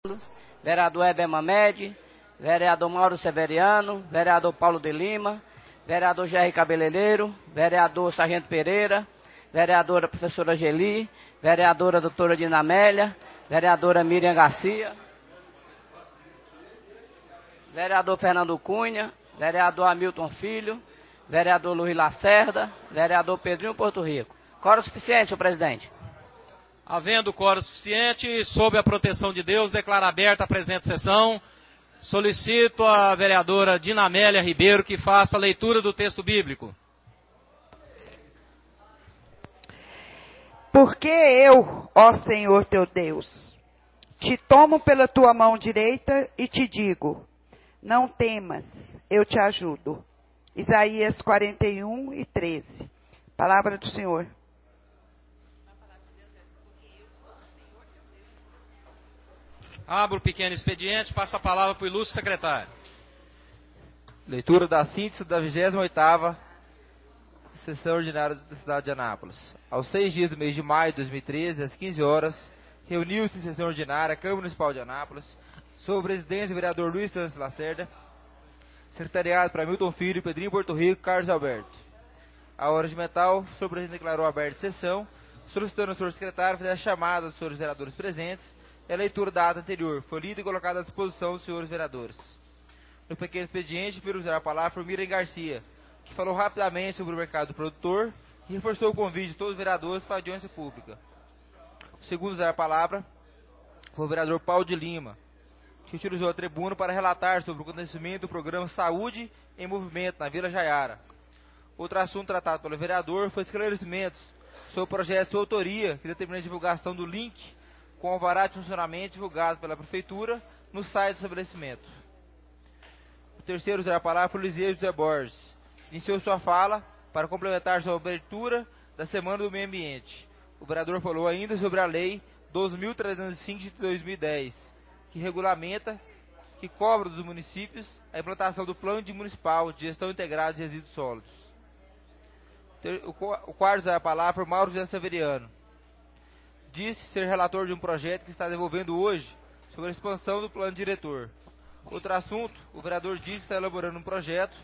vereador Heber Mamed, vereador Mauro Severiano, vereador Paulo de Lima, vereador Jerry Cabeleireiro, vereador Sargento Pereira, vereadora professora Geli, vereadora doutora Dinamélia, vereadora Miriam Garcia, vereador Fernando Cunha, vereador Hamilton Filho, vereador Luiz Lacerda, vereador Pedrinho Porto Rico. Quórum suficiente, senhor presidente. Havendo quórum suficiente, sob a proteção de Deus, declaro aberta a presente sessão. Solicito a vereadora Dinamélia Ribeiro que faça a leitura do texto bíblico. Porque eu, ó Senhor teu Deus, te tomo pela tua mão direita e te digo, não temas, eu te ajudo. Isaías 41:13. Palavra do Senhor. Abro o pequeno expediente, passa a palavra para o ilustre secretário. Leitura da síntese da 28ª Sessão Ordinária da cidade de Anápolis. Aos 6 dias do mês de maio de 2013, às 15 horas, reuniu-se em sessão ordinária a Câmara Municipal de Anápolis, sob a presidência do vereador Luiz Santos Lacerda, secretariado para Milton Filho, Pedrinho Porto Rico, Carlos Alberto. A hora de metal, o senhor presidente declarou aberta a sessão, solicitando ao senhor secretário fazer a chamada dos senhores vereadores presentes e a leitura da ata anterior. Foi lida e colocada à disposição dos senhores vereadores. No pequeno expediente, primeiro usar a palavra foi Miriam Garcia, que falou rapidamente sobre o mercado produtor e reforçou o convite de todos os vereadores para a audiência pública. O segundo usar a palavra foi o vereador Paulo de Lima, que utilizou a tribuna para relatar sobre o acontecimento do programa Saúde em Movimento na Vila Jaiara. Outro assunto tratado pelo vereador foi esclarecimentos sobre o projeto de sua autoria, que determina a divulgação do link com o alvará de funcionamento divulgado pela Prefeitura no site do estabelecimento. O terceiro usar a palavra foi o Liseu José Borges, que iniciou sua fala para complementar sua abertura da Semana do Meio Ambiente. O vereador falou ainda sobre a Lei 12.305 de 2010, que regulamenta, que cobra dos municípios a implantação do Plano Municipal de Gestão Integrada de Resíduos Sólidos. O quarto usar a palavra foi Mauro José Severiano. Disse ser relator de um projeto que está desenvolvendo hoje sobre a expansão do plano diretor. Outro assunto, o vereador disse que está elaborando um projeto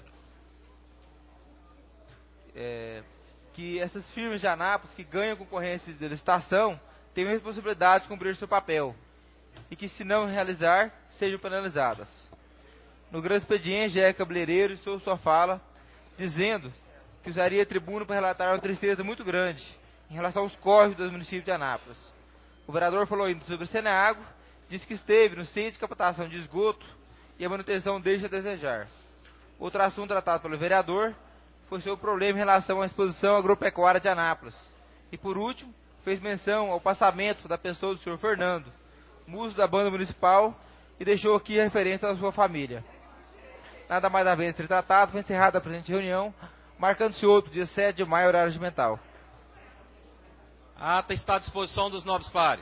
que essas firmas de Anápolis que ganham concorrência de licitação têm a responsabilidade de cumprir seu papel e que, se não realizar, sejam penalizadas. No grande expediente, Jerry Cabeleireiro iniciou sua fala dizendo que usaria a tribuna para relatar uma tristeza muito grande em relação aos córregos dos municípios de Anápolis. O vereador falou ainda sobre o Seneago, disse que esteve no centro de captação de esgoto e a manutenção deixa a desejar. Outro assunto tratado pelo vereador foi sobre o problema em relação à exposição agropecuária de Anápolis. E por último, fez menção ao passamento da pessoa do senhor Fernando, músico da banda municipal, e deixou aqui a referência à sua família. Nada mais havendo ser tratado, foi encerrada a presente reunião, marcando-se outro, dia 7 de maio, horário regimental. A ata está à disposição dos nobres pares.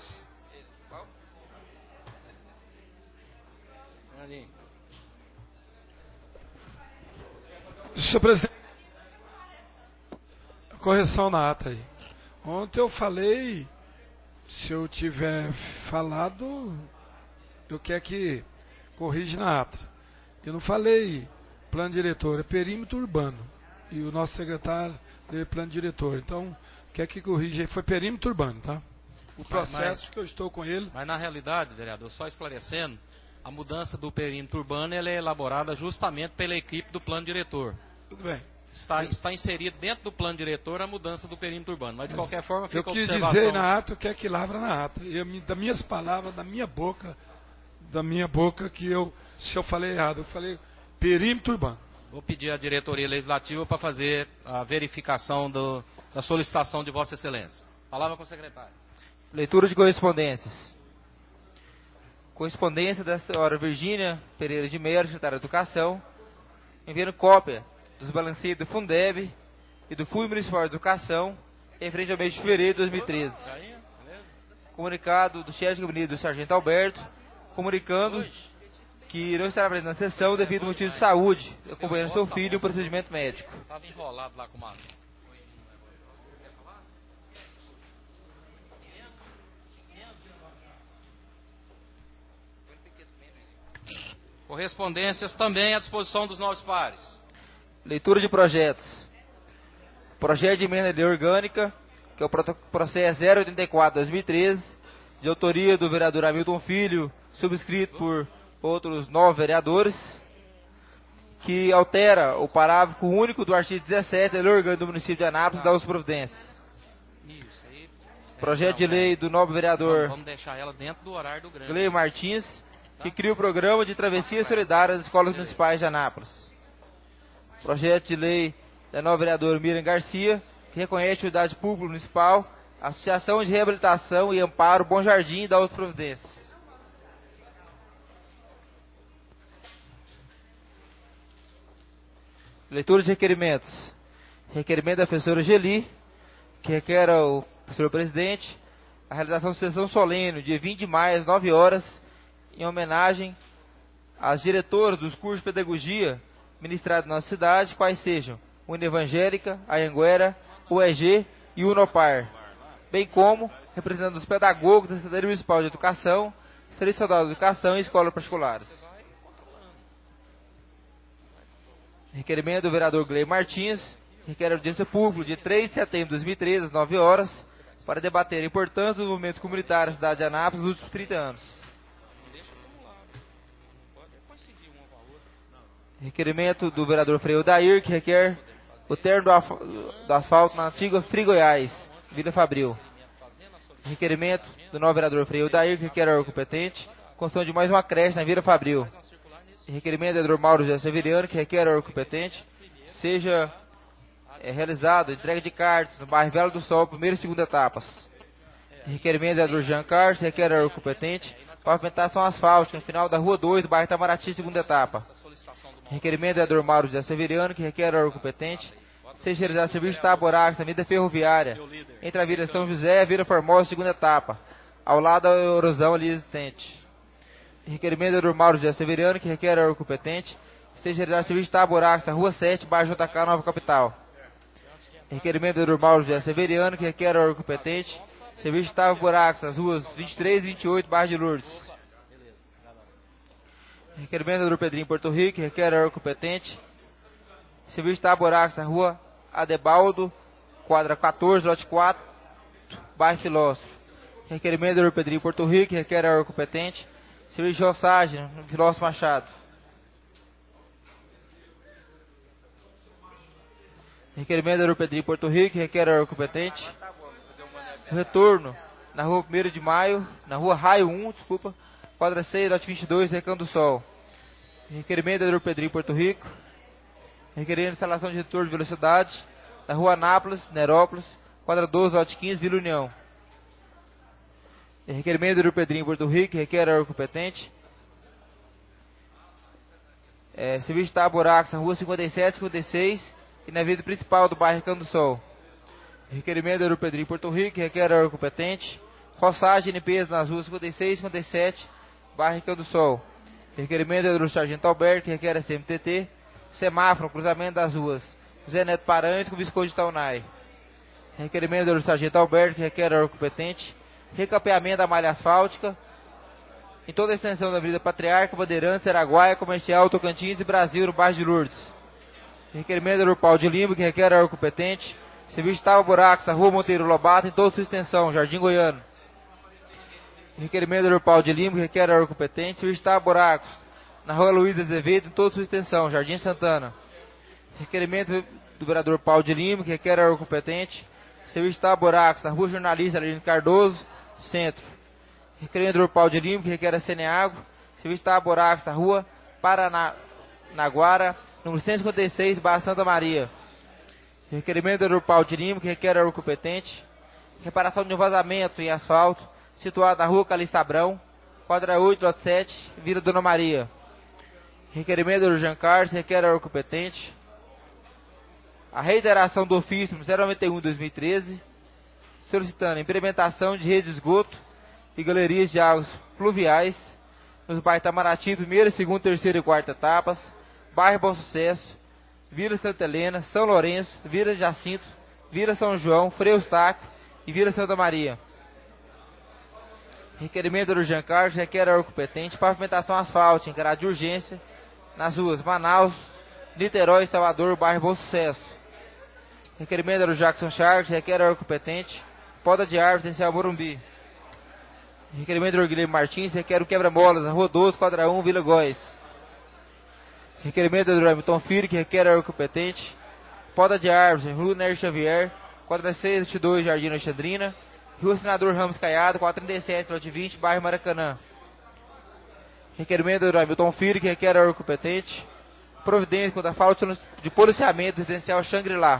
Senhor presidente, correção na ata aí. Ontem eu falei, se eu tiver falado, eu quero que corrija na ata. Eu não falei plano diretor, é perímetro urbano. E o nosso secretário deu plano diretor. Então, quer que corrija aí, foi perímetro urbano, tá? O processo que eu estou com ele. Mas na realidade, vereador, só esclarecendo, a mudança do perímetro urbano ela é elaborada justamente pela equipe do plano diretor. Tudo bem. Está inserido dentro do plano diretor a mudança do perímetro urbano. Mas de qualquer forma fica eu quis observação. dizer na ata, eu quero que lavra na ata. E das minhas palavras, da minha boca, que eu, se eu falei errado, eu falei perímetro urbano. Vou pedir à diretoria legislativa para fazer a verificação da solicitação de Vossa Excelência. Palavra com o secretário. Leitura de correspondências. Correspondência da senhora Virgínia Pereira de Mello, secretária de Educação, enviando cópia dos balanceios do Fundeb e do Fundo Municipal de Educação em frente ao mês de fevereiro de 2013. Comunicado do chefe de gabinete do Sargento Alberto, comunicando que não estará presente na sessão devido a motivo de saúde, acompanhando seu filho em um procedimento médico. Estava enrolado lá com o Marcos. Correspondências também à disposição dos nobres pares. Leitura de projetos. Projeto de emenda de lei orgânica, que é o processo 084/2013, de autoria do vereador Hamilton Filho, subscrito por outros 9 vereadores, que altera o parágrafo único do artigo 17 da lei orgânica do município de Anápolis e dá as providências. Projeto de lei do nobre vereador Vamos deixar ela dentro do horário do grande. Gleio Martins, que cria o programa de travessia solidária das escolas municipais de Anápolis. Projeto de lei da nova vereadora Miriam Garcia, que reconhece a utilidade pública municipal, Associação de Reabilitação e Amparo Bom Jardim e da outras providências. Leitura de requerimentos. Requerimento da professora Geli, que requer ao senhor presidente a realização de sessão solene, dia 20 de maio, às 9 horas, em homenagem às diretoras dos cursos de pedagogia ministrados na nossa cidade, quais sejam Univangélica, Anhanguera, UEG e Unopar, bem como representando os pedagogos da Secretaria Municipal de Educação, Serviço Estadual de Educação e escolas particulares. Requerimento do vereador Gleio Martins, requer audiência pública de 3 de setembro de 2013, às 9 horas, para debater a importância dos movimentos comunitários da cidade de Anápolis nos últimos 30 anos. Requerimento do vereador Frei Odair, que requer o término do asfalto na antiga Fri Goiás, Vila Fabril. Requerimento do novo vereador Frei Odair, que requer órgão competente, construção de mais uma creche na Vila Fabril. Requerimento do vereador Mauro José Severiano, que requer órgão competente, seja realizado entrega de cartas no bairro Velo do Sol, primeira e segunda etapas. Requerimento do vereador Jean Carlos, que requer órgão competente, pavimentação asfáltica no final da Rua 2, do bairro Itamaraty, segunda etapa. Requerimento do vereador Mauro José Severiano, que requer órgão competente, seja realizado serviço de taborax na Avenida Ferroviária, entre a Vila São José e a Vila Formosa, segunda etapa, ao lado da erosão ali existente. Requerimento do vereador Mauro José Severiano, que requer órgão competente, seja realizado serviço de taborax na Rua 7, bairro JK, Nova Capital. Requerimento do vereador Mauro José Severiano, que requer órgão competente, serviço de taborax nas ruas 23 e 28, bairro de Lourdes. Requerimento do vereador Pedrinho Porto Rico, que requer órgão competente, serviço de taborax na Rua Adebaldo, quadra 14, lote 4, bairro Filósofo. Requerimento do vereador Pedrinho Porto Rico, que requer órgão competente, serviço de roçagem no Filósofo Machado. Requerimento do vereador Pedrinho Porto Rico, que requer órgão competente, retorno na Rua 1º de Maio, na Rua Raio 1, quadra 6, lote 22, Recanto do Sol. Requerimento do vereador Pedrinho Porto Rico, requerendo instalação de retorno de velocidade na Rua Anápolis, Nerópolis, quadra 12, lote 15, Vila União. Requerimento do vereador Pedrinho Porto Rico, que requer órgão competente, serviço de taborax na Rua 57, 56 e na avenida principal do bairro Recanto do Sol. Requerimento do vereador Pedrinho Porto Rico, que requer órgão competente, roçagem e limpeza nas ruas 56 e 57, bairro Recanto do Sol. Requerimento do vereador Sargento Alberto, que requer SMTT, semáforo, cruzamento das ruas Zé Neto Paranhos com Visconde de Taunay. Requerimento do vereador Sargento Alberto, que requer órgão competente, recapeamento da malha asfáltica em toda a extensão da Avenida Patriarca, Bandeirantes, Araguaia, Comercial, Tocantins e Brasil, no bairro de Lourdes. Requerimento do vereador Paulo de Lima, que requer órgão competente, serviço de tapa-buracos na Rua Monteiro Lobato, em toda a sua extensão, Jardim Goiano. Requerimento do vereador Paulo de Lima, que requer órgão competente, serviço de tapa-buracos na Rua Luiz Azevedo, em toda a sua extensão, Jardim Santana. Requerimento do vereador Paulo de Lima, que requer órgão competente, serviço de tapa-buracos na Rua Jornalista Aline Cardoso, Centro. Requerimento do vereador Paulo de Lima, que requer a Ceneago, serviço de tapa-buracos na Rua Paranaguara, número 156, bairro Santa Maria. Requerimento do vereador Paulo de Lima, que requer órgão competente, reparação de um vazamento em asfalto, situado na Rua Calista Abrão, quadra 8, lote 7, Vila Dona Maria. Requerimento do vereador Jean Carlos, requer órgão competente, a reiteração do ofício 091/2013, solicitando a implementação de rede de esgoto e galerias de águas pluviais nos bairros Itamaraty, 1ª, 2ª, 3ª e 4ª etapas, bairro Bom Sucesso, Vila Santa Helena, São Lourenço, Vila Jacinto, Vila São João, Frei Eustáquio e Vila Santa Maria. Requerimento do Jean Carlos, requer ao órgão competente pavimentação asfáltica em caráter de urgência nas ruas Manaus, Niterói e Salvador, bairro Bom Sucesso. Requerimento do Jackson Charles, requer ao órgão competente poda de árvore residencial Morumbi. Requerimento do Guilherme Martins, requer o quebra-molas na Rua 12, quadra 1, Vila Góes. Requerimento do Hamilton Filho, que requer ao órgão competente poda de árvores em Rua Nerd Xavier, quadra 682, Jardim Alexandrina, Rua Senador Ramos Caiado, 437, lote 20, bairro Maracanã. Requerimento do Hamilton Filho, que requer ao órgão competente providência contra a falta de policiamento residencial Shangri-La.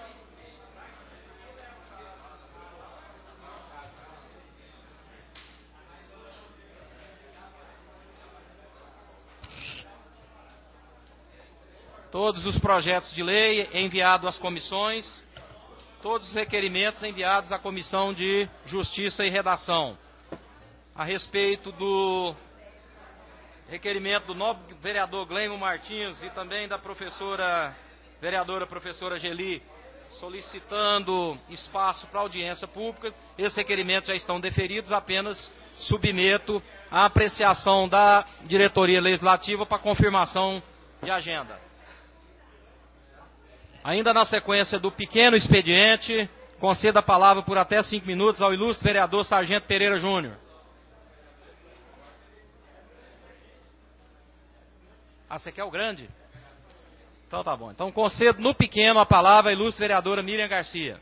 Todos os projetos de lei enviados às comissões, todos os requerimentos enviados à Comissão de Justiça e Redação. A respeito do requerimento do nobre vereador Gleimo Martins e também da vereadora professora Geli, solicitando espaço para audiência pública, esses requerimentos já estão deferidos, apenas submeto à apreciação da diretoria legislativa para confirmação de agenda. Ainda na sequência do pequeno expediente, conceda a palavra por até 5 minutos ao ilustre vereador Sargento Pereira Júnior. Ah, você quer o grande? Então tá bom. Então concedo no pequeno a palavra à ilustre vereadora Miriam Garcia.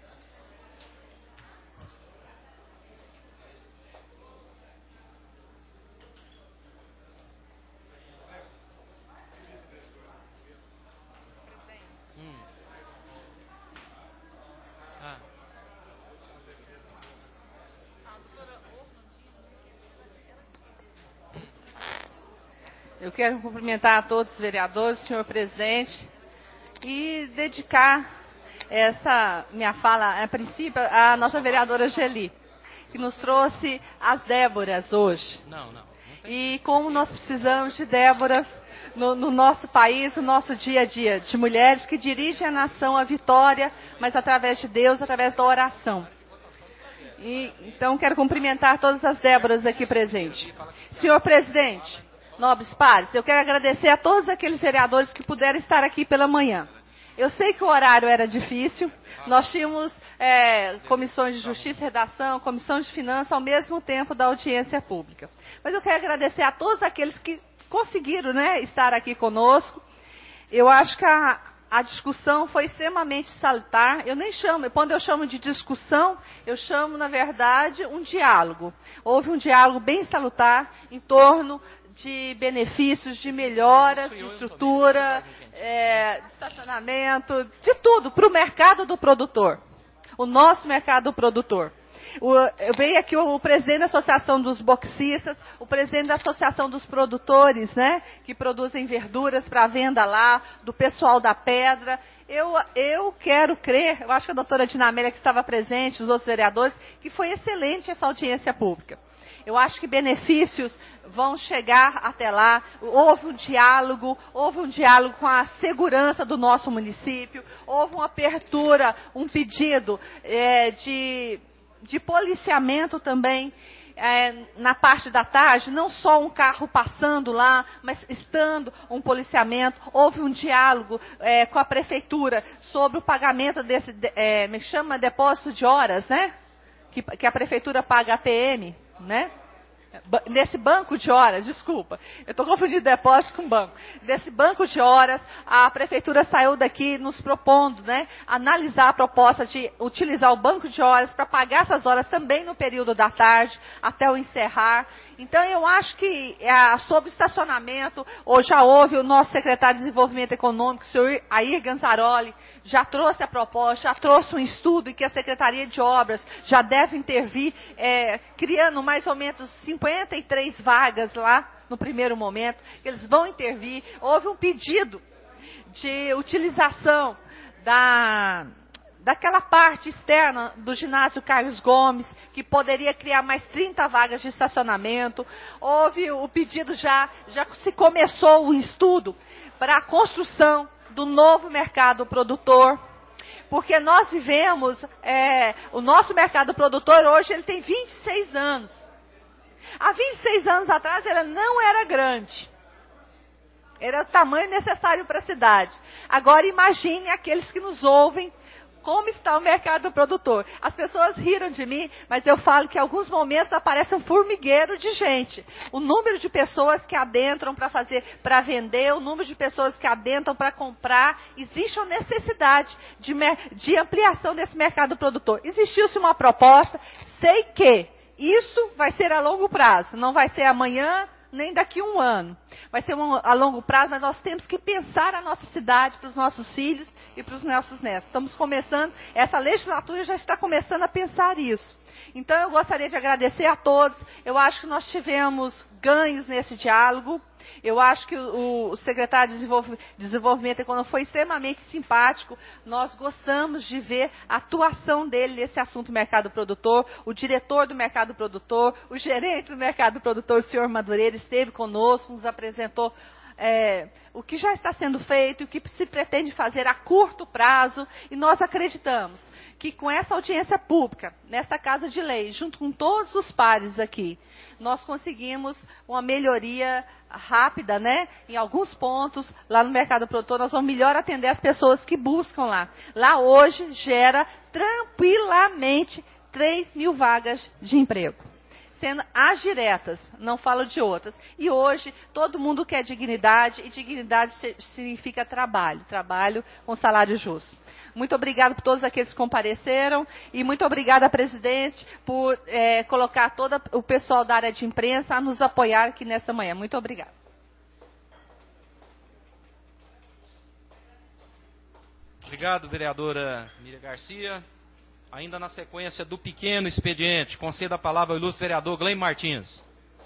Eu quero cumprimentar a todos os vereadores, senhor presidente, e dedicar essa minha fala, a princípio, à nossa vereadora Geli, que nos trouxe as Déboras hoje. Não e como nós precisamos de Déboras no nosso país, no nosso dia a dia, de mulheres que dirigem a nação à vitória, mas através de Deus, através da oração. Então, quero cumprimentar todas as Déboras aqui presentes. Senhor presidente, nobres pares, eu quero agradecer a todos aqueles vereadores que puderam estar aqui pela manhã. Eu sei que o horário era difícil, nós tínhamos comissões de justiça e redação, comissão de finanças ao mesmo tempo da audiência pública. Mas eu quero agradecer a todos aqueles que conseguiram, estar aqui conosco. Eu acho que a discussão foi extremamente salutar. Eu nem chamo, quando eu chamo de discussão, eu chamo, na verdade, um diálogo. Houve um diálogo bem salutar em torno de benefícios, de melhoras, de estrutura, de estacionamento, de tudo, para o mercado do produtor. O nosso mercado do produtor. Veio aqui o presidente da Associação dos Boxistas, o presidente da Associação dos Produtores, que produzem verduras para venda lá, do pessoal da Pedra. Eu quero crer, eu acho que a doutora Dinamélia que estava presente, os outros vereadores, que foi excelente essa audiência pública. Eu acho que benefícios vão chegar até lá. Houve um diálogo com a segurança do nosso município, houve uma abertura, um pedido de policiamento também. Na parte da tarde, não só um carro passando lá, mas estando um policiamento. Houve um diálogo com a prefeitura sobre o pagamento desse, depósito de horas, que a prefeitura paga a PM, nesse banco de horas, desculpa, eu estou confundindo depósito com banco. Nesse banco de horas, a prefeitura saiu daqui nos propondo, analisar a proposta de utilizar o banco de horas para pagar essas horas também no período da tarde, até o encerrar. Então, eu acho que sobre estacionamento, já houve o nosso secretário de Desenvolvimento Econômico, o senhor Air Ganzaroli, já trouxe a proposta, já trouxe um estudo em que a Secretaria de Obras já deve intervir, criando mais ou menos 53 vagas lá, no primeiro momento, eles vão intervir. Houve um pedido de utilização daquela parte externa do ginásio Carlos Gomes, que poderia criar mais 30 vagas de estacionamento. Houve o pedido, já se começou o estudo para a construção do novo mercado produtor, porque nós vivemos, o nosso mercado produtor hoje ele tem 26 anos. Há 26 anos atrás ela não era grande. Era o tamanho necessário para a cidade. Agora imagine aqueles que nos ouvem, como está o mercado produtor. As pessoas riram de mim, mas eu falo que em alguns momentos aparece um formigueiro de gente. O número de pessoas que adentram para vender, o número de pessoas que adentram para comprar, existe uma necessidade de ampliação desse mercado produtor. Existiu-se uma proposta, sei que isso vai ser a longo prazo, não vai ser amanhã, nem daqui a um ano. Vai ser a longo prazo, mas nós temos que pensar a nossa cidade para os nossos filhos e para os nossos netos. Estamos começando, essa legislatura já está começando a pensar isso. Então eu gostaria de agradecer a todos. Eu acho que nós tivemos ganhos nesse diálogo. Eu acho que o secretário de Desenvolvimento Econômico foi extremamente simpático. Nós gostamos de ver a atuação dele nesse assunto mercado produtor. O diretor do mercado produtor, o gerente do mercado produtor, o senhor Madureira, esteve conosco, nos apresentou o que já está sendo feito, o que se pretende fazer a curto prazo, e nós acreditamos que com essa audiência pública, nessa Casa de Lei, junto com todos os pares aqui, nós conseguimos uma melhoria rápida, né? Em alguns pontos, lá no mercado produtor, nós vamos melhor atender as pessoas que buscam lá. Lá hoje gera tranquilamente 3.000 vagas de emprego. Sendo as diretas, não falo de outras. E hoje, todo mundo quer dignidade, e dignidade significa trabalho. Trabalho com salário justo. Muito obrigada por todos aqueles que compareceram, e muito obrigada, presidente, por colocar todo o pessoal da área de imprensa a nos apoiar aqui nessa manhã. Muito obrigada. Obrigado, vereadora Miriam Garcia. Ainda na sequência do pequeno expediente, concedo a palavra ao ilustre vereador Gleim Martins.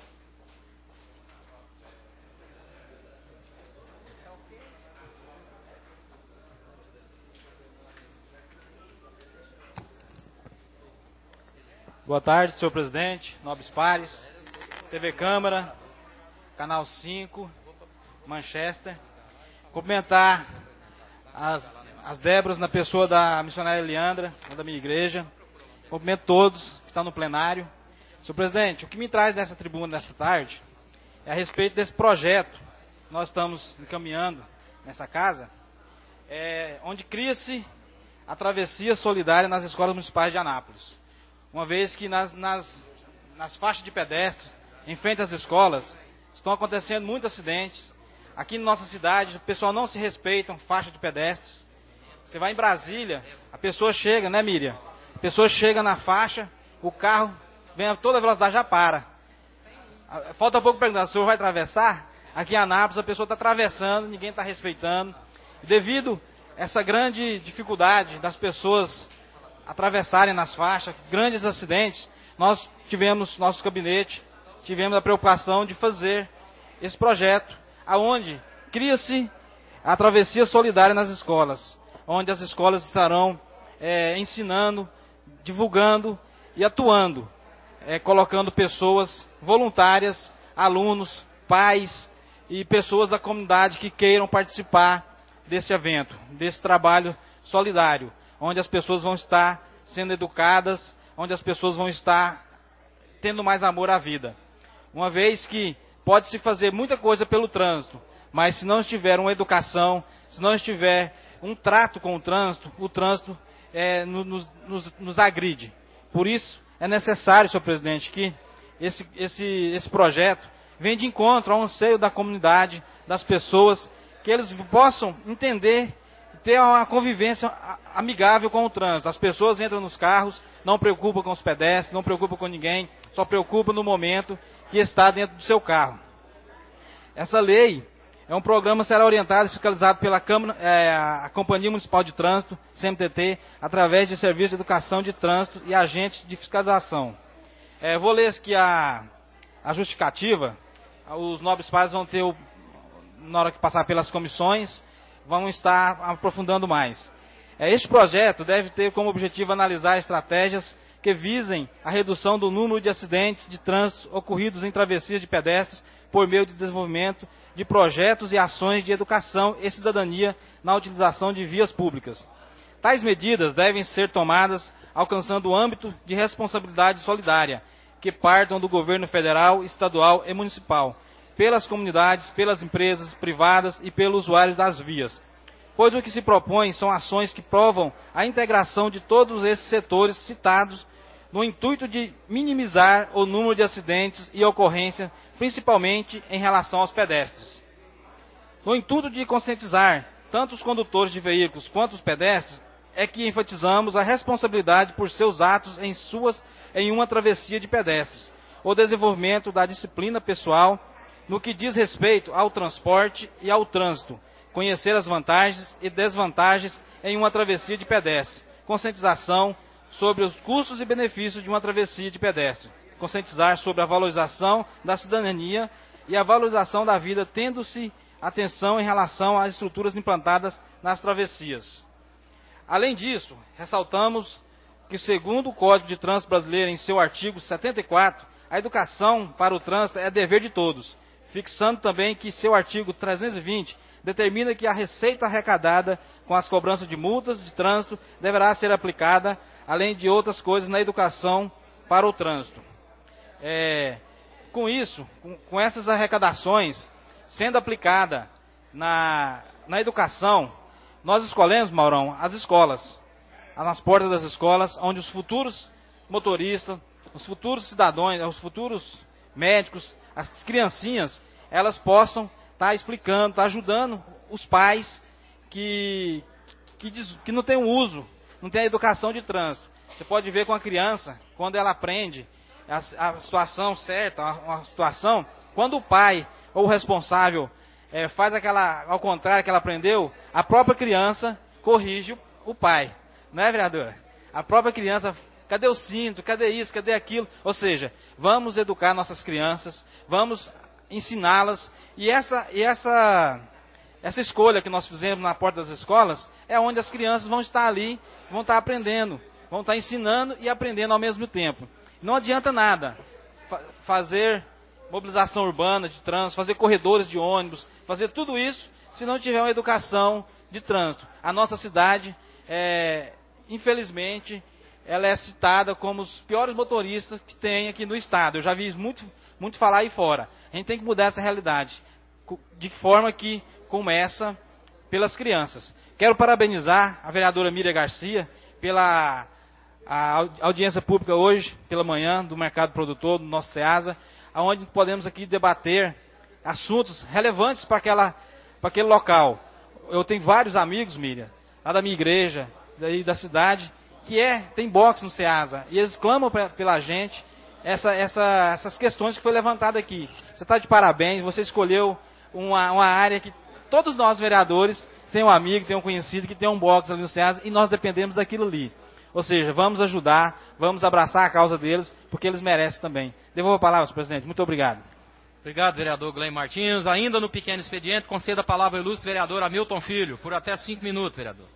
Boa tarde, senhor presidente, nobres pares, TV Câmara, Canal 5, Manchester. Cumprimentar as Déboras na pessoa da missionária Leandra, da minha igreja. Cumprimento todos que estão no plenário. Senhor presidente, o que me traz nessa tribuna nessa tarde é a respeito desse projeto que nós estamos encaminhando nessa casa, onde cria-se a travessia solidária nas escolas municipais de Anápolis. Uma vez que nas faixas de pedestres, em frente às escolas, estão acontecendo muitos acidentes. Aqui na nossa cidade, o pessoal não se respeita, faixa de pedestres. Você vai em Brasília, a pessoa chega, né, Miriam? A pessoa chega na faixa, o carro vem a toda velocidade, já para. Falta pouco perguntar, o senhor vai atravessar? Aqui em Anápolis, a pessoa está atravessando, ninguém está respeitando. Devido a essa grande dificuldade das pessoas atravessarem nas faixas, grandes acidentes, nós tivemos, nosso gabinete, tivemos a preocupação de fazer esse projeto, aonde cria-se a travessia solidária nas escolas, onde as escolas estarão ensinando, divulgando e atuando, colocando pessoas voluntárias, alunos, pais e pessoas da comunidade que queiram participar desse evento, desse trabalho solidário, onde as pessoas vão estar sendo educadas, onde as pessoas vão estar tendo mais amor à vida. Uma vez que pode-se fazer muita coisa pelo trânsito, mas se não estiver uma educação, se não estiver um trato com o trânsito nos agride. Por isso, é necessário, senhor presidente, que esse projeto venha de encontro ao anseio da comunidade, das pessoas, que eles possam entender, ter uma convivência amigável com o trânsito. As pessoas entram nos carros, não preocupam com os pedestres, não preocupam com ninguém, só preocupam no momento que está dentro do seu carro. Essa lei é um programa que será orientado e fiscalizado pela a Companhia Municipal de Trânsito, CMTT, através de serviços de educação de trânsito e agentes de fiscalização. Vou ler aqui a justificativa. Os nobres pares vão ter, na hora que passar pelas comissões, vão estar aprofundando mais. Este projeto deve ter como objetivo analisar estratégias que visem a redução do número de acidentes de trânsito ocorridos em travessias de pedestres por meio de desenvolvimento de projetos e ações de educação e cidadania na utilização de vias públicas. Tais medidas devem ser tomadas alcançando o âmbito de responsabilidade solidária, que partam do governo federal, estadual e municipal, pelas comunidades, pelas empresas privadas e pelos usuários das vias. Pois o que se propõe são ações que provam a integração de todos esses setores citados no intuito de minimizar o número de acidentes e ocorrências, principalmente em relação aos pedestres. No intuito de conscientizar tanto os condutores de veículos quanto os pedestres, é que enfatizamos a responsabilidade por seus atos em uma travessia de pedestres, o desenvolvimento da disciplina pessoal no que diz respeito ao transporte e ao trânsito, conhecer as vantagens e desvantagens em uma travessia de pedestre, conscientização sobre os custos e benefícios de uma travessia de pedestre, conscientizar sobre a valorização da cidadania e a valorização da vida, tendo-se atenção em relação às estruturas implantadas nas travessias. Além disso, ressaltamos que, segundo o Código de Trânsito Brasileiro, em seu artigo 74, a educação para o trânsito é dever de todos, fixando também que seu artigo 320 determina que a receita arrecadada com as cobranças de multas de trânsito deverá ser aplicada, além de outras coisas, na educação para o trânsito. Com isso, com essas arrecadações sendo aplicada na educação, nós escolhemos, Maurão, as escolas, nas portas das escolas, onde os futuros motoristas, os futuros cidadãos, os futuros médicos, as criancinhas, elas possam estar explicando, estar ajudando os pais que não têm o uso, não têm a educação de trânsito. Você pode ver com a criança, quando ela aprende a situação certa, uma situação, quando o pai ou o responsável faz ao contrário que ela aprendeu, a própria criança corrige o pai. Não é, vereador? A própria criança, cadê o cinto, cadê isso, cadê aquilo? Ou seja, vamos educar nossas crianças, vamos ensiná-las, e essa escolha que nós fizemos na porta das escolas é onde as crianças vão estar ali, vão estar aprendendo, vão estar ensinando e aprendendo ao mesmo tempo. Não adianta nada fazer mobilização urbana de trânsito, fazer corredores de ônibus, fazer tudo isso se não tiver uma educação de trânsito. A nossa cidade, infelizmente, ela é citada como os piores motoristas que tem aqui no estado. Eu já vi muito falar aí fora. A gente tem que mudar essa realidade. De que forma que começa pelas crianças. Quero parabenizar a vereadora Miriam Garcia pela audiência pública hoje, pela manhã, do Mercado Produtor, do nosso SEASA, onde podemos aqui debater assuntos relevantes para aquele local. Eu tenho vários amigos, Miriam, lá da minha igreja, daí da cidade, que tem boxe no SEASA, e eles clamam pela gente essas questões que foi levantada aqui. Você está de parabéns, você escolheu uma área que todos nós vereadores tem um amigo, tem um conhecido que tem um boxe ali no SEASA, e nós dependemos daquilo ali. Ou seja, vamos ajudar, vamos abraçar a causa deles, porque eles merecem também. Devolvo a palavra, senhor presidente. Muito obrigado. Obrigado, vereador Glenn Martins. Ainda no pequeno expediente, conceda a palavra ao ilustre vereador Hamilton Filho, por até 5 minutos, vereador.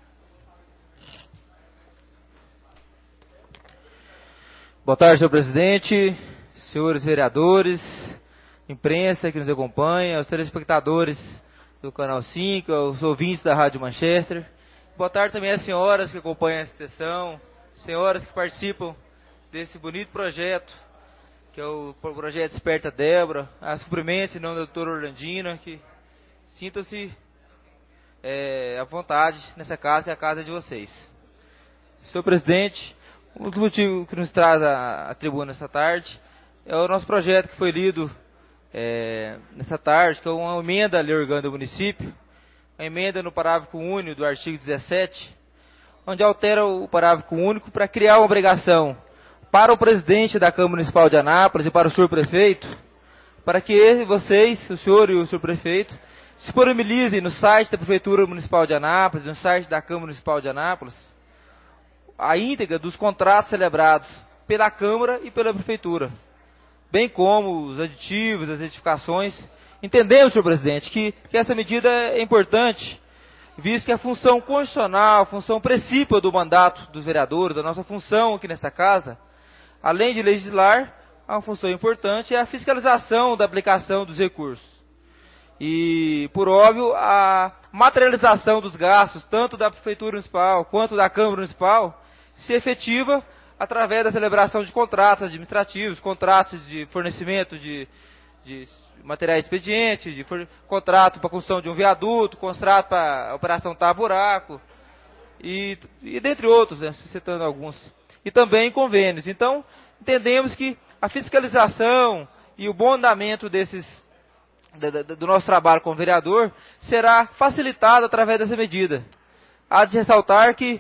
Boa tarde, senhor presidente, senhores vereadores, imprensa que nos acompanha, os telespectadores do Canal 5, os ouvintes da Rádio Manchester. Boa tarde também às senhoras que acompanham essa sessão, senhoras que participam desse bonito projeto, que é o projeto Desperta Débora. As cumprimentos em nome da doutora Orlandina, que sintam-se à vontade nessa casa, que é a casa de vocês. Senhor presidente, o motivo que nos traz à tribuna essa tarde é o nosso projeto que foi lido nessa tarde, que é uma emenda à lei orgânica do município, a emenda no parágrafo único do artigo 17, onde altera o parágrafo único para criar uma obrigação para o presidente da Câmara Municipal de Anápolis e para o senhor prefeito, para que vocês, o senhor e o senhor prefeito, disponibilizem no site da Prefeitura Municipal de Anápolis, no site da Câmara Municipal de Anápolis, a íntegra dos contratos celebrados pela Câmara e pela Prefeitura, bem como os aditivos, as edificações. Entendemos, senhor presidente, que essa medida é importante, visto que a função constitucional, a função principal do mandato dos vereadores, da nossa função aqui nesta casa, além de legislar, uma função importante é a fiscalização da aplicação dos recursos. E, por óbvio, a materialização dos gastos, tanto da Prefeitura Municipal quanto da Câmara Municipal, se efetiva através da celebração de contratos administrativos, contratos de fornecimento de materiais expedientes, contrato para a construção de um viaduto, contrato para a operação tapa-buraco, e dentre outros, né, citando alguns. E também convênios. Então, entendemos que a fiscalização e o bom andamento do nosso trabalho como vereador será facilitado através dessa medida. Há de ressaltar que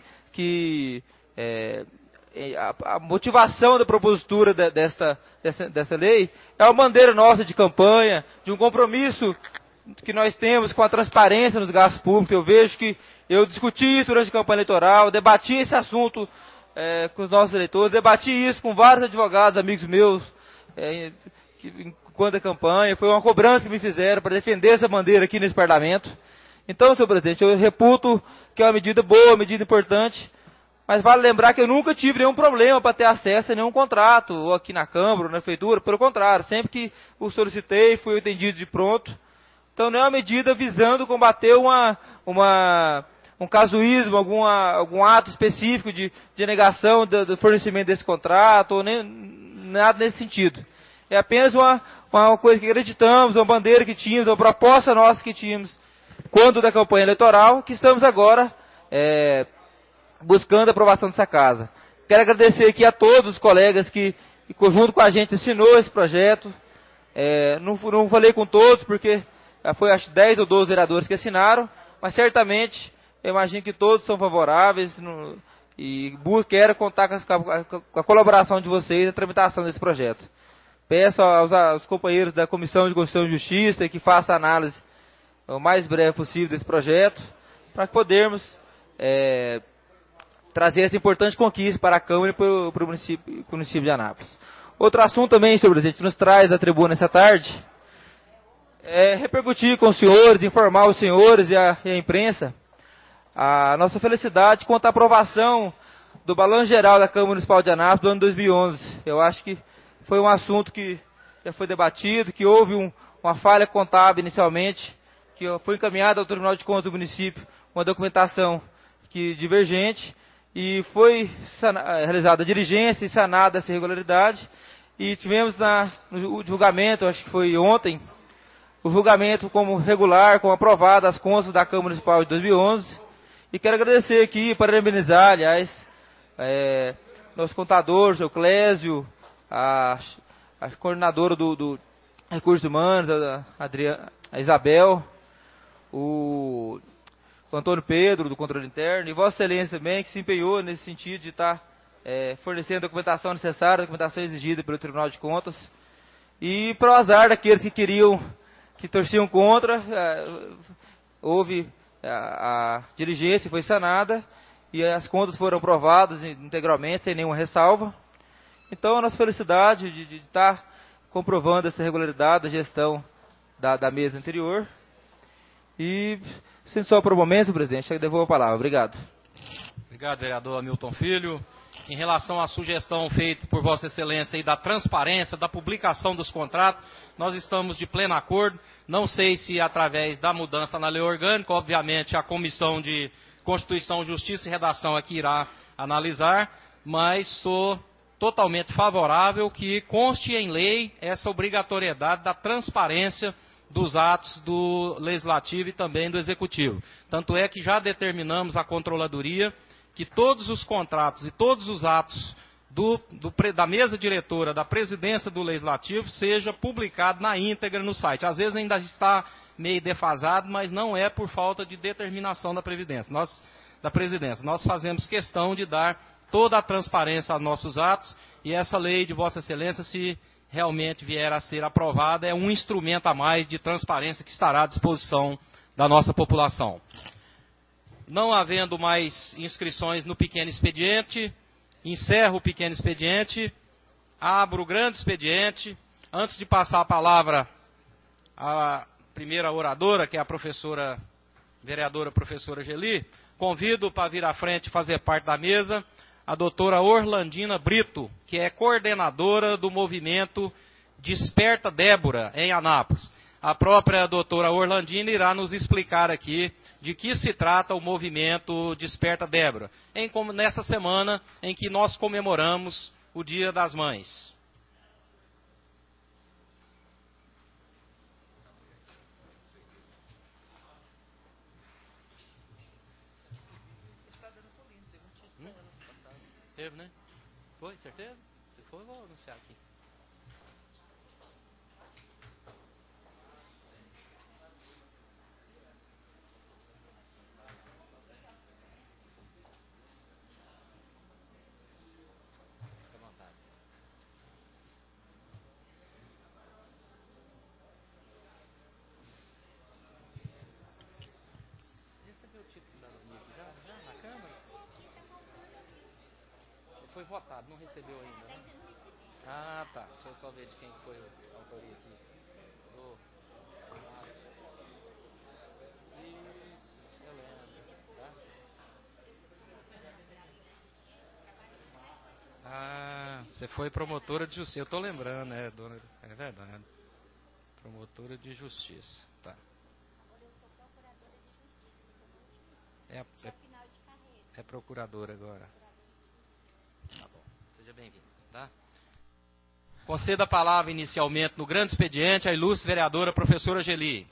a motivação da propositura dessa lei é uma bandeira nossa de campanha, de um compromisso que nós temos com a transparência nos gastos públicos. Eu vejo que eu discuti isso durante a campanha eleitoral, debati esse assunto com os nossos eleitores, debati isso com vários advogados, amigos meus, enquanto a campanha. Foi uma cobrança que me fizeram para defender essa bandeira aqui nesse parlamento. Então, senhor presidente, eu reputo que é uma medida boa, uma medida importante, mas vale lembrar que eu nunca tive nenhum problema para ter acesso a nenhum contrato, ou aqui na Câmara, ou na Prefeitura. Pelo contrário, sempre que o solicitei, fui atendido de pronto. Então não é uma medida visando combater um casuísmo, algum ato específico de negação do fornecimento desse contrato, ou nem nada nesse sentido. É apenas uma coisa que acreditamos, uma bandeira que tínhamos, uma proposta nossa que tínhamos quando da campanha eleitoral, que estamos agora buscando a aprovação dessa casa. Quero agradecer aqui a todos os colegas que junto com a gente assinou esse projeto. Não falei com todos, porque foi acho 10 ou 12 vereadores que assinaram, mas certamente eu imagino que todos são favoráveis e quero contar com a colaboração de vocês na tramitação desse projeto. Peço aos companheiros da Comissão de Constituição e Justiça que façam a análise o mais breve possível desse projeto, para que podermos trazer essa importante conquista para a Câmara e para o município de Anápolis. Outro assunto também, senhor presidente, nos traz à tribuna essa tarde, é repercutir com os senhores, informar os senhores e a imprensa a nossa felicidade quanto à aprovação do balanço geral da Câmara Municipal de Anápolis do ano 2011. Eu acho que foi um assunto que já foi debatido, que houve uma falha contábil inicialmente, que foi encaminhada ao Tribunal de Contas do município uma documentação divergente, e foi realizada a diligência e sanada essa irregularidade, e tivemos no julgamento, acho que foi ontem, o julgamento como regular, como aprovado as contas da Câmara Municipal de 2011, e quero agradecer aqui, parabenizar, aliás, nosso contador, o seu Clésio, a coordenadora do Recursos Humanos, a Isabel, o Antônio Pedro, do Controle Interno, e Vossa Excelência também, que se empenhou nesse sentido de estar fornecendo a documentação necessária, a documentação exigida pelo Tribunal de Contas, e para o azar daqueles que torciam contra, houve a diligência, foi sanada, e as contas foram aprovadas integralmente, sem nenhuma ressalva. Então, a nossa felicidade de estar comprovando essa regularidade da gestão da mesa anterior. E, sem só por um momento, presidente, eu devolvo a palavra. Obrigado. Obrigado, vereador Hamilton Filho. Em relação à sugestão feita por Vossa Excelência aí da transparência, da publicação dos contratos, nós estamos de pleno acordo. Não sei se através da mudança na lei orgânica, obviamente a Comissão de Constituição, Justiça e Redação aqui irá analisar, mas sou totalmente favorável que conste em lei essa obrigatoriedade da transparência dos atos do Legislativo e também do Executivo. Tanto é que já determinamos a Controladoria que todos os contratos e todos os atos da mesa diretora, da presidência do Legislativo, seja publicado na íntegra no site. Às vezes ainda está meio defasado, mas não é por falta de determinação da presidência. Nós fazemos questão de dar toda a transparência aos nossos atos, e essa lei de Vossa Excelência, se realmente vier a ser aprovada, é um instrumento a mais de transparência que estará à disposição da nossa população. Não havendo mais inscrições no pequeno expediente, encerro o pequeno expediente, abro o grande expediente. Antes de passar a palavra à primeira oradora, que é a vereadora professora Geli, convido para vir à frente e fazer parte da mesa a doutora Orlandina Brito, que é coordenadora do movimento Desperta Débora, em Anápolis. a própria doutora Orlandina irá nos explicar aqui de que se trata o movimento Desperta Débora, nessa semana em que nós comemoramos o Dia das Mães. Teve, né? Foi, certeza? Se for, eu vou anunciar aqui. Fica à vontade. Recebeu o título de cidadania aqui já na Câmara? Foi votado, não recebeu ainda, né? Ah, tá. Deixa eu só ver de quem foi a autoria aqui. Isso, eu lembro. Tá? Ah, você foi promotora de justiça. Eu tô lembrando, né, dona? É verdade. Promotora de justiça. Tá. É procuradora agora. Tá bom. Seja bem-vindo, tá? Conceda a palavra inicialmente no grande expediente à ilustre vereadora professora Geli.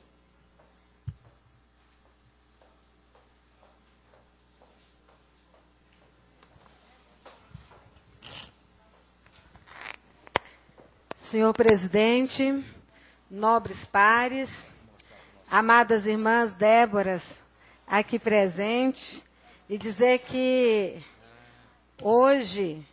Senhor presidente, nobres pares, amadas irmãs Déboras aqui presentes, e dizer que hoje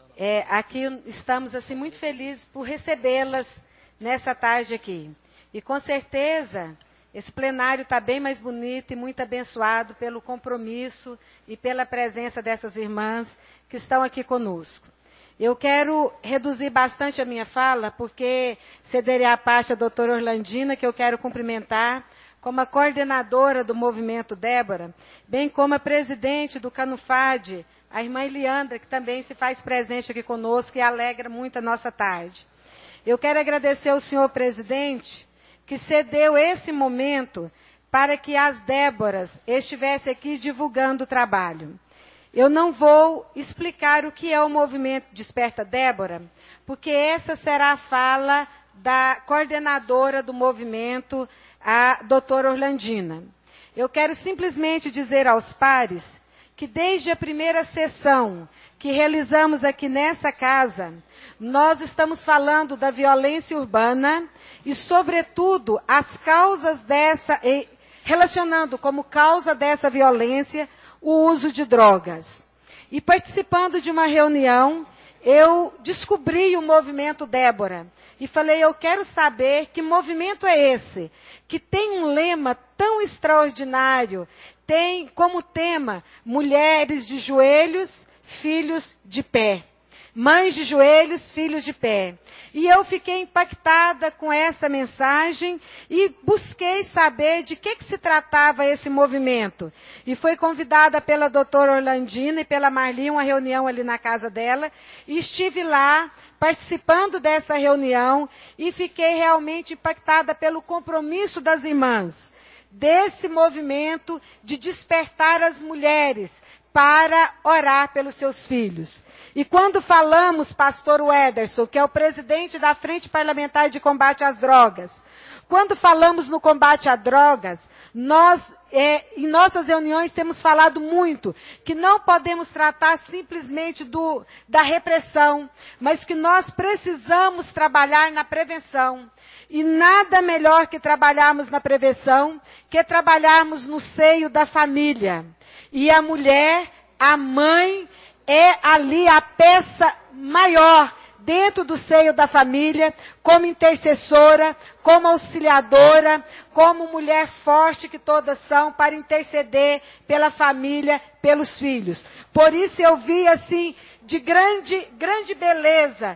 aqui estamos assim muito felizes por recebê-las nessa tarde aqui. E com certeza esse plenário está bem mais bonito e muito abençoado pelo compromisso e pela presença dessas irmãs que estão aqui conosco. Eu quero reduzir bastante a minha fala, porque cederei a parte à doutora Orlandina, que eu quero cumprimentar como a coordenadora do Movimento Débora, bem como a presidente do Canufade, a irmã Eliandra, que também se faz presente aqui conosco e alegra muito a nossa tarde. Eu quero agradecer ao senhor presidente, que cedeu esse momento para que as Déboras estivessem aqui divulgando o trabalho. Eu não vou explicar o que é o movimento Desperta Débora, porque essa será a fala da coordenadora do movimento, a doutora Orlandina. Eu quero simplesmente dizer aos pares que desde a primeira sessão que realizamos aqui nessa casa, nós estamos falando da violência urbana e, sobretudo, as causas dessa, relacionando como causa dessa violência o uso de drogas. E participando de uma reunião, eu descobri o movimento Débora. E falei, eu quero saber que movimento é esse, que tem um lema tão extraordinário, tem como tema mulheres de joelhos, filhos de pé. Mães de joelhos, filhos de pé. E eu fiquei impactada com essa mensagem e busquei saber de que se tratava esse movimento. E fui convidada pela doutora Orlandina e pela Marli, uma reunião ali na casa dela, e estive lá participando dessa reunião e fiquei realmente impactada pelo compromisso das irmãs, desse movimento de despertar as mulheres para orar pelos seus filhos. E quando falamos, pastor Wederson, que é o presidente da Frente Parlamentar de Combate às Drogas, quando falamos no combate às drogas, nós, em nossas reuniões, temos falado muito que não podemos tratar simplesmente da repressão, mas que nós precisamos trabalhar na prevenção. E nada melhor que trabalharmos na prevenção que trabalharmos no seio da família. E a mulher, a mãe, é ali a peça maior dentro do seio da família, como intercessora, como auxiliadora, como mulher forte que todas são, para interceder pela família, pelos filhos. Por isso eu vi assim, de grande beleza,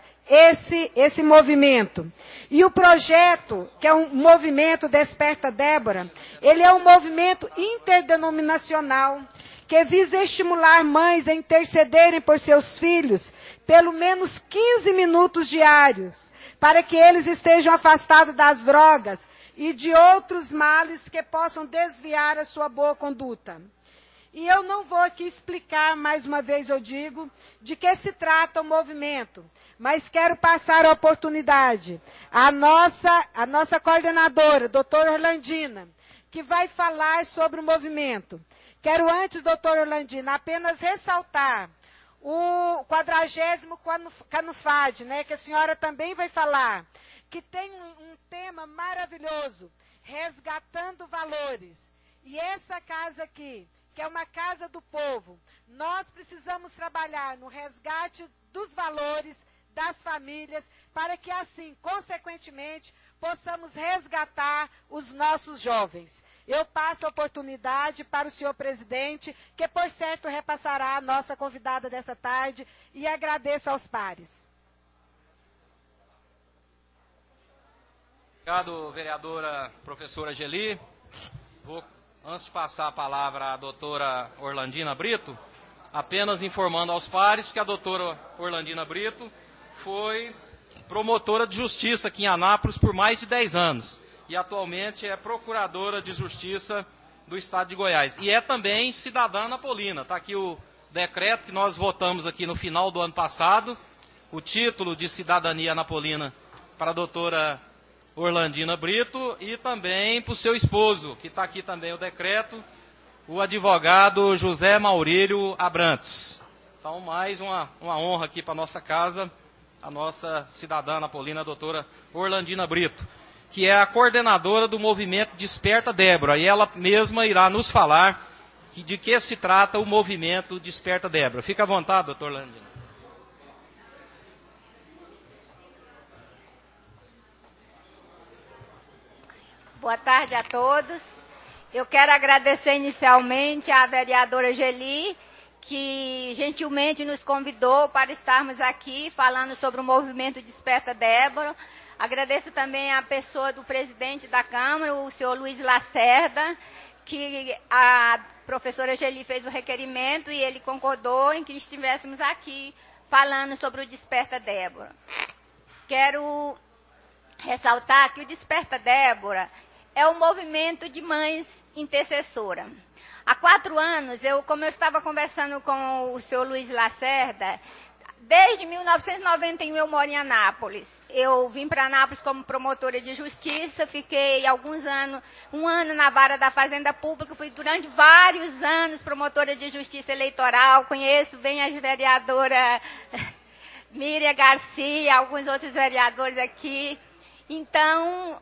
esse movimento. E o projeto, que é um movimento Desperta Débora, ele é um movimento interdenominacional, que visa estimular mães a intercederem por seus filhos, pelo menos 15 minutos diários, para que eles estejam afastados das drogas e de outros males que possam desviar a sua boa conduta. E eu não vou aqui explicar, mais uma vez eu digo, de que se trata o movimento, mas quero passar a oportunidade à nossa coordenadora, doutora Orlandina, que vai falar sobre o movimento. Quero antes, doutora Orlandina, apenas ressaltar o 40º Canufad, né, que a senhora também vai falar, que tem um tema maravilhoso, resgatando valores. E essa casa aqui, que é uma casa do povo, nós precisamos trabalhar no resgate dos valores das famílias, para que assim, consequentemente, possamos resgatar os nossos jovens. Eu passo a oportunidade para o senhor presidente, que por certo repassará a nossa convidada dessa tarde, e agradeço aos pares. Obrigado, vereadora professora Geli. Antes de passar a palavra à doutora Orlandina Brito, apenas informando aos pares que a doutora Orlandina Brito foi promotora de justiça aqui em Anápolis por mais de 10 anos. E atualmente é procuradora de justiça do estado de Goiás. E é também cidadã anapolina. Está aqui o decreto que nós votamos aqui no final do ano passado, o título de cidadania anapolina para a doutora Orlandina Brito e também para o seu esposo, que está aqui também o decreto, o advogado José Maurílio Abrantes. Então, mais uma honra aqui para a nossa casa, a nossa cidadã anapolina, a doutora Orlandina Brito, que é a coordenadora do movimento Desperta Débora, e ela mesma irá nos falar de que se trata o movimento Desperta Débora. Fica à vontade, doutora Orlandina. Boa tarde a todos. Eu quero agradecer inicialmente à vereadora Geli, que gentilmente nos convidou para estarmos aqui falando sobre o movimento Desperta Débora. Agradeço também a pessoa do presidente da Câmara, o senhor Luiz Lacerda, que a professora Geli fez o requerimento e ele concordou em que estivéssemos aqui falando sobre o Desperta Débora. Quero ressaltar que o Desperta Débora é um movimento de mães intercessoras. Há 4 anos, como eu estava conversando com o senhor Luiz Lacerda, desde 1991 eu moro em Anápolis. Eu vim para Anápolis como promotora de justiça, fiquei alguns anos, 1 ano na vara da Fazenda Pública, fui durante vários anos promotora de justiça eleitoral, conheço bem a vereadora Miriam Garcia, alguns outros vereadores aqui. Então,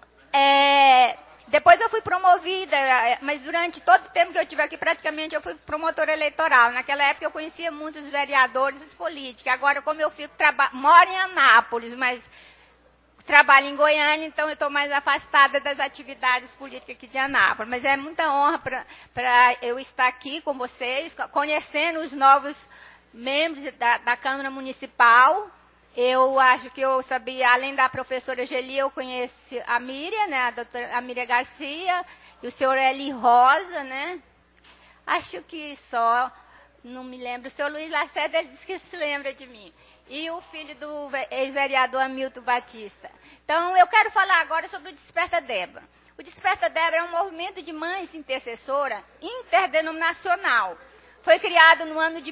depois eu fui promovida, mas durante todo o tempo que eu estive aqui, praticamente eu fui promotora eleitoral. Naquela época eu conhecia muitos vereadores e políticos. Agora, como eu moro em Anápolis, mas trabalho em Goiânia, então eu estou mais afastada das atividades políticas aqui de Anápolis. Mas é muita honra para eu estar aqui com vocês, conhecendo os novos membros da Câmara Municipal. Eu acho que eu sabia, além da professora Geli, eu conheço a Miriam, né, a Miriam Garcia, e o senhor Eli Rosa, né? Acho que só, não me lembro. O senhor Luiz Lacerda, ele disse que se lembra de mim. E o filho do ex-vereador Hamilton Batista. Então, eu quero falar agora sobre o Desperta Débora. O Desperta Débora é um movimento de mães intercessora interdenominacional. Foi criado no ano de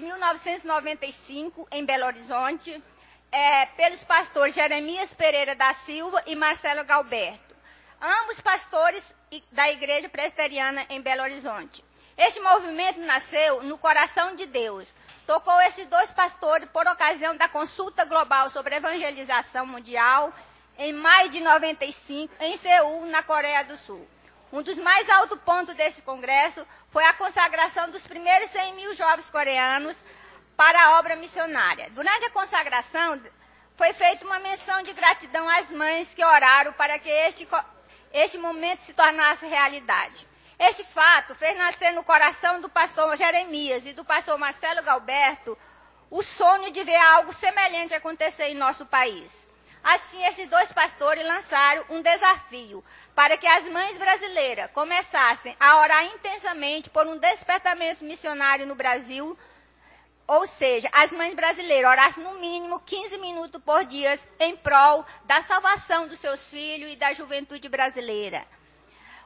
1995, em Belo Horizonte, pelos pastores Jeremias Pereira da Silva e Marcelo Galberto, ambos pastores da Igreja Presbiteriana em Belo Horizonte. Este movimento nasceu no coração de Deus. Tocou esses 2 pastores por ocasião da Consulta Global sobre Evangelização Mundial, em maio de 95, em Seul, na Coreia do Sul. Um dos mais altos pontos desse congresso foi a consagração dos primeiros 100 mil jovens coreanos para a obra missionária. Durante a consagração, foi feita uma menção de gratidão às mães que oraram para que este momento se tornasse realidade. Este fato fez nascer no coração do pastor Jeremias e do pastor Marcelo Galberto o sonho de ver algo semelhante acontecer em nosso país. Assim, esses 2 pastores lançaram um desafio para que as mães brasileiras começassem a orar intensamente por um despertamento missionário no Brasil. Ou seja, as mães brasileiras orassem no mínimo 15 minutos por dia em prol da salvação dos seus filhos e da juventude brasileira.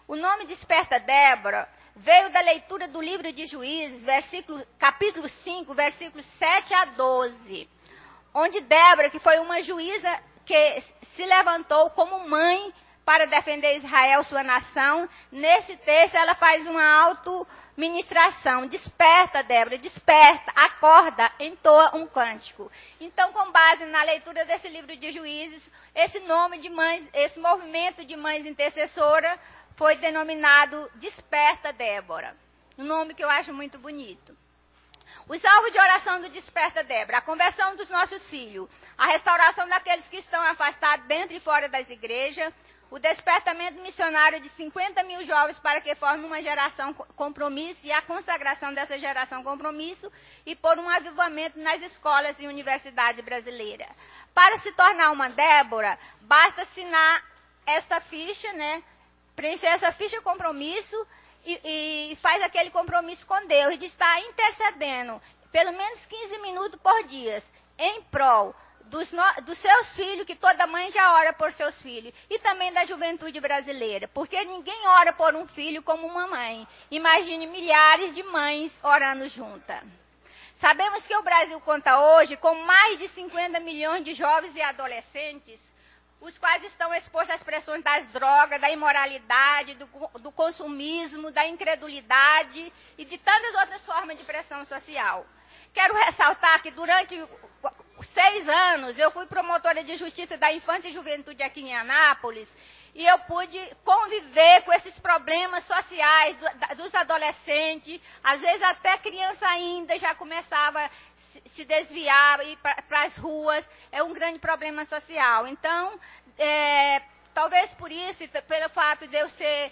O nome Desperta Débora veio da leitura do livro de Juízes, capítulo 5, versículos 7 a 12, onde Débora, que foi uma juíza que se levantou como mãe para defender Israel, sua nação, nesse texto ela faz uma auto-ministração. Desperta, Débora, desperta, acorda, entoa um cântico. Então, com base na leitura desse livro de Juízes, esse nome de mães, esse movimento de mães intercessora foi denominado Desperta Débora. Um nome que eu acho muito bonito. Os alvos de oração do Desperta Débora, a conversão dos nossos filhos, a restauração daqueles que estão afastados dentro e fora das igrejas, o despertamento missionário de 50 mil jovens para que formem uma geração compromisso e a consagração dessa geração compromisso e por um avivamento nas escolas e universidades brasileiras. Para se tornar uma Débora, basta assinar essa ficha, né? Preencher essa ficha compromisso e faz aquele compromisso com Deus de estar intercedendo pelo menos 15 minutos por dia em prol dos seus filhos, que toda mãe já ora por seus filhos, e também da juventude brasileira, porque ninguém ora por um filho como uma mãe. Imagine milhares de mães orando juntas. Sabemos que o Brasil conta hoje com mais de 50 milhões de jovens e adolescentes, os quais estão expostos às pressões das drogas, da imoralidade, do consumismo, da incredulidade e de tantas outras formas de pressão social. Quero ressaltar que durante 6 anos eu fui promotora de justiça da infância e juventude aqui em Anápolis e eu pude conviver com esses problemas sociais dos adolescentes, às vezes até criança ainda já começava a se desviar e ir para as ruas, é um grande problema social. Então, talvez por isso, pelo fato de eu ser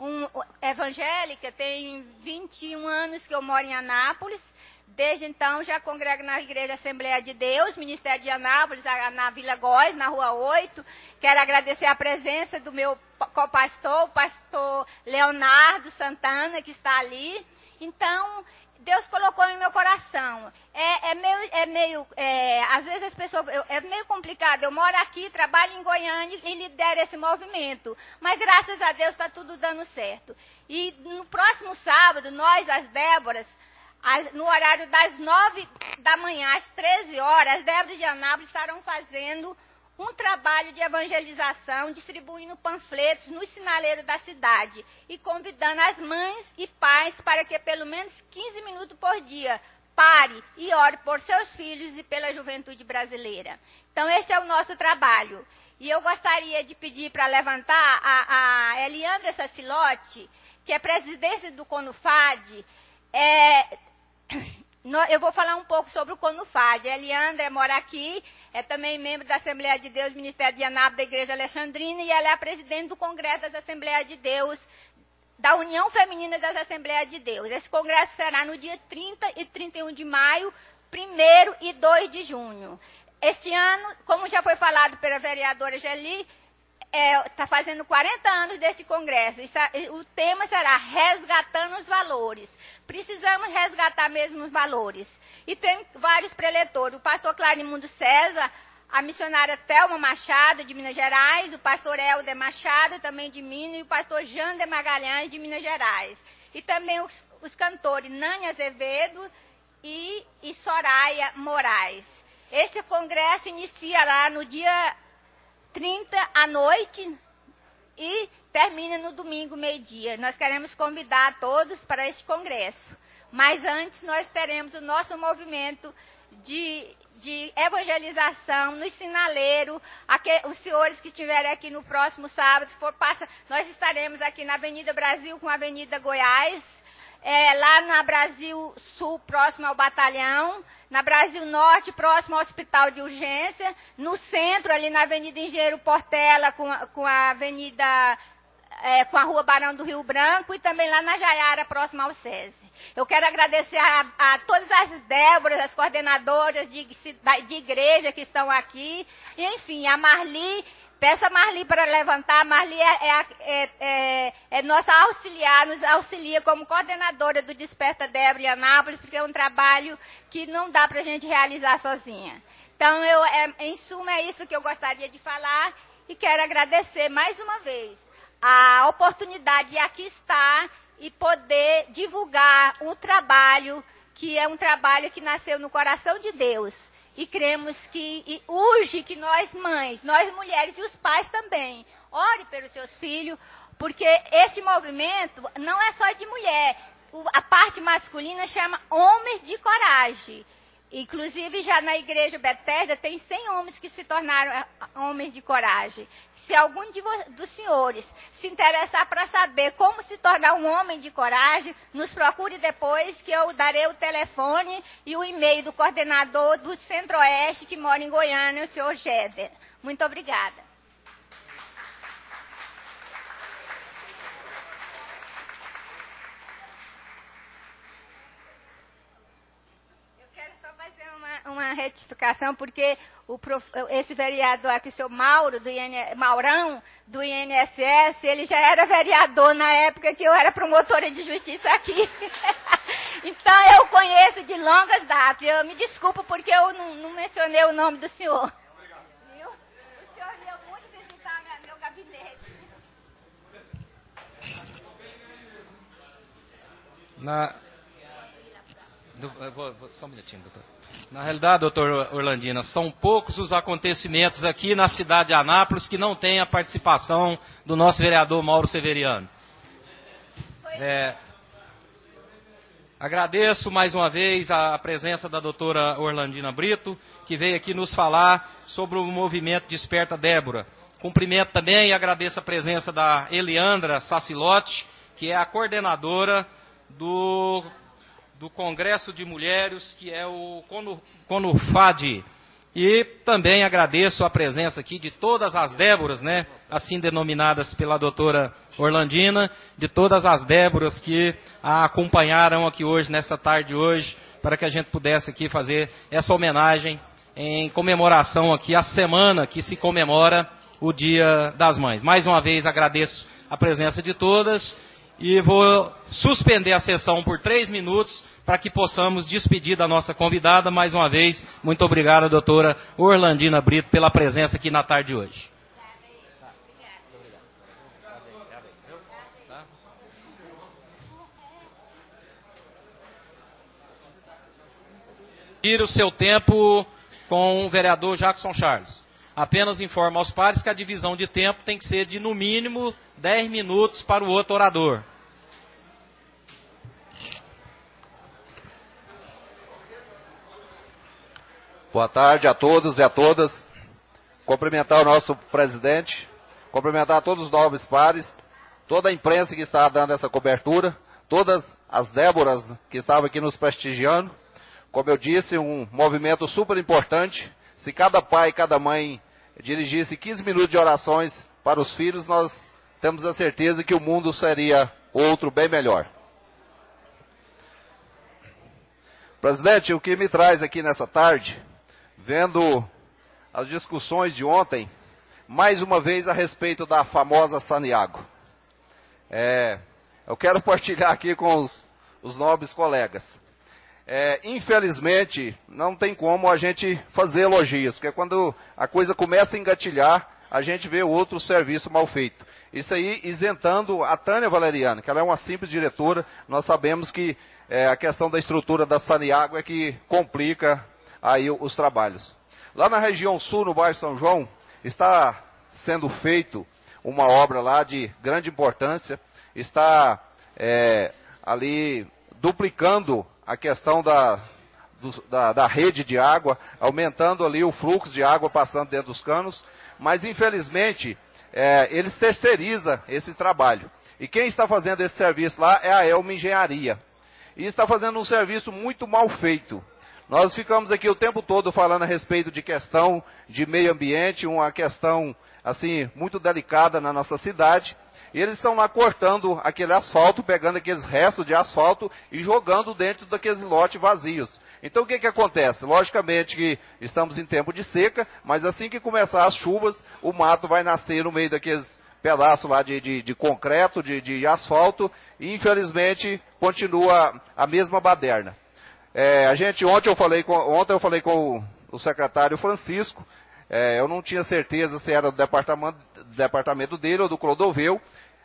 evangélica, tem 21 anos que eu moro em Anápolis. Desde então, já congrego na Igreja Assembleia de Deus, Ministério de Anápolis, na Vila Góes, na Rua 8. Quero agradecer a presença do meu co-pastor, o pastor Leonardo Santana, que está ali. Então, Deus colocou em meu coração. Às vezes as pessoas, é meio complicado. Eu moro aqui, trabalho em Goiânia e lidero esse movimento. Mas graças a Deus está tudo dando certo. E no próximo sábado, nós, as Déboras, no horário das 9 da manhã às 13 horas, as Déboras de Anápolis estarão fazendo um trabalho de evangelização, distribuindo panfletos nos sinaleiros da cidade e convidando as mães e pais para que pelo menos 15 minutos por dia pare e ore por seus filhos e pela juventude brasileira. Então esse é o nosso trabalho. E eu gostaria de pedir para levantar a Eliandra Sacilotti, que é presidente do CONUFAD. Eu vou falar um pouco sobre o CONUFAD. A Eliandra mora aqui, é também membro da Assembleia de Deus, Ministério de Anápolis, da Igreja Alexandrina, e ela é a presidente do Congresso das Assembleias de Deus, da União Feminina das Assembleias de Deus. Esse congresso será no dia 30 e 31 de maio, 1º e 2 de junho. Este ano, como já foi falado pela vereadora Geli, está fazendo 40 anos desse congresso. O tema será Resgatando os Valores. Precisamos resgatar mesmo os valores. E tem vários preletores. O pastor Clarimundo César, a missionária Thelma Machado, de Minas Gerais, o pastor Helder Machado, também de Minas, e o pastor Jander Magalhães, de Minas Gerais. E também os cantores Nânia Azevedo e Soraya Moraes. Esse congresso inicia lá no dia 30 à noite e termina no domingo, meio-dia. Nós queremos convidar todos para este congresso. Mas antes nós teremos o nosso movimento de evangelização no sinaleiros. Os senhores que estiverem aqui no próximo sábado, nós estaremos aqui na Avenida Brasil com a Avenida Goiás, lá na Brasil Sul, próximo ao batalhão, na Brasil Norte, próximo ao Hospital de Urgência, no centro, ali na Avenida Engenheiro Portela, com a Avenida, com a Rua Barão do Rio Branco, e também lá na Jaiara, próximo ao SESI. Eu quero agradecer a todas as Déboras, as coordenadoras de igreja que estão aqui, e, enfim, a Marli. Peço a Marli para levantar. A Marli é nossa auxiliar, nos auxilia como coordenadora do Desperta Débora em Anápolis, porque é um trabalho que não dá para a gente realizar sozinha. Então, em suma, é isso que eu gostaria de falar e quero agradecer mais uma vez a oportunidade de aqui estar e poder divulgar o trabalho, que é um trabalho que nasceu no coração de Deus. E cremos que urge que nós mães, nós mulheres e os pais também, ore pelos seus filhos, porque esse movimento não é só de mulher. A parte masculina chama homens de coragem. Inclusive, já na igreja Bethesda tem 100 homens que se tornaram homens de coragem. Se algum dos senhores se interessar para saber como se tornar um homem de coragem, nos procure depois, que eu darei o telefone e o e-mail do coordenador do Centro-Oeste, que mora em Goiânia, o senhor Géder. Muito obrigada. Uma retificação, porque esse vereador aqui, o seu Maurão, do INSS, ele já era vereador na época que eu era promotora de justiça aqui. Então eu conheço de longas datas. Eu me desculpo porque eu não mencionei o nome do senhor. Viu? O senhor ia muito visitar meu gabinete. Só um minutinho, doutor. Na realidade, doutor Orlandina, são poucos os acontecimentos aqui na cidade de Anápolis que não tem a participação do nosso vereador Mauro Severiano. Agradeço mais uma vez a presença da doutora Orlandina Brito, que veio aqui nos falar sobre o movimento Desperta Débora. Cumprimento também e agradeço a presença da Eliandra Sacilotti, que é a coordenadora do Congresso de Mulheres, que é o CONUFAD. E também agradeço a presença aqui de todas as Déboras, né, assim denominadas pela doutora Orlandina, de todas as Déboras que a acompanharam aqui hoje, nessa tarde hoje, para que a gente pudesse aqui fazer essa homenagem em comemoração aqui à semana que se comemora o Dia das Mães. Mais uma vez agradeço a presença de todas e vou suspender a sessão por 3 minutos para que possamos despedir da nossa convidada. Mais uma vez, muito obrigado, doutora Orlandina Brito, pela presença aqui na tarde de hoje. O seu tempo com o vereador Jackson Charles. Apenas informo aos pares que a divisão de tempo tem que ser de, no mínimo, 10 minutos para o outro orador. Boa tarde a todos e a todas. Cumprimentar o nosso presidente, cumprimentar todos os nobres pares, toda a imprensa que está dando essa cobertura, todas as Déboras que estavam aqui nos prestigiando. Como eu disse, um movimento super importante. Se cada pai e cada mãe dirigisse 15 minutos de orações para os filhos, nós temos a certeza que o mundo seria outro bem melhor. Presidente, o que me traz aqui nessa tarde, vendo as discussões de ontem, mais uma vez a respeito da famosa Saniago. Eu quero partilhar aqui com os nobres colegas. Infelizmente, não tem como a gente fazer elogios, porque quando a coisa começa a engatilhar, a gente vê outro serviço mal feito. Isso aí isentando a Tânia Valeriano, que ela é uma simples diretora. Nós sabemos que a questão da estrutura da Saniago é que complica aí os trabalhos. Lá na região sul, no bairro São João, está sendo feito uma obra lá de grande importância, está ali duplicando a questão da rede de água, aumentando ali o fluxo de água passando dentro dos canos, mas infelizmente eles terceirizam esse trabalho. E quem está fazendo esse serviço lá é a Elma Engenharia. E está fazendo um serviço muito mal feito. Nós ficamos aqui o tempo todo falando a respeito de questão de meio ambiente, uma questão assim muito delicada na nossa cidade. E eles estão lá cortando aquele asfalto, pegando aqueles restos de asfalto e jogando dentro daqueles lotes vazios. Então o que acontece? Logicamente que estamos em tempo de seca, mas assim que começar as chuvas, o mato vai nascer no meio daqueles pedaços lá de concreto, de asfalto, e infelizmente continua a mesma baderna. Ontem eu falei com o secretário Francisco, eu não tinha certeza se era do departamento dele ou do Clodoveu.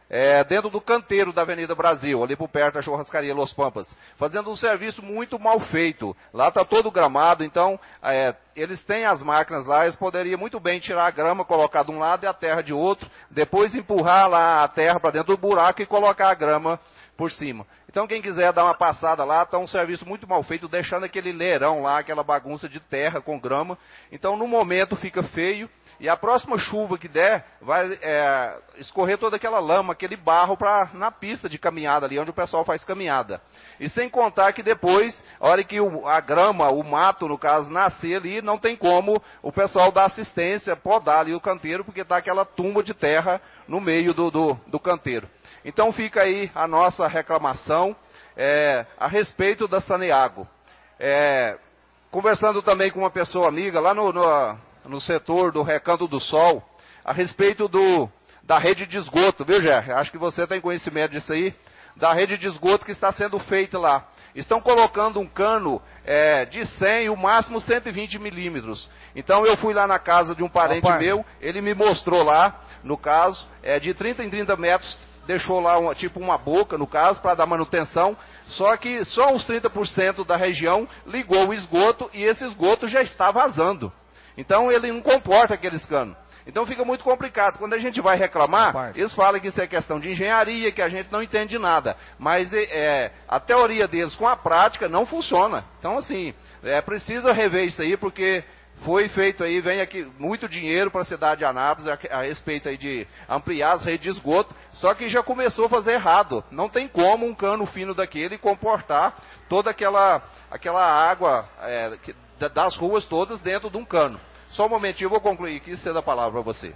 dentro do canteiro da Avenida Brasil, ali por perto da churrascaria Los Pampas, fazendo um serviço muito mal feito. Lá está todo gramado, então eles têm as máquinas lá, eles poderiam muito bem tirar a grama, colocar de um lado e a terra de outro, depois empurrar lá a terra para dentro do buraco e colocar a grama por cima. Então quem quiser dar uma passada lá, está um serviço muito mal feito, deixando aquele leirão lá, aquela bagunça de terra com grama. Então no momento fica feio, e a próxima chuva que der, vai escorrer toda aquela lama, aquele barro na pista de caminhada ali, onde o pessoal faz caminhada. E sem contar que depois, a hora que a grama, o mato, no caso, nascer ali, não tem como o pessoal dar assistência, podar ali o canteiro, porque está aquela tumba de terra no meio do canteiro. Então fica aí a nossa reclamação a respeito da Saneago. Conversando também com uma pessoa amiga lá no setor do Recanto do Sol, a respeito da rede de esgoto, viu, Gé? Acho que você tem conhecimento disso aí, da rede de esgoto que está sendo feita lá. Estão colocando um cano de 100, o máximo 120 milímetros. Então eu fui lá na casa de um parente meu, ele me mostrou lá, no caso, de 30 em 30 metros, deixou lá tipo uma boca, no caso, para dar manutenção, só que só uns 30% da região ligou o esgoto e esse esgoto já está vazando. Então ele não comporta aqueles canos. Então fica muito complicado. Quando a gente vai reclamar, eles falam que isso é questão de engenharia, que a gente não entende nada. Mas a teoria deles com a prática não funciona. Então assim, precisa rever isso aí, porque foi feito aí, vem aqui muito dinheiro para a cidade de Anápolis a respeito aí de ampliar as redes de esgoto, só que já começou a fazer errado. Não tem como um cano fino daquele comportar toda aquela água das ruas todas dentro de um cano. Só um momentinho, eu vou concluir aqui, cedo a palavra para você.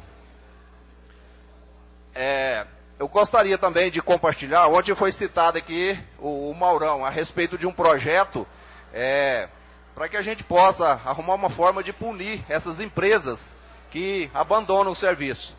Eu gostaria também de compartilhar, ontem foi citado aqui o Maurão, a respeito de um projeto, para que a gente possa arrumar uma forma de punir essas empresas que abandonam o serviço.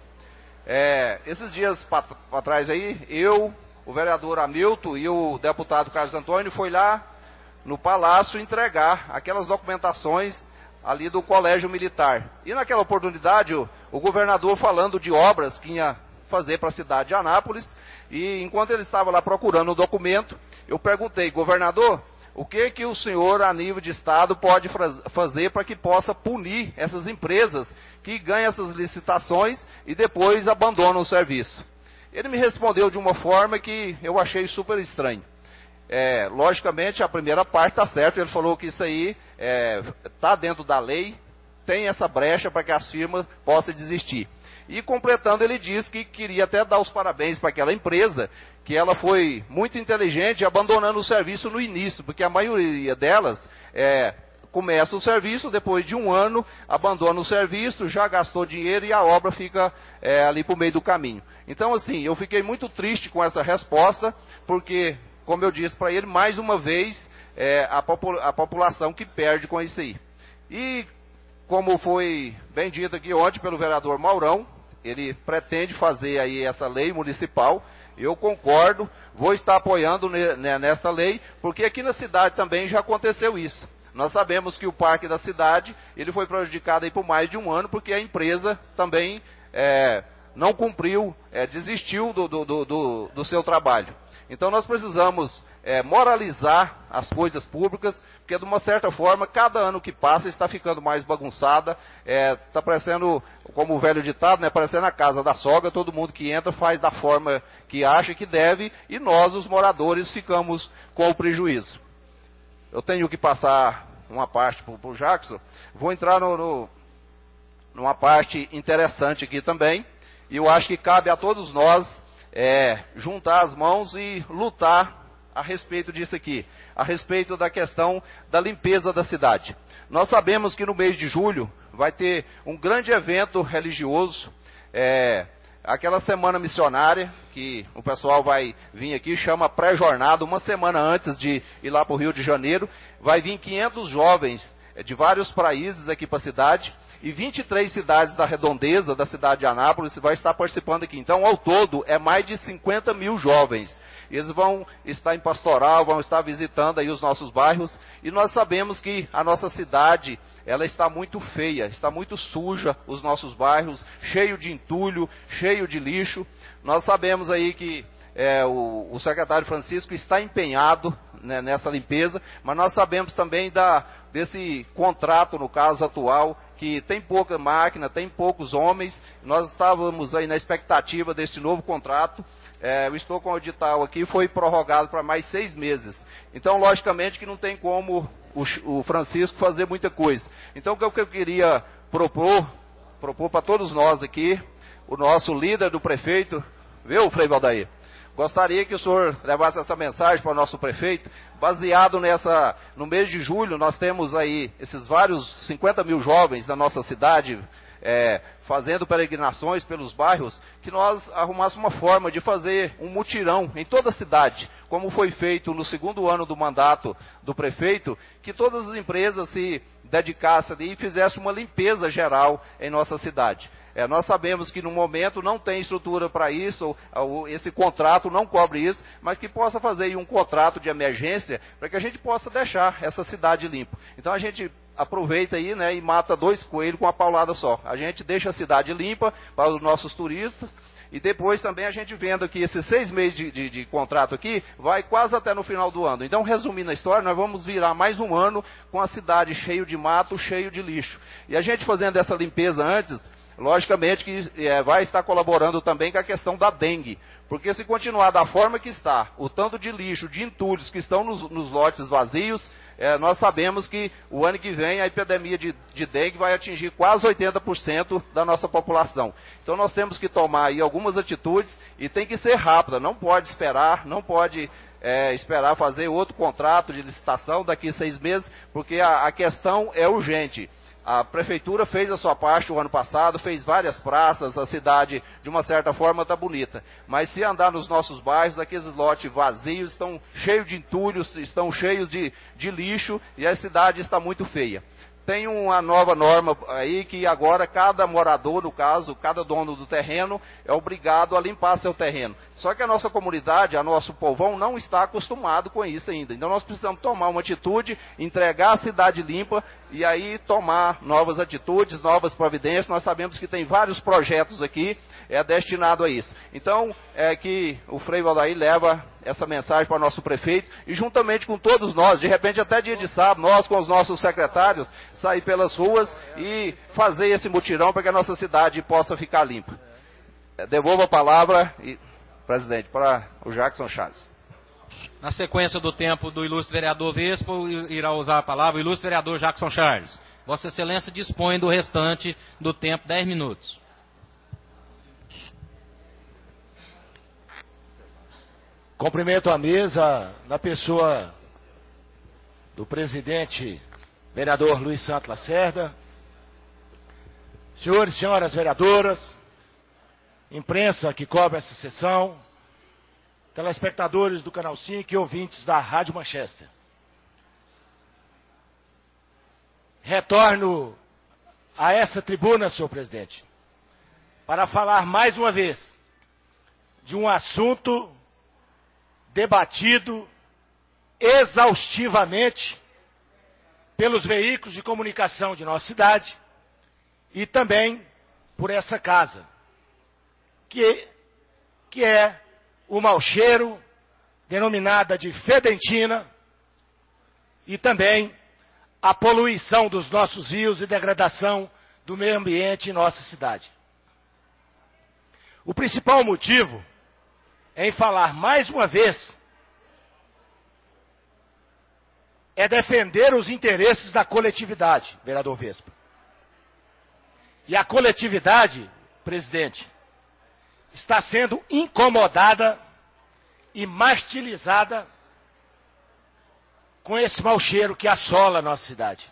Esses dias para trás aí, eu, o vereador Hamilton e o deputado Carlos Antônio foi lá no Palácio entregar aquelas documentações ali do Colégio Militar. E naquela oportunidade, o governador falando de obras que ia fazer para a cidade de Anápolis, e enquanto ele estava lá procurando o documento, eu perguntei, governador, o que o senhor, a nível de Estado, pode fazer para que possa punir essas empresas que ganham essas licitações e depois abandonam o serviço? Ele me respondeu de uma forma que eu achei super estranho. Logicamente, a primeira parte está certa, ele falou que isso aí está dentro da lei, tem essa brecha para que as firmas possam desistir. E completando, ele disse que queria até dar os parabéns para aquela empresa, que ela foi muito inteligente, abandonando o serviço no início, porque a maioria delas começa o serviço, depois de um ano, abandona o serviço, já gastou dinheiro e a obra fica ali para o meio do caminho. Então, assim, eu fiquei muito triste com essa resposta, porque, como eu disse para ele, mais uma vez, a população que perde com isso aí. E, como foi bem dito aqui ontem pelo vereador Maurão, ele pretende fazer aí essa lei municipal. Eu concordo, vou estar apoiando nesta lei, porque aqui na cidade também já aconteceu isso. Nós sabemos que o parque da cidade, ele foi prejudicado aí por mais de um ano, porque a empresa também não cumpriu, desistiu do seu trabalho. Então nós precisamos moralizar as coisas públicas, porque de uma certa forma, cada ano que passa está ficando mais bagunçada, está parecendo, como o velho ditado, né, parecendo a casa da sogra, todo mundo que entra faz da forma que acha que deve, e nós, os moradores, ficamos com o prejuízo. Eu tenho que passar uma parte para o Jackson, vou entrar numa parte interessante aqui também, e eu acho que cabe a todos nós juntar as mãos e lutar a respeito disso aqui, a respeito da questão da limpeza da cidade. Nós sabemos que no mês de julho vai ter um grande evento religioso, aquela semana missionária, que o pessoal vai vir aqui, chama pré-jornada, uma semana antes de ir lá para o Rio de Janeiro, vai vir 500 jovens de vários países aqui para a cidade, e 23 cidades da redondeza da cidade de Anápolis vai estar participando aqui. Então, ao todo, mais de 50 mil jovens. eles vão estar em pastoral, vão estar visitando aí os nossos bairros, e nós sabemos que a nossa cidade, ela está muito feia, está muito suja, os nossos bairros, cheio de entulho, cheio de lixo. Nós sabemos aí que o secretário Francisco está empenhado, né, nessa limpeza, mas nós sabemos também desse contrato, no caso atual, que tem pouca máquina, tem poucos homens. Nós estávamos aí na expectativa desse novo contrato. Eu estou com o edital aqui, foi prorrogado para mais 6 meses. Então, logicamente que não tem como o Francisco fazer muita coisa. Então, o que eu queria propor para todos nós aqui, o nosso líder do prefeito, viu, Frei Valdair? Gostaria que o senhor levasse essa mensagem para o nosso prefeito, baseado no mês de julho, nós temos aí esses vários 50 mil jovens da nossa cidade, fazendo peregrinações pelos bairros, que nós arrumássemos uma forma de fazer um mutirão em toda a cidade, como foi feito no 2º ano do mandato do prefeito, que todas as empresas se dedicassem ali e fizessem uma limpeza geral em nossa cidade. Nós sabemos que no momento não tem estrutura para isso, esse contrato não cobre isso, mas que possa fazer aí um contrato de emergência para que a gente possa deixar essa cidade limpa. Então a gente aproveita aí, né, e mata 2 coelhos com uma paulada só. A gente deixa a cidade limpa para os nossos turistas, e depois também a gente vendo que esses 6 meses de contrato aqui, vai quase até no final do ano. Então, resumindo a história, nós vamos virar mais um ano com a cidade cheio de mato, cheio de lixo. E a gente fazendo essa limpeza antes, logicamente que vai estar colaborando também com a questão da dengue. Porque se continuar da forma que está, o tanto de lixo, de entulhos que estão nos lotes vazios, nós sabemos que o ano que vem a epidemia de dengue vai atingir quase 80% da nossa população. Então nós temos que tomar aí algumas atitudes e tem que ser rápida, não pode esperar, não pode esperar fazer outro contrato de licitação daqui a 6 meses, porque a questão é urgente. A prefeitura fez a sua parte o ano passado, fez várias praças, a cidade de uma certa forma está bonita. Mas se andar nos nossos bairros, aqueles lotes vazios estão cheios de entulhos, estão cheios de lixo e a cidade está muito feia. Tem uma nova norma aí que agora cada morador, no caso, cada dono do terreno, é obrigado a limpar seu terreno. Só que a nossa comunidade, a nosso povão, não está acostumado com isso ainda. Então nós precisamos tomar uma atitude, entregar a cidade limpa e aí tomar novas atitudes, novas providências. Nós sabemos que tem vários projetos aqui destinados a isso. Então, que o Frei Valdair leva essa mensagem para o nosso prefeito e juntamente com todos nós, de repente até dia de sábado, nós com os nossos secretários, sair pelas ruas e fazer esse mutirão para que a nossa cidade possa ficar limpa. Devolvo a palavra, presidente, para o Jackson Charles. Na sequência do tempo do ilustre vereador Vespo, irá usar a palavra o ilustre vereador Jackson Charles. Vossa Excelência dispõe do restante do tempo, 10 minutos. Cumprimento a mesa na pessoa do presidente vereador Luiz Santos Lacerda, senhores e senhoras vereadoras, imprensa que cobre essa sessão, telespectadores do Canal 5 e ouvintes da Rádio Manchester. Retorno a essa tribuna, senhor presidente, para falar mais uma vez de um assunto debatido exaustivamente pelos veículos de comunicação de nossa cidade e também por essa casa, que é o mau cheiro, denominada de fedentina, e também a poluição dos nossos rios e degradação do meio ambiente em nossa cidade. O principal motivo em falar mais uma vez é defender os interesses da coletividade, vereador Vespa. E a coletividade, presidente, está sendo incomodada e martirizada com esse mau cheiro que assola a nossa cidade.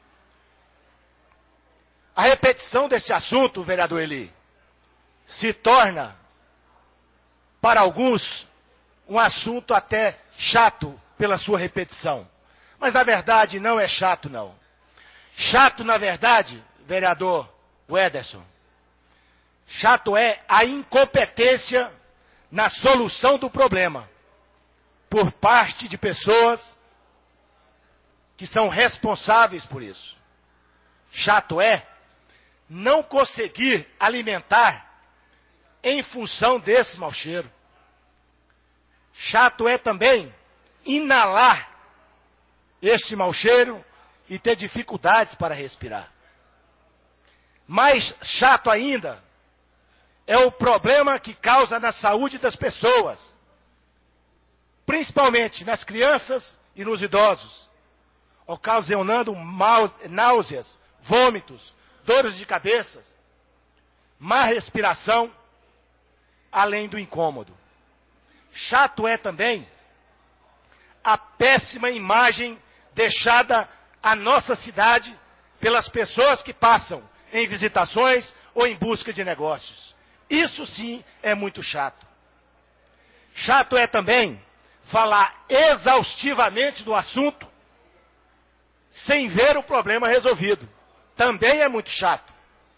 A repetição desse assunto, vereador Eli, se torna, para alguns, um assunto até chato pela sua repetição. Mas, na verdade, não é chato, não. Chato, na verdade, vereador Wederson, chato é a incompetência na solução do problema. por parte de pessoas que são responsáveis por isso. Chato é não conseguir alimentar em função desse mau cheiro. Chato é também inalar este mau cheiro e ter dificuldades para respirar. Mais chato ainda é o problema que causa na saúde das pessoas, principalmente nas crianças e nos idosos, ocasionando náuseas, vômitos, dores de cabeça, má respiração, além do incômodo. Chato é também a péssima imagem deixada à nossa cidade pelas pessoas que passam em visitações ou em busca de negócios. Isso sim é muito chato. Chato é também falar exaustivamente do assunto sem ver o problema resolvido. Também é muito chato.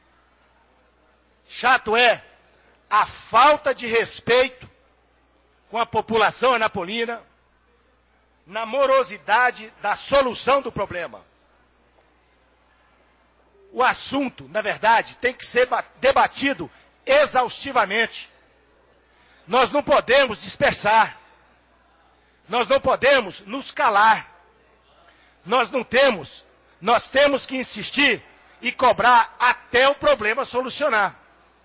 Chato é a falta de respeito com a população anapolina na morosidade da solução do problema. O assunto, na verdade, tem que ser debatido exaustivamente. Nós não podemos dispersar. Nós não podemos nos calar. Nós temos que insistir e cobrar até o problema solucionar.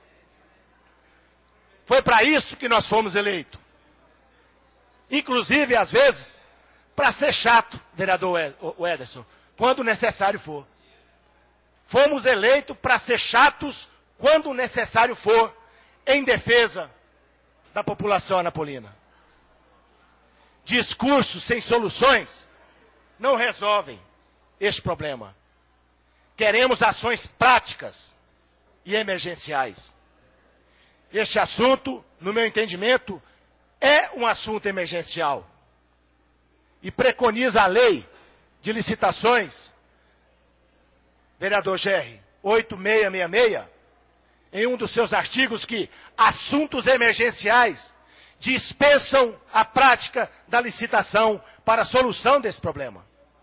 Foi para isso que nós fomos eleitos. Inclusive, às vezes, para ser chato, vereador Ederson, quando necessário for. Fomos eleitos para ser chatos quando necessário for, em defesa da população anapolina. Discursos sem soluções não resolvem este problema. Queremos ações práticas e emergenciais. Este assunto, no meu entendimento, é um assunto emergencial. E preconiza a lei de licitações, vereador GR 8666, em um dos seus artigos, que assuntos emergenciais dispensam a prática da licitação para a solução desse problema.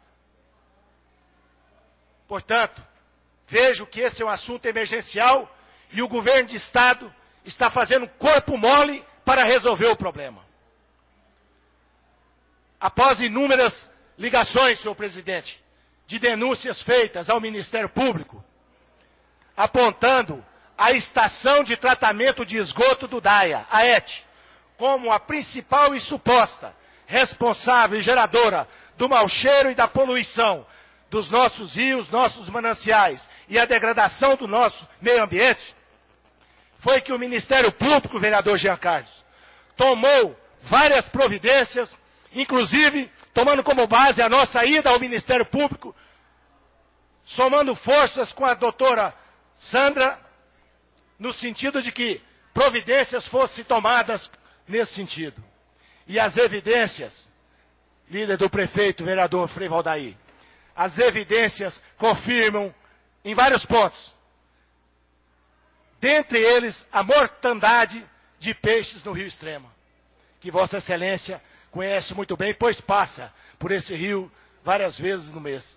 Portanto, vejo que esse é um assunto emergencial e o governo de Estado está fazendo corpo mole para resolver o problema. Após inúmeras ligações, senhor presidente, de denúncias feitas ao Ministério Público, apontando a estação de tratamento de esgoto do DAIA, a ET, como a principal e suposta responsável e geradora do mau cheiro e da poluição dos nossos rios, nossos mananciais e a degradação do nosso meio ambiente, foi que o Ministério Público, vereador Jean Carlos, tomou várias providências, inclusive tomando como base a nossa ida ao Ministério Público, somando forças com a doutora Sandra, no sentido de que providências fossem tomadas nesse sentido. E as evidências, líder do prefeito, vereador Frei Valdair, as evidências confirmam em vários pontos. Dentre eles, a mortandade de peixes no Rio Extrema, que Vossa Excelência conhece muito bem, pois passa por esse rio várias vezes no mês.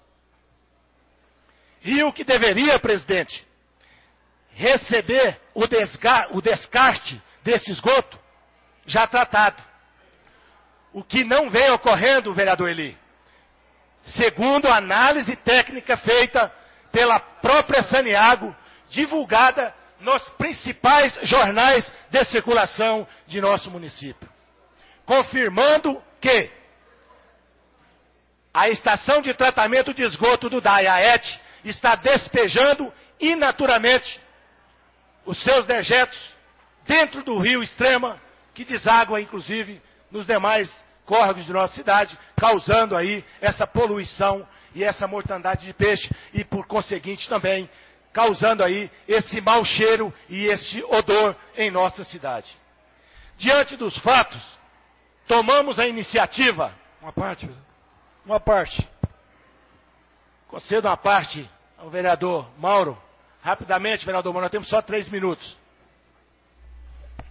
Rio que deveria, presidente, receber o descarte desse esgoto já tratado. O que não vem ocorrendo, vereador Eli, segundo a análise técnica feita pela própria Saniago, divulgada nos principais jornais de circulação de nosso município, confirmando que a estação de tratamento de esgoto do DAIA-ET está despejando inaturalmente os seus dejetos dentro do rio Extrema, que deságua, inclusive, nos demais córregos de nossa cidade, causando aí essa poluição e essa mortandade de peixe e, por conseguinte, também causando aí esse mau cheiro e esse odor em nossa cidade. Diante dos fatos, tomamos a iniciativa... Uma parte. Concedo uma parte ao vereador Mauro. Rapidamente, vereador Mauro, nós temos só 3 minutos.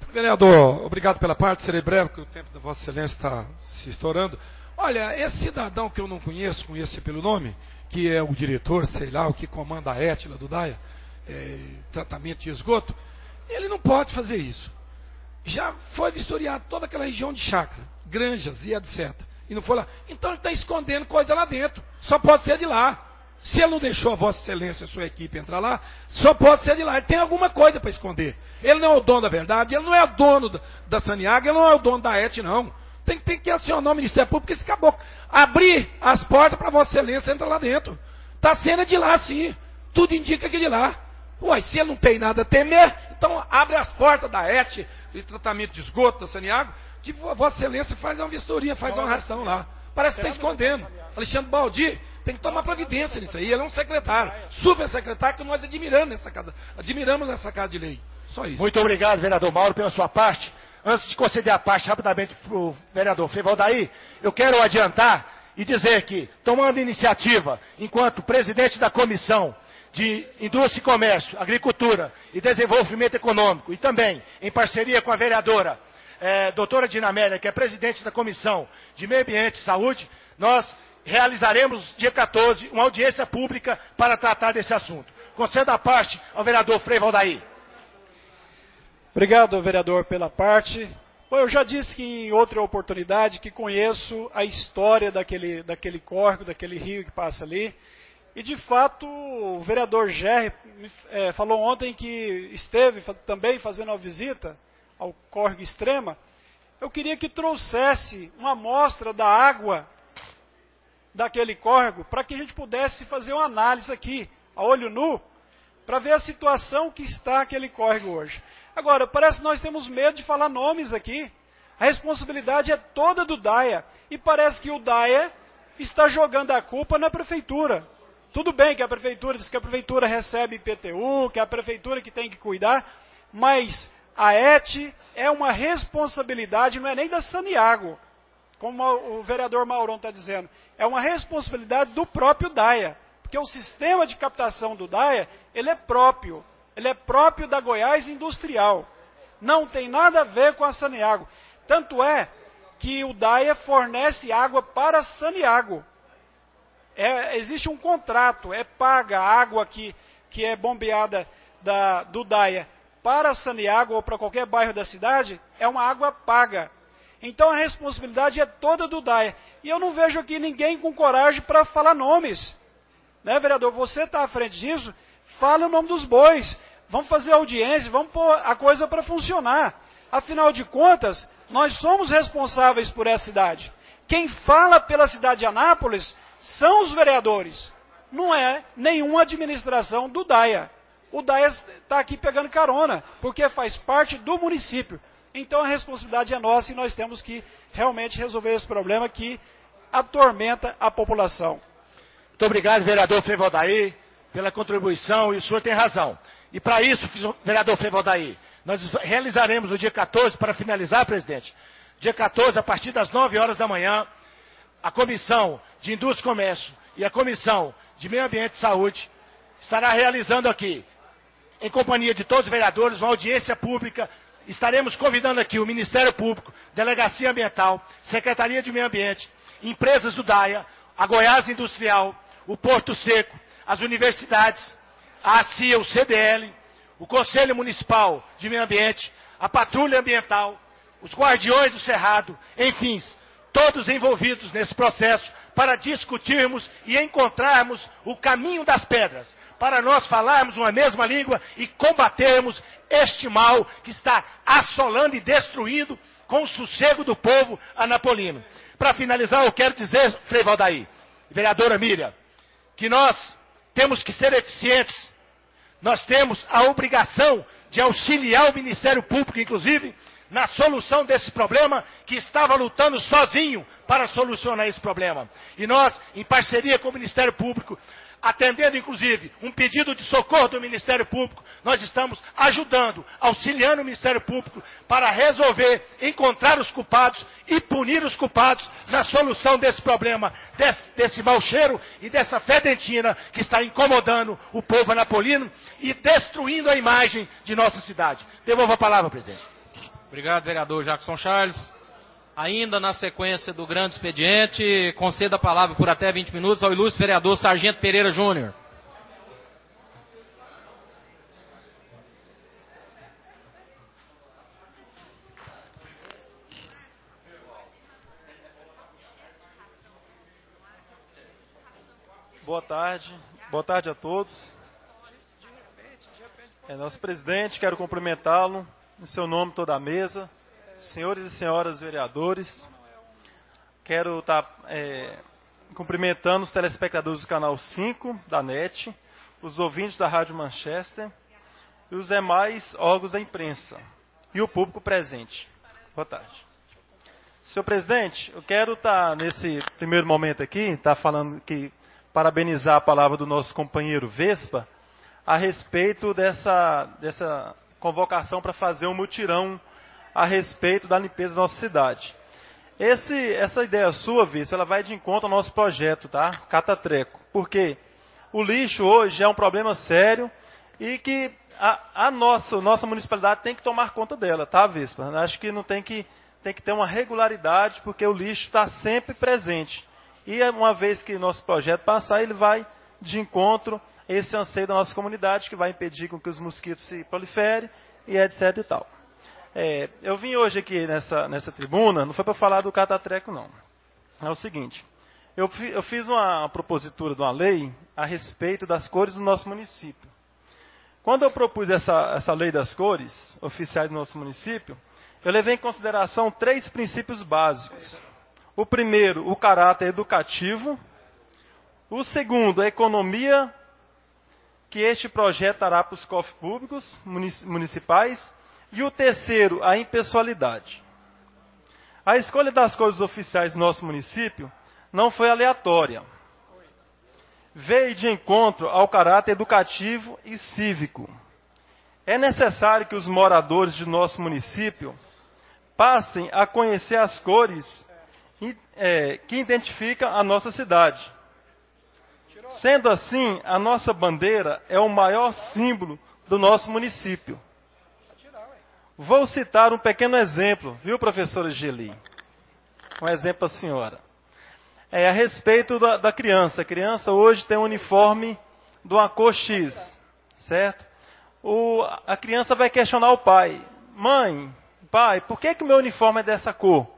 Vereador, obrigado pela parte, serei breve, porque o tempo da Vossa Excelência está se estourando. Olha, esse cidadão que eu não conheço pelo nome, que é o diretor, sei lá, o que comanda a étila do DAIA, tratamento de esgoto, ele não pode fazer isso. Já foi vistoriado toda aquela região de chácara, granjas e etc. E não foi lá. Então ele está escondendo coisa lá dentro. Só pode ser de lá. Se ele não deixou a Vossa Excelência e a sua equipe entrar lá, só pode ser de lá. Ele tem alguma coisa para esconder. Ele não é o dono da verdade, ele não é o dono da Saniago, ele não é o dono da ET, não. Tem que acionar o Ministério Público, esse caboclo. Abrir as portas para Vossa Excelência entrar lá dentro. Está sendo de lá, sim. Tudo indica que é de lá. Ué, se ele não tem nada a temer, então abre as portas da ET, de tratamento de esgoto da Saniago, que Vossa Excelência faz uma vistoria, faz uma ração lá. Parece que está escondendo. Alexandre Baldi tem que tomar providência nisso aí. Ele é um secretário, super secretário, que nós admiramos nessa casa de lei. Só isso. Muito obrigado, vereador Mauro, pela sua parte. Antes de conceder a parte rapidamente para o vereador Frivaldaí, eu quero adiantar e dizer que, tomando iniciativa, enquanto presidente da Comissão de Indústria e Comércio, Agricultura e Desenvolvimento Econômico, e também em parceria com a vereadora doutora Dinamélia, que é presidente da Comissão de Meio Ambiente e Saúde, nós realizaremos, dia 14, uma audiência pública para tratar desse assunto. Conceda a parte ao vereador Frivaldaí. Obrigado, vereador, pela parte. Bom, eu já disse que em outra oportunidade que conheço a história daquele córrego, daquele rio que passa ali. E, de fato, o vereador Gerry falou ontem que esteve também fazendo uma visita ao córrego Extrema. Eu queria que trouxesse uma amostra da água daquele córrego para que a gente pudesse fazer uma análise aqui, a olho nu, para ver a situação que está aquele córrego hoje. Agora, parece que nós temos medo de falar nomes aqui. A responsabilidade é toda do DAIA. E parece que o DAIA está jogando a culpa na prefeitura. Tudo bem que a prefeitura diz que a prefeitura recebe IPTU, que é a prefeitura que tem que cuidar, mas a ET é uma responsabilidade, não é nem da Saniago, como o vereador Maurão está dizendo. É uma responsabilidade do próprio DAIA. Porque o sistema de captação do DAIA, ele é próprio da Goiás Industrial. Não tem nada a ver com a Saniago. Tanto é que o DAIA fornece água para a Saniago. Existe um contrato, paga a água que é bombeada do DAIA para a Saniago ou para qualquer bairro da cidade, é uma água paga. Então a responsabilidade é toda do DAIA. E eu não vejo aqui ninguém com coragem para falar nomes. Né, vereador? Você está à frente disso, fala o nome dos bois. Vamos fazer audiência, vamos pôr a coisa para funcionar. Afinal de contas, nós somos responsáveis por essa cidade. Quem fala pela cidade de Anápolis são os vereadores. Não é nenhuma administração do DAIA. O DAIA está aqui pegando carona, porque faz parte do município. Então a responsabilidade é nossa e nós temos que realmente resolver esse problema que atormenta a população. Muito obrigado, vereador Frivaldaí, pela contribuição, e o senhor tem razão. E para isso, vereador Frivaldaí, nós realizaremos no dia 14, para finalizar, presidente, dia 14, a partir das 9 horas da manhã, a Comissão de Indústria e Comércio e a Comissão de Meio Ambiente e Saúde estará realizando aqui, em companhia de todos os vereadores, uma audiência pública. Estaremos convidando aqui o Ministério Público, Delegacia Ambiental, Secretaria de Meio Ambiente, empresas do DAIA, a Goiás Industrial, o Porto Seco, as universidades, a ACIA, o CDL, o Conselho Municipal de Meio Ambiente, a Patrulha Ambiental, os Guardiões do Cerrado, enfim, todos envolvidos nesse processo para discutirmos e encontrarmos o caminho das pedras, para nós falarmos uma mesma língua e combatermos este mal que está assolando e destruindo com o sossego do povo anapolino. Para finalizar, eu quero dizer, Frei Valdaí, vereadora Miriam, que nós temos que ser eficientes. Nós temos a obrigação de auxiliar o Ministério Público, inclusive, na solução desse problema, que estava lutando sozinho para solucionar esse problema. E nós, em parceria com o Ministério Público, atendendo inclusive um pedido de socorro do Ministério Público, nós estamos ajudando, auxiliando o Ministério Público para resolver, encontrar os culpados e punir os culpados na solução desse problema, desse mau cheiro e dessa fedentina que está incomodando o povo anapolino e destruindo a imagem de nossa cidade. Devolvo a palavra, presidente. Obrigado, vereador Jackson Charles. Ainda na sequência do grande expediente, conceda a palavra por até 20 minutos ao ilustre vereador Sargento Pereira Júnior. Boa tarde a todos. Nosso presidente, quero cumprimentá-lo, em seu nome toda a mesa, senhores e senhoras vereadores. Quero estar cumprimentando os telespectadores do canal 5 da NET, os ouvintes da Rádio Manchester e os demais órgãos da imprensa e o público presente. Boa tarde. Senhor presidente, eu quero estar nesse primeiro momento aqui, falando que parabenizar a palavra do nosso companheiro Vespa a respeito dessa convocação para fazer um mutirão a respeito da limpeza da nossa cidade. Essa ideia sua, Vespa, ela vai de encontro ao nosso projeto, tá? Catatreco. Porque o lixo hoje é um problema sério e que a nossa municipalidade tem que tomar conta dela, tá, Vespa? Acho que não tem que ter uma regularidade, porque o lixo está sempre presente. E uma vez que nosso projeto passar, ele vai de encontro a esse anseio da nossa comunidade, que vai impedir com que os mosquitos se proliferem, e etc e tal. Eu vim hoje aqui nessa tribuna, não foi para falar do catatreco, não. É o seguinte, eu fiz uma propositura de uma lei a respeito das cores do nosso município. Quando eu propus essa lei das cores oficiais do nosso município, eu levei em consideração 3 princípios básicos. O primeiro, o caráter educativo. O segundo, a economia que este projeto dará para os cofres públicos municipais. E o terceiro, a impessoalidade. A escolha das cores oficiais do nosso município não foi aleatória. Veio de encontro ao caráter educativo e cívico. É necessário que os moradores de nosso município passem a conhecer as cores que identifica a nossa cidade. Sendo assim, a nossa bandeira é o maior símbolo do nosso município. Vou citar um pequeno exemplo, viu, professora Geli? Um exemplo para a senhora. A respeito da criança. A criança hoje tem um uniforme de uma cor X, certo? A criança vai questionar o pai. Mãe, pai, por que o meu uniforme é dessa cor?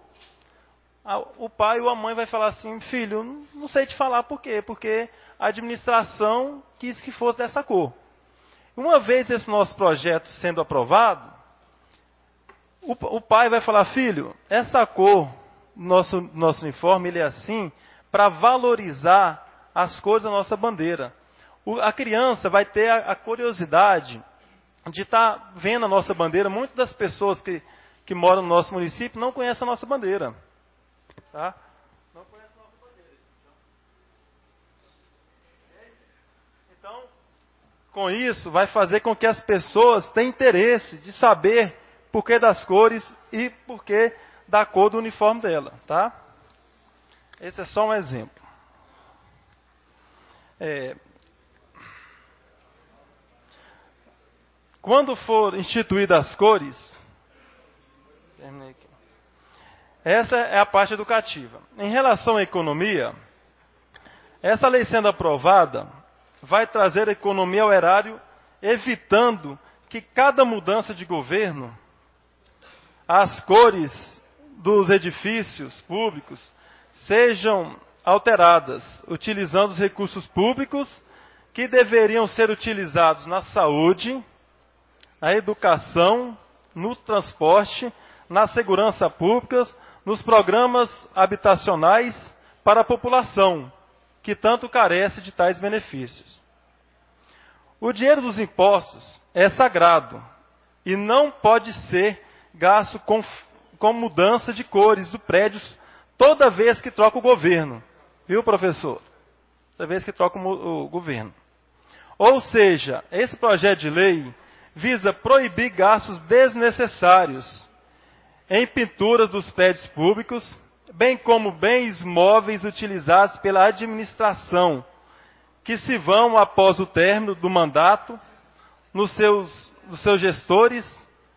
O pai ou a mãe vai falar assim, filho, não sei te falar por quê, porque a administração quis que fosse dessa cor. Uma vez esse nosso projeto sendo aprovado, o pai vai falar, filho, essa cor do nosso uniforme, ele é assim para valorizar as cores da nossa bandeira. A criança vai ter a curiosidade de estar vendo a nossa bandeira. Muitas das pessoas que moram no nosso município não conhecem a nossa bandeira. Tá? Não conhece a nossa bandeira. Então, com isso, vai fazer com que as pessoas tenham interesse de saber por que das cores e por que da cor do uniforme dela. Tá? Esse é só um exemplo. Quando for instituídas as cores, terminei aqui. Essa é a parte educativa. Em relação à economia, essa lei sendo aprovada vai trazer economia ao erário, evitando que cada mudança de governo, as cores dos edifícios públicos sejam alteradas, utilizando os recursos públicos que deveriam ser utilizados na saúde, na educação, no transporte, na segurança pública, nos programas habitacionais para a população, que tanto carece de tais benefícios. O dinheiro dos impostos é sagrado e não pode ser gasto com mudança de cores do prédio toda vez que troca o governo. Viu, professor? Toda vez que troca o governo. Ou seja, esse projeto de lei visa proibir gastos desnecessários em pinturas dos prédios públicos, bem como bens móveis utilizados pela administração, que se vão após o término do mandato dos seus gestores,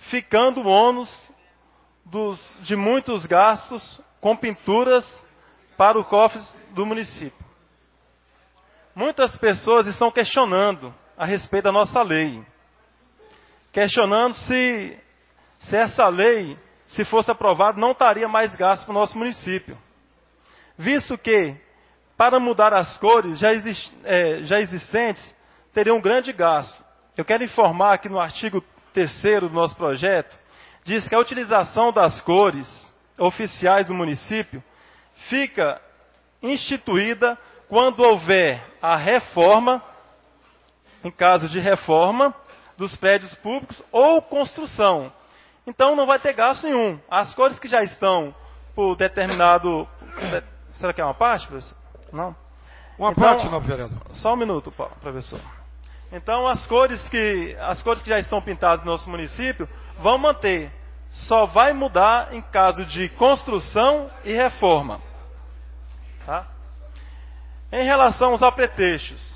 ficando o ônus de muitos gastos com pinturas para o cofre do município. Muitas pessoas estão questionando a respeito da nossa lei. Questionando se essa lei, se fosse aprovada, não estaria mais gasto para o nosso município. Visto que, para mudar as cores já existentes, teria um grande gasto. Eu quero informar que no artigo 3º do nosso projeto, diz que a utilização das cores oficiais do município fica instituída quando houver a reforma, em caso de reforma, dos prédios públicos ou construção. Então não vai ter gasto nenhum. As cores que já estão por determinado... Será que é uma parte, professor? Não? Uma parte, não, vereador. Só um minuto, professor. Então as cores que já estão pintadas no nosso município vão manter. Só vai mudar em caso de construção e reforma. Tá? Em relação aos apetrechos,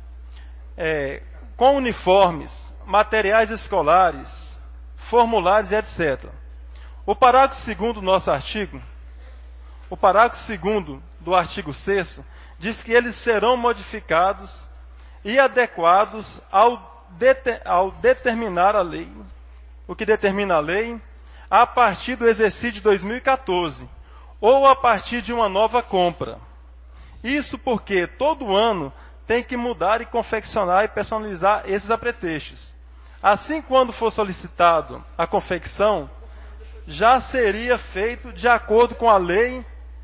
com uniformes, materiais escolares, formulários e etc. O parágrafo 2º do nosso artigo, o parágrafo 2º do artigo 6º, diz que eles serão modificados e adequados ao determinar a lei, o que determina a lei, a partir do exercício de 2014, ou a partir de uma nova compra. Isso porque todo ano tem que mudar e confeccionar e personalizar esses apetrechos. Assim, quando for solicitado a confecção, já seria feito de acordo com a lei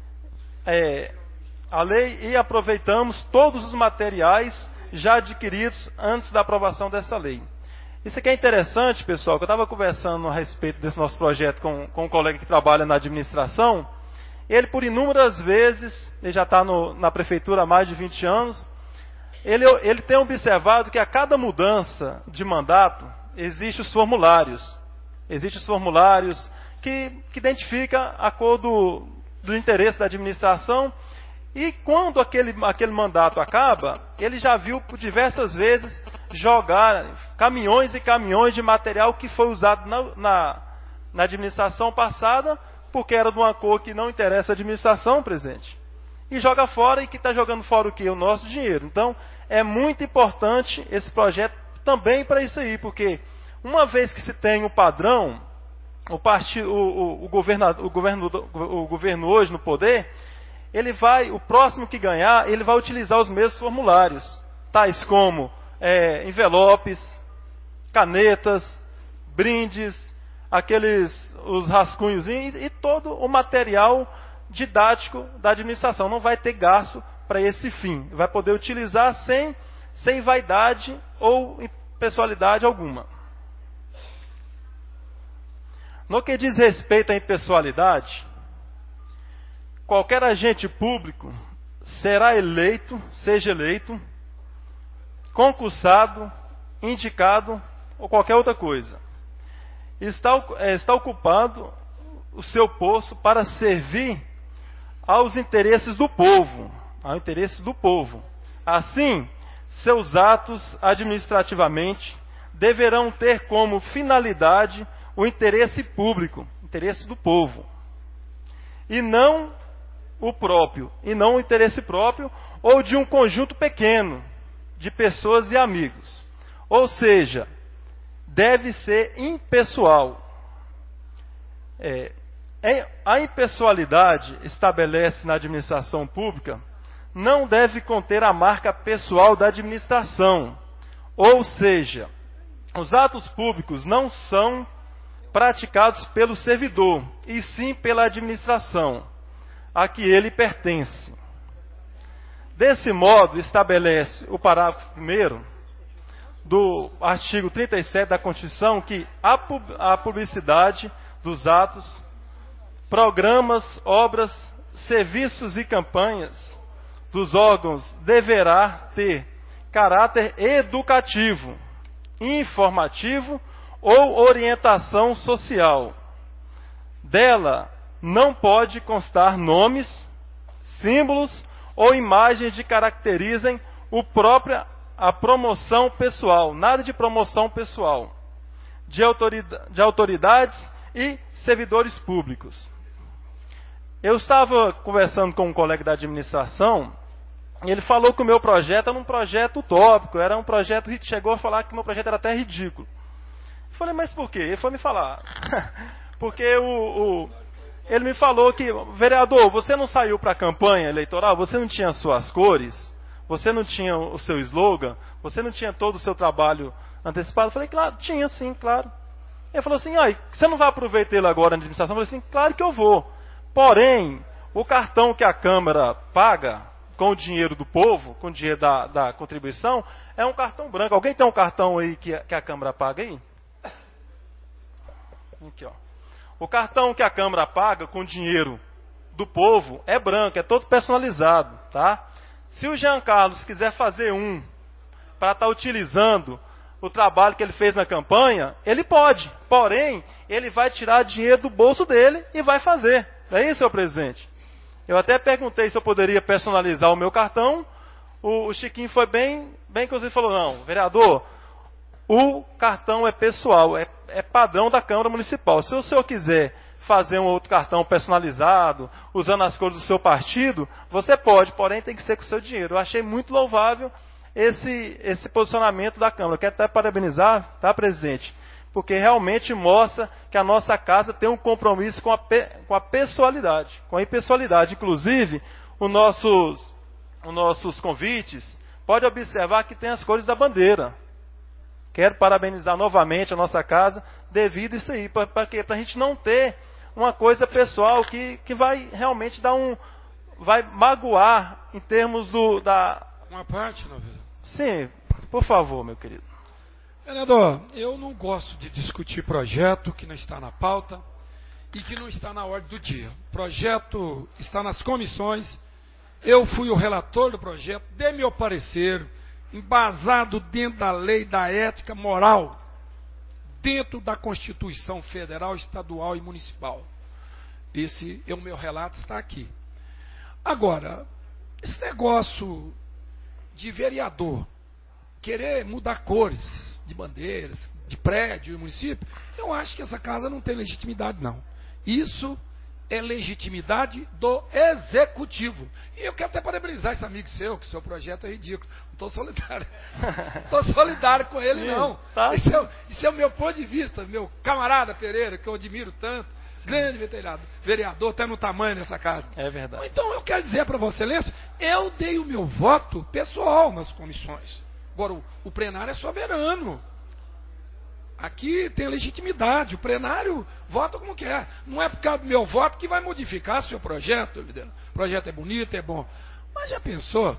e aproveitamos todos os materiais já adquiridos antes da aprovação dessa lei. Isso aqui é interessante, pessoal, que eu estava conversando a respeito desse nosso projeto com um colega que trabalha na administração. Ele, por inúmeras vezes, ele já está na prefeitura há mais de 20 anos, ele tem observado que a cada mudança de mandato, existem os formulários. Existem os formulários que identificam a cor do interesse da administração. E quando aquele mandato acaba, ele já viu por diversas vezes jogar caminhões e caminhões de material que foi usado na administração passada, porque era de uma cor que não interessa a administração presente. E joga fora, e que está jogando fora o quê? O nosso dinheiro. Então, é muito importante esse projeto também para isso aí, porque uma vez que se tem o padrão, o governo hoje no poder, o próximo que ganhar, ele vai utilizar os mesmos formulários, tais como envelopes, canetas, brindes, os rascunhos e todo o material didático da administração. Não vai ter gasto para esse fim. Vai poder utilizar sem vaidade ou impessoalidade alguma. No que diz respeito à impessoalidade, qualquer agente público seja eleito, concursado, indicado ou qualquer outra coisa. Está ocupando o seu posto para servir aos interesses do povo, ao interesse do povo. Assim, seus atos administrativamente deverão ter como finalidade o interesse público, interesse do povo, e não o interesse próprio ou de um conjunto pequeno de pessoas e amigos. Ou seja, deve ser impessoal. A impessoalidade estabelece na administração pública não deve conter a marca pessoal da administração. Ou seja, os atos públicos não são praticados pelo servidor, e sim pela administração a que ele pertence. Desse modo, estabelece o parágrafo 1º do artigo 37 da Constituição que a publicidade dos atos, programas, obras, serviços e campanhas dos órgãos deverá ter caráter educativo, informativo ou orientação social. Dela não pode constar nomes, símbolos ou imagens que caracterizem a promoção pessoal. Nada de promoção pessoal. de autoridades e servidores públicos. Eu estava conversando com um colega da administração e ele falou que o meu projeto era um projeto utópico, era um projeto, chegou a falar que o meu projeto era até ridículo. Eu falei, mas por quê? Ele foi me falar. Porque ele me falou que, vereador, você não saiu para a campanha eleitoral, você não tinha suas cores, você não tinha o seu slogan, você não tinha todo o seu trabalho antecipado. Eu falei, claro, tinha sim, claro. Ele falou assim, você não vai aproveitar ele agora na administração? Eu falei assim, claro que eu vou. Porém, o cartão que a Câmara paga com o dinheiro do povo, com o dinheiro da contribuição, é um cartão branco. Alguém tem um cartão aí que a Câmara paga aí? Aqui, ó. O cartão que a Câmara paga com dinheiro do povo é branco, é todo personalizado, tá? Se o Jean Carlos quiser fazer para estar utilizando o trabalho que ele fez na campanha, ele pode. Porém, ele vai tirar dinheiro do bolso dele e vai fazer. Não é isso, senhor presidente? Eu até perguntei se eu poderia personalizar o meu cartão. O Chiquinho foi bem inclusive falou, não, vereador, o cartão é pessoal, é padrão da Câmara Municipal. Se o senhor quiser fazer um outro cartão personalizado, usando as cores do seu partido, você pode, porém tem que ser com o seu dinheiro. Eu achei muito louvável esse posicionamento da Câmara. Eu quero até parabenizar, tá, presidente? Porque realmente mostra que a nossa casa tem um compromisso com a pessoalidade, com a impessoalidade. Inclusive, os nossos convites, pode observar que tem as cores da bandeira. Quero parabenizar novamente a nossa casa devido a isso aí. Para quê? Para a gente não ter uma coisa pessoal que vai realmente vai magoar em termos Uma parte, não, velho? Sim, por favor, meu querido. Vereador, eu não gosto de discutir projeto que não está na pauta e que não está na ordem do dia. O projeto está nas comissões, eu fui o relator do projeto, dei meu parecer, embasado dentro da lei da ética moral, dentro da Constituição Federal, Estadual e Municipal. Esse é o meu relato, está aqui. Agora, esse negócio de vereador querer mudar cores de bandeiras, de prédio e município, eu acho que essa casa não tem legitimidade, não. Isso é legitimidade do executivo. E eu quero até parabenizar esse amigo seu, que seu projeto é ridículo. Não estou solidário. Estou solidário com ele, não. Tá. Isso é o meu ponto de vista, meu camarada Pereira, que eu admiro tanto, grande vereador, até no tamanho dessa casa. É verdade. Então eu quero dizer para Vossa Excelência, eu dei o meu voto pessoal nas comissões. Agora, o plenário é soberano. Aqui tem legitimidade. O plenário vota como quer. Não é por causa do meu voto que vai modificar seu projeto. O projeto é bonito, é bom. Mas já pensou?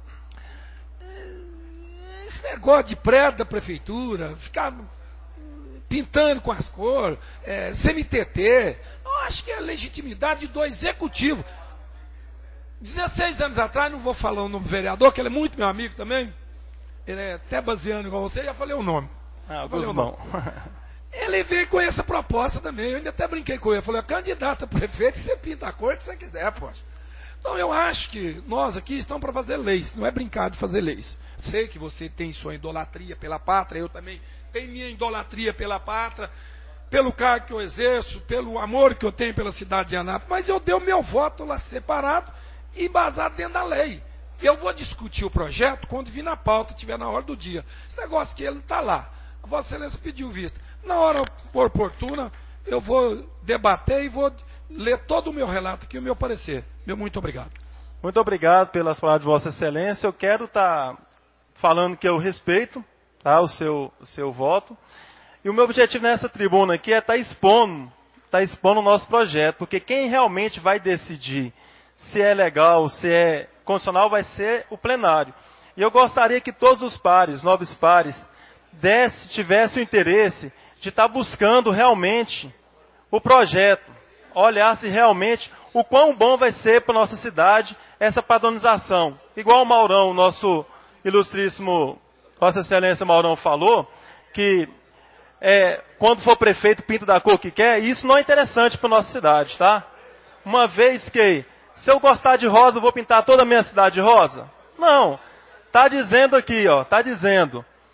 Esse negócio de prédio da prefeitura, ficar pintando com as cores, CMTT, eu acho que é legitimidade do executivo. 16 anos atrás, não vou falar o nome do vereador, que ele é muito meu amigo também. Ele é até baseando igual você, já falei o nome. Guzmão. Ele veio com essa proposta também, eu ainda até brinquei com ele. Eu falei, candidata a prefeito, você pinta a cor que você quiser, poxa. Então eu acho que nós aqui estamos para fazer leis, não é brincar de fazer leis. Sei que você tem sua idolatria pela pátria, eu também tenho minha idolatria pela pátria, pelo cargo que eu exerço, pelo amor que eu tenho pela cidade de Anápolis, mas eu dei o meu voto lá separado e embasado dentro da lei. Eu vou discutir o projeto quando vir na pauta, estiver na hora do dia. Esse negócio que ele não está lá. A Vossa Excelência pediu vista. Na hora oportuna, eu vou debater e vou ler todo o meu relato aqui, o meu parecer. Meu muito obrigado. Muito obrigado pelas palavras de Vossa Excelência. Eu quero estar falando que eu respeito, tá, o seu voto. E o meu objetivo nessa tribuna aqui é estar expondo o nosso projeto, porque quem realmente vai decidir se é legal, se é constitucional, vai ser o plenário. E eu gostaria que todos os pares, nobres pares, tivessem o interesse de estar buscando realmente o projeto, olhar se realmente o quão bom vai ser para a nossa cidade essa padronização. Igual o Maurão, nosso ilustríssimo, Vossa Excelência Maurão falou, que quando for prefeito pinta da cor que quer, e isso não é interessante para a nossa cidade, tá? Uma vez que, se eu gostar de rosa, eu vou pintar toda a minha cidade de rosa? Não. Está dizendo aqui, ó, está dizendo,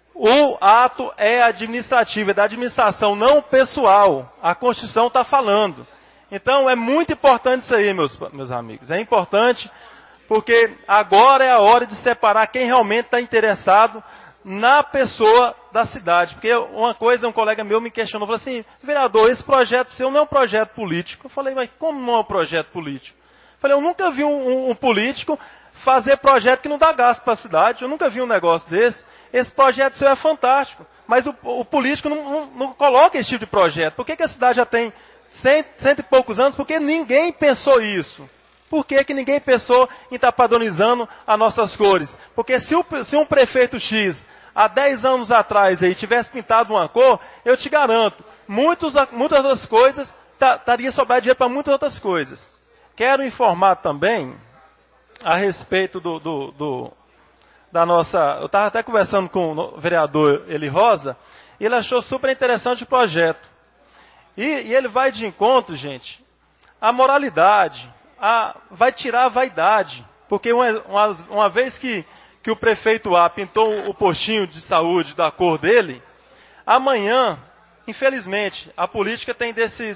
O ato é administrativo, é da administração, não pessoal. A Constituição está falando. Então é muito importante isso aí, meus amigos. É importante porque agora é a hora de separar quem realmente está interessado na pessoa da cidade. Porque uma coisa, um colega meu me questionou, falou assim, vereador, esse projeto seu não é um projeto político. Eu falei, mas como não é um projeto político? Eu falei, eu nunca vi um político fazer projeto que não dá gasto para a cidade. Eu nunca vi um negócio desse. Esse projeto seu é fantástico. Mas o político não coloca esse tipo de projeto. Por que a cidade já tem cento e poucos anos? Porque ninguém pensou isso. Por que ninguém pensou em estar padronizando as nossas cores? Porque se um prefeito X, há 10 anos atrás, aí, tivesse pintado uma cor, eu te garanto, muitas outras coisas, estaria sobrando dinheiro para muitas outras coisas. Quero informar também, a respeito da nossa... Eu estava até conversando com o vereador Eli Rosa, e ele achou super interessante o projeto. E ele vai de encontro, gente, à moralidade, vai tirar a vaidade. Porque uma vez que o prefeito A pintou o postinho de saúde da cor dele, amanhã, infelizmente, a política tem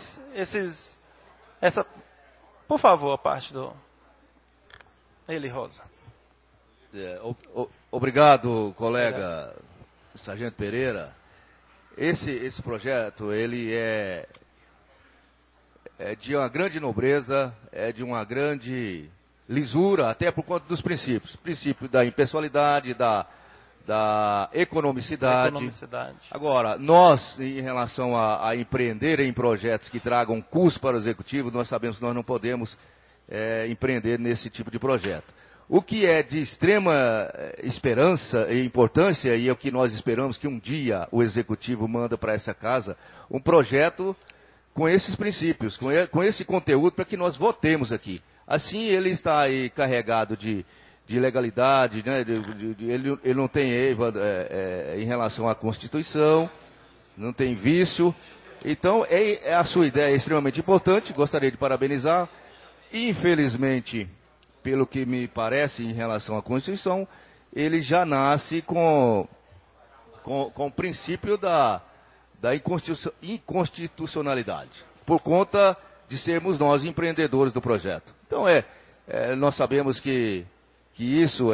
por favor, a parte do... Eli Rosa. Obrigado, colega Sargento Pereira. Esse projeto, ele é de uma grande nobreza, é de uma grande lisura, até por conta dos princípios. Princípio da impessoalidade, da economicidade. Agora, nós, em relação a empreender em projetos que tragam custo para o executivo, nós sabemos que nós não podemos empreender nesse tipo de projeto. O que é de extrema esperança e importância, e é o que nós esperamos que um dia o executivo manda para essa casa, um projeto com esses princípios, com esse conteúdo, para que nós votemos aqui. Assim, ele está aí carregado de legalidade, né? Ele não tem erro em relação à Constituição, não tem vício. Então, a sua ideia é extremamente importante, gostaria de parabenizar. Infelizmente, pelo que me parece em relação à Constituição, ele já nasce com o princípio da inconstitucionalidade, por conta de sermos nós empreendedores do projeto. Então, nós sabemos que isso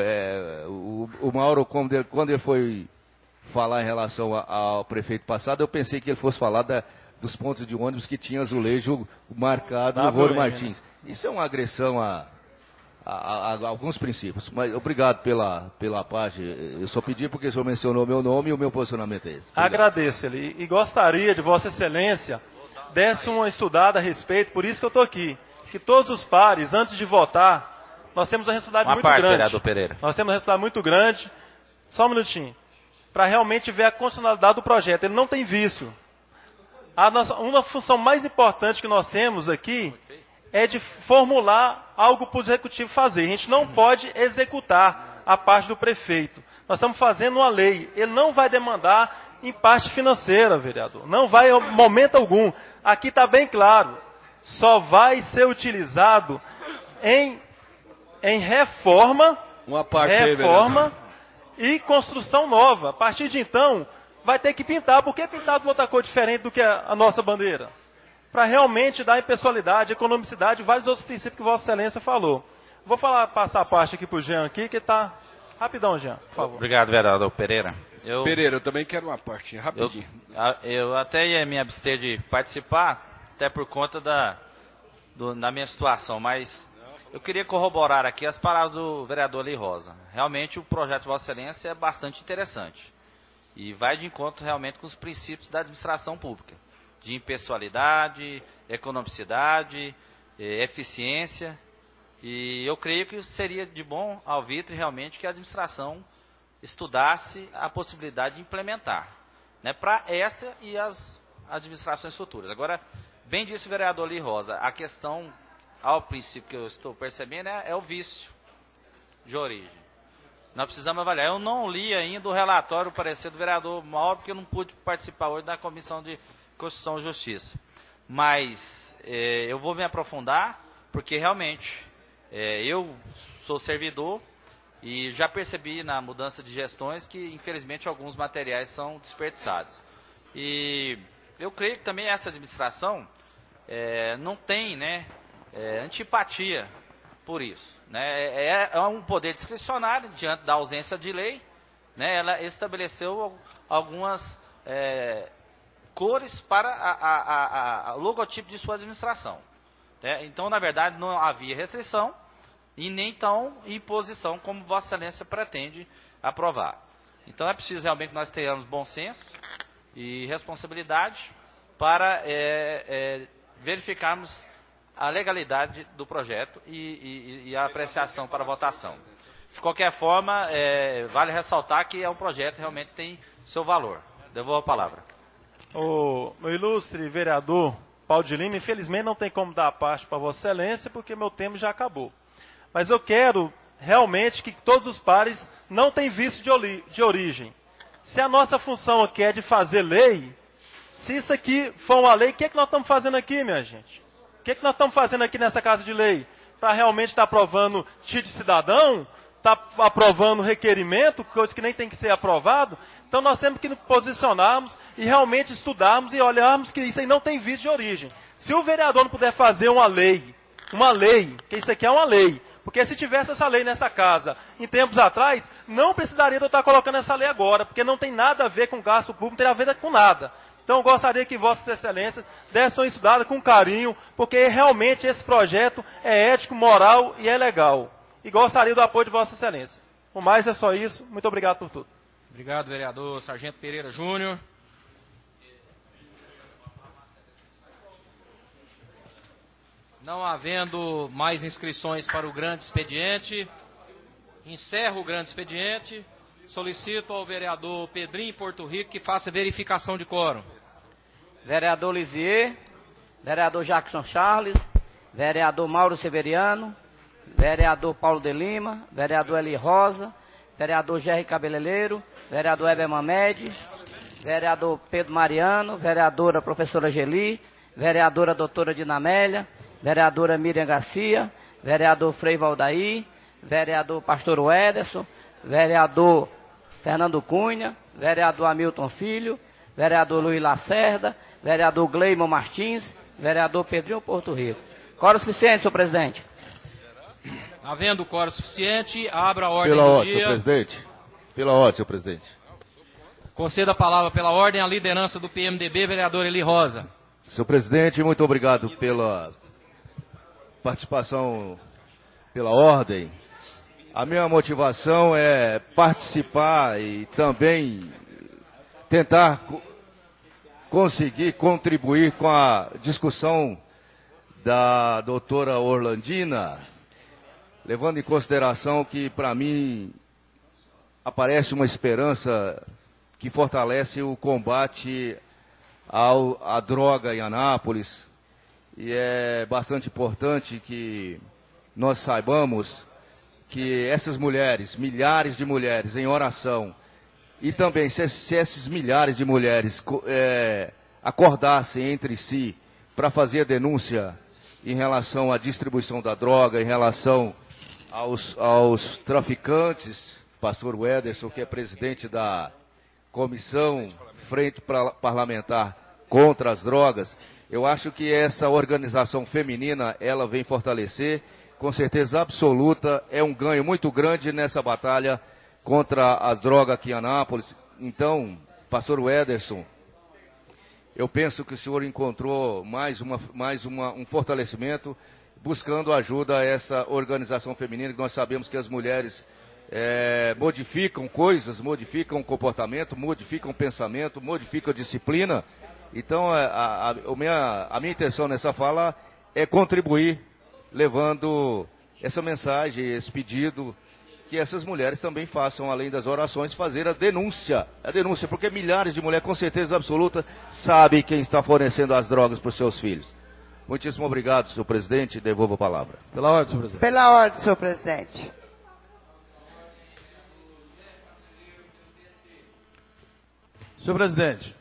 o Mauro, quando ele foi falar em relação ao prefeito passado, eu pensei que ele fosse falar dos pontos de ônibus que tinha azulejo marcado no Roro Martins. Isso é uma agressão a alguns princípios. Mas obrigado pela parte. Eu só pedi porque o senhor mencionou meu nome e o meu posicionamento é esse. Obrigado. Agradeço, ele. E gostaria de Vossa Excelência desse uma estudada a respeito, por isso que eu estou aqui. Que todos os pares, antes de votar, nós temos uma responsabilidade muito grande. Vereador Pereira. Nós temos uma responsabilidade muito grande. Só um minutinho. Para realmente ver a constitucionalidade do projeto. Ele não tem vício. Uma função mais importante que nós temos aqui é de formular algo para o executivo fazer. A gente não pode executar a parte do prefeito. Nós estamos fazendo uma lei. Ele não vai demandar em parte financeira, vereador. Não vai em momento algum. Aqui está bem claro. Só vai ser utilizado em reforma, e construção nova. A partir de então, vai ter que pintar. Por que pintar de outra cor diferente do que a nossa bandeira? Para realmente dar impessoalidade, economicidade e vários outros princípios que Vossa Excelência falou. Vou passar a parte aqui para o Jean aqui, que está... Rapidão, Jean, por favor. Obrigado, vereador Pereira. Pereira, eu também quero uma parte, rapidinho. Eu até ia me abster de participar, até por conta da minha situação, mas eu queria corroborar aqui as palavras do vereador Eli Rosa. Realmente o projeto de Vossa Excelência é bastante interessante e vai de encontro realmente com os princípios da administração pública, de impessoalidade, economicidade, eficiência, e eu creio que seria de bom alvitre realmente que a administração estudasse a possibilidade de implementar, né, para essa e as administrações futuras. Agora, bem disse o vereador Eli Rosa, a questão, ao princípio que eu estou percebendo, é o vício de origem. Nós precisamos avaliar. Eu não li ainda o relatório, o parecer do vereador Mauro, porque eu não pude participar hoje da Comissão de Constituição e Justiça. Mas eu vou me aprofundar, porque realmente eu sou servidor E já percebi na mudança de gestões que, infelizmente, alguns materiais são desperdiçados. E eu creio que também essa administração não tem, né, antipatia por isso. Né? É um poder discricionário diante da ausência de lei. Né? Ela estabeleceu algumas cores para o logotipo de sua administração. Né? Então, na verdade, não havia restrição e nem tão imposição como Vossa Excelência pretende aprovar. Então, é preciso realmente que nós tenhamos bom senso e responsabilidade para verificarmos a legalidade do projeto e a apreciação para votação. De qualquer forma, vale ressaltar que é um projeto que realmente tem seu valor. Devolvo a palavra. O meu ilustre vereador Paulo de Lima, infelizmente não tem como dar a parte para Vossa Excelência, porque meu tempo já acabou. Mas eu quero realmente que todos os pares não tenham vício de origem. Se a nossa função aqui é de fazer lei, se isso aqui for uma lei, o que é que nós estamos fazendo aqui, minha gente? O que é que nós estamos fazendo aqui nessa Casa de Lei? Para realmente estar aprovando título de cidadão? Está aprovando requerimento, coisa que nem tem que ser aprovado? Então nós temos que nos posicionarmos e realmente estudarmos e olharmos que isso aí não tem vício de origem. Se o vereador não puder fazer uma lei, que isso aqui é uma lei, porque se tivesse essa lei nessa casa em tempos atrás, não precisaria de eu estar colocando essa lei agora, porque não tem nada a ver com gasto público, não tem a ver com nada. Então eu gostaria que Vossas Excelências dessem uma estudada com carinho, porque realmente esse projeto é ético, moral e é legal. E gostaria do apoio de Vossa Excelência. O mais é só isso. Muito obrigado por tudo. Obrigado, vereador Sargento Pereira Júnior. Não havendo mais inscrições para o grande expediente, encerro o grande expediente. Solicito ao vereador Pedrinho Porto Rico que faça verificação de quórum. Vereador Lisier, vereador Jackson Charles, vereador Mauro Severiano, vereador Paulo de Lima, vereador Eli Rosa, vereador Jerry Cabeleireiro, vereador Heber Mamed, vereador Pedro Mariano, vereadora professora Geli, vereadora doutora Dinamélia, vereadora Miriam Garcia, vereador Frei Valdaí, vereador pastor Ederson, vereador Fernando Cunha, vereador Hamilton Filho, vereador Luiz Lacerda, vereador Gleimon Martins, vereador Pedrinho Porto Rico. Quórum suficiente, senhor presidente. Havendo quórum suficiente, abra a ordem pela do ordem, dia. senhor presidente. Pela ordem, senhor presidente. Conceda a palavra pela ordem à liderança do PMDB, vereador Eli Rosa. Senhor presidente, muito obrigado pela participação, pela ordem. A minha motivação é participar e também tentar conseguir contribuir com a discussão da doutora Orlandina, levando em consideração que, para mim, aparece uma esperança que fortalece o combate à droga em Anápolis. E é bastante importante que nós saibamos que essas mulheres, milhares de mulheres em oração, e também se esses milhares de mulheres acordassem entre si para fazer denúncia em relação à distribuição da droga, em relação aos traficantes, pastor Ederson, que é presidente da Comissão Frente Parlamentar contra as Drogas, eu acho que essa organização feminina, ela vem fortalecer, com certeza absoluta, é um ganho muito grande nessa batalha contra as drogas aqui em Anápolis. Então, pastor Ederson, eu penso que o senhor encontrou um fortalecimento, buscando ajuda a essa organização feminina, que nós sabemos que as mulheres modificam coisas, modificam comportamento, modificam pensamento, modificam disciplina. Então, a minha intenção nessa fala é contribuir, levando essa mensagem, esse pedido, que essas mulheres também façam, além das orações, fazer a denúncia, porque milhares de mulheres, com certeza absoluta, sabem quem está fornecendo as drogas para os seus filhos. Muitíssimo obrigado, senhor presidente, devolvo a palavra. Pela ordem, senhor presidente. Pela ordem, senhor presidente. Senhor presidente,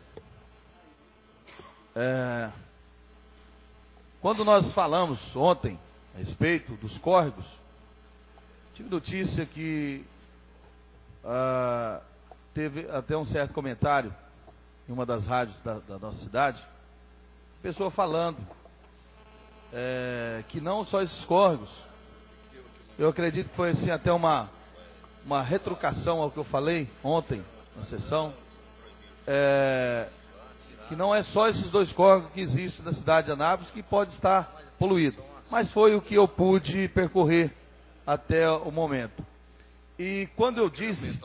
quando nós falamos ontem a respeito dos córregos, tive notícia que teve até um certo comentário em uma das rádios da nossa cidade, pessoa falando que não só esses córregos, eu acredito que foi assim até uma retrucação ao que eu falei ontem na sessão, que não é só esses 2 córregos que existem na cidade de Anápolis que pode estar poluído, mas foi o que eu pude percorrer até o momento. E quando eu disse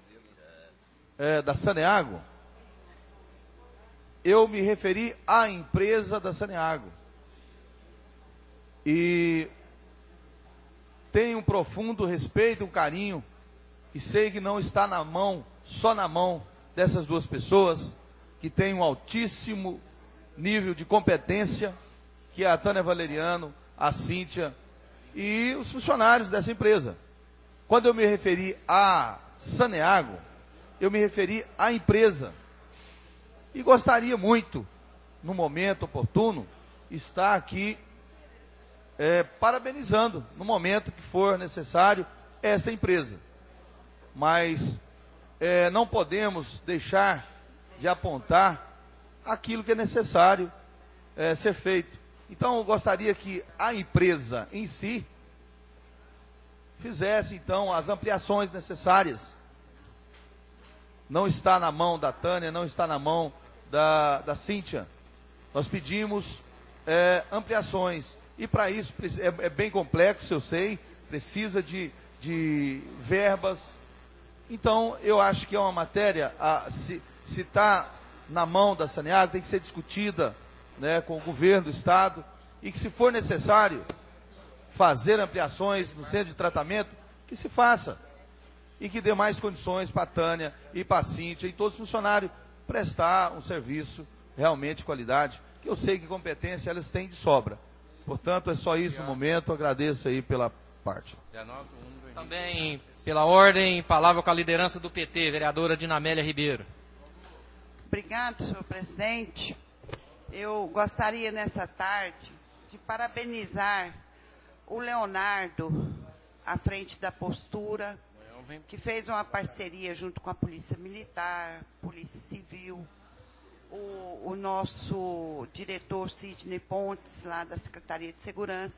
da Saneago, eu me referi à empresa da Saneago. E tenho um profundo respeito, um carinho, e sei que não está só na mão dessas 2 pessoas, que têm um altíssimo nível de competência, que é a Tânia Valeriano, a Cíntia e os funcionários dessa empresa. Quando eu me referi a Saneago, eu me referi à empresa. E gostaria muito, no momento oportuno, estar aqui parabenizando, no momento que for necessário, esta empresa. Mas não podemos deixar de apontar aquilo que é necessário ser feito. Então, eu gostaria que a empresa em si fizesse, então, as ampliações necessárias. Não está na mão da Tânia, não está na mão da Cíntia. Nós pedimos ampliações. E para isso é bem complexo, eu sei, precisa de verbas. Então, eu acho que é uma matéria, se está na mão da Saneago, tem que ser discutida, né, com o governo do Estado, e que se for necessário fazer ampliações no centro de tratamento, que se faça. E que dê mais condições para a Tânia e para a Cíntia e todos os funcionários prestar um serviço realmente de qualidade, que eu sei que competência elas têm de sobra. Portanto, é só isso no momento. Agradeço aí pela parte. Também, pela ordem, palavra com a liderança do PT, vereadora Dinamélia Ribeiro. Obrigado, senhor presidente. Eu gostaria nessa tarde de parabenizar o Leonardo, à frente da postura, que fez uma parceria junto com a Polícia Militar, Polícia Civil, o nosso diretor Sidney Pontes, lá da Secretaria de Segurança.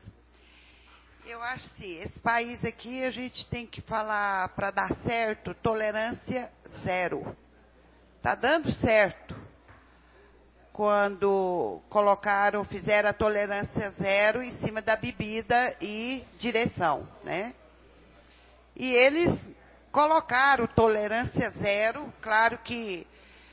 Eu acho assim, esse país aqui a gente tem que falar, para dar certo, tolerância zero. Está dando certo. Quando fizeram a tolerância zero em cima da bebida e direção, né? E eles colocaram tolerância zero, claro que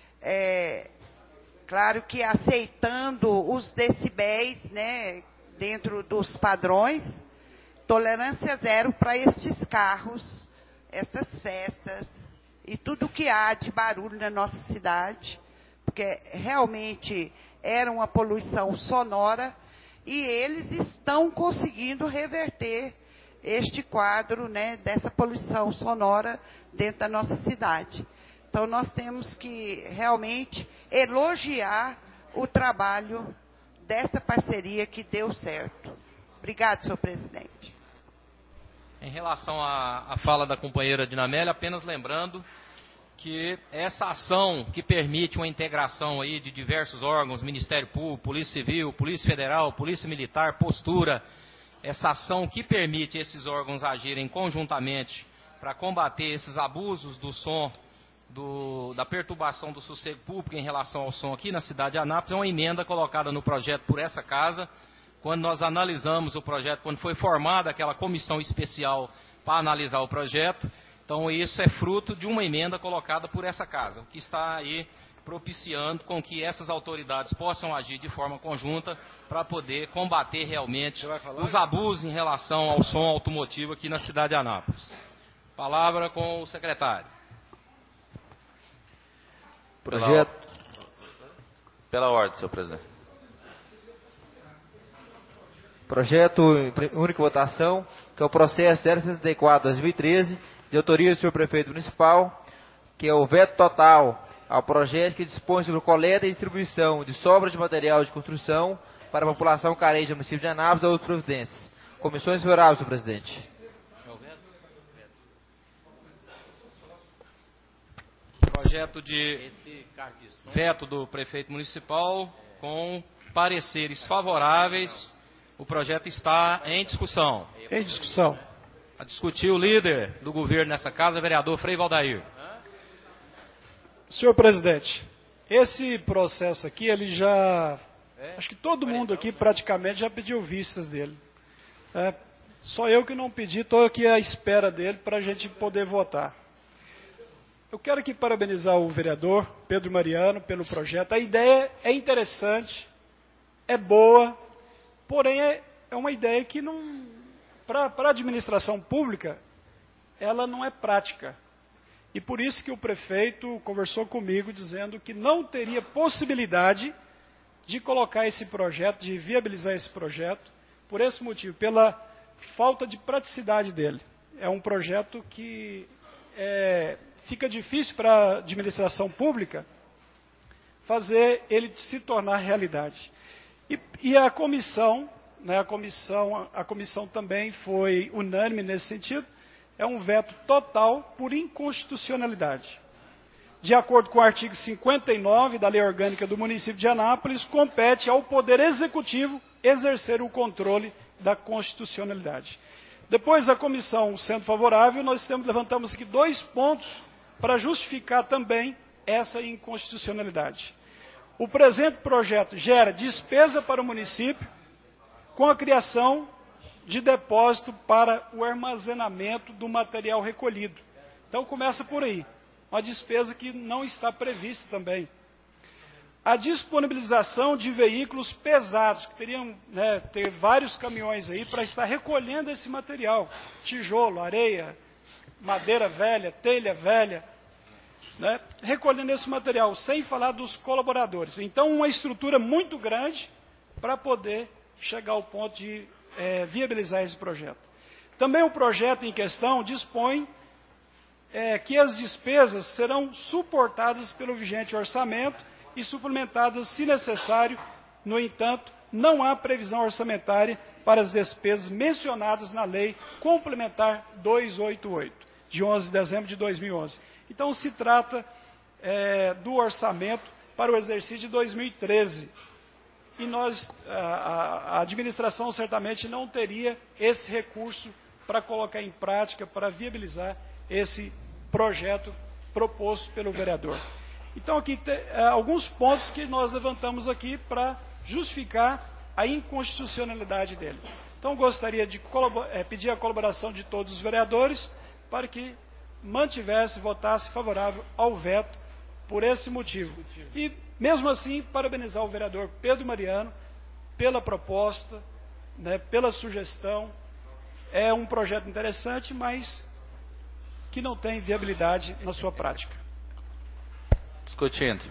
aceitando os decibéis, né, dentro dos padrões, tolerância zero para estes carros, essas festas e tudo que há de barulho na nossa cidade, porque realmente era uma poluição sonora e eles estão conseguindo reverter este quadro, né, dessa poluição sonora dentro da nossa cidade. Então, nós temos que realmente elogiar o trabalho dessa parceria que deu certo. Obrigado, senhor presidente. Em relação à fala da companheira Dinamélia, apenas lembrando que essa ação que permite uma integração aí de diversos órgãos, Ministério Público, Polícia Civil, Polícia Federal, Polícia Militar, Postura, essa ação que permite esses órgãos agirem conjuntamente para combater esses abusos do som, da perturbação do sossego público em relação ao som aqui na cidade de Anápolis, é uma emenda colocada no projeto por essa casa. Quando nós analisamos o projeto, quando foi formada aquela comissão especial para analisar o projeto, então isso é fruto de uma emenda colocada por essa casa, o que está aí propiciando com que essas autoridades possam agir de forma conjunta para poder combater realmente os abusos em relação ao som automotivo aqui na cidade de Anápolis. Palavra com o secretário. Projeto. Pela ordem, senhor presidente. Projeto em única votação, que é o processo 064/2013, de autoria do senhor prefeito municipal, que é o veto total ao projeto que dispõe sobre coleta e distribuição de sobras de material de construção para a população carente do município de Anápolis e outras providências. Comissões favoráveis, senhor presidente. projeto de veto do prefeito municipal com pareceres favoráveis. O projeto está em discussão. Em discussão. A discutir o líder do governo nessa casa, vereador Frei Valdair. Senhor presidente, esse processo aqui, ele já... Acho que todo mundo aqui praticamente já pediu vistas dele. Só eu que não pedi, estou aqui à espera dele para a gente poder votar. Eu quero aqui parabenizar o vereador Pedro Mariano pelo projeto. A ideia é interessante, é boa, porém é uma ideia que não... Para a administração pública, ela não é prática. E por isso que o prefeito conversou comigo dizendo que não teria possibilidade de colocar esse projeto, de viabilizar esse projeto, por esse motivo, pela falta de praticidade dele. É um projeto que fica difícil para a administração pública fazer ele se tornar realidade. E a comissão, né, a comissão também foi unânime nesse sentido, é um veto total por inconstitucionalidade. De acordo com o artigo 59 da Lei Orgânica do município de Anápolis, compete ao Poder Executivo exercer o controle da constitucionalidade. Depois da comissão sendo favorável, nós levantamos aqui 2 pontos para justificar também essa inconstitucionalidade. O presente projeto gera despesa para o município com a criação de depósito para o armazenamento do material recolhido. Então começa por aí. Uma despesa que não está prevista também. A disponibilização de veículos pesados, que teriam ter vários caminhões aí para estar recolhendo esse material. Tijolo, areia, madeira velha, telha velha, recolhendo esse material, sem falar dos colaboradores. Então, uma estrutura muito grande para poder chegar ao ponto de viabilizar esse projeto. Também o projeto em questão dispõe que as despesas serão suportadas pelo vigente orçamento e suplementadas se necessário. No entanto, não há previsão orçamentária para as despesas mencionadas na Lei Complementar 288, de 11 de dezembro de 2011. Então, se trata do orçamento para o exercício de 2013. E nós, a administração certamente não teria esse recurso para colocar em prática, para viabilizar esse projeto proposto pelo vereador. Então, aqui tem alguns pontos que nós levantamos aqui para justificar a inconstitucionalidade dele. Então, gostaria de pedir a colaboração de todos os vereadores para que votasse favorável ao veto por esse motivo. E, mesmo assim, parabenizar o vereador Pedro Mariano pela proposta, pela sugestão. É um projeto interessante, mas que não tem viabilidade na sua prática. Discutindo.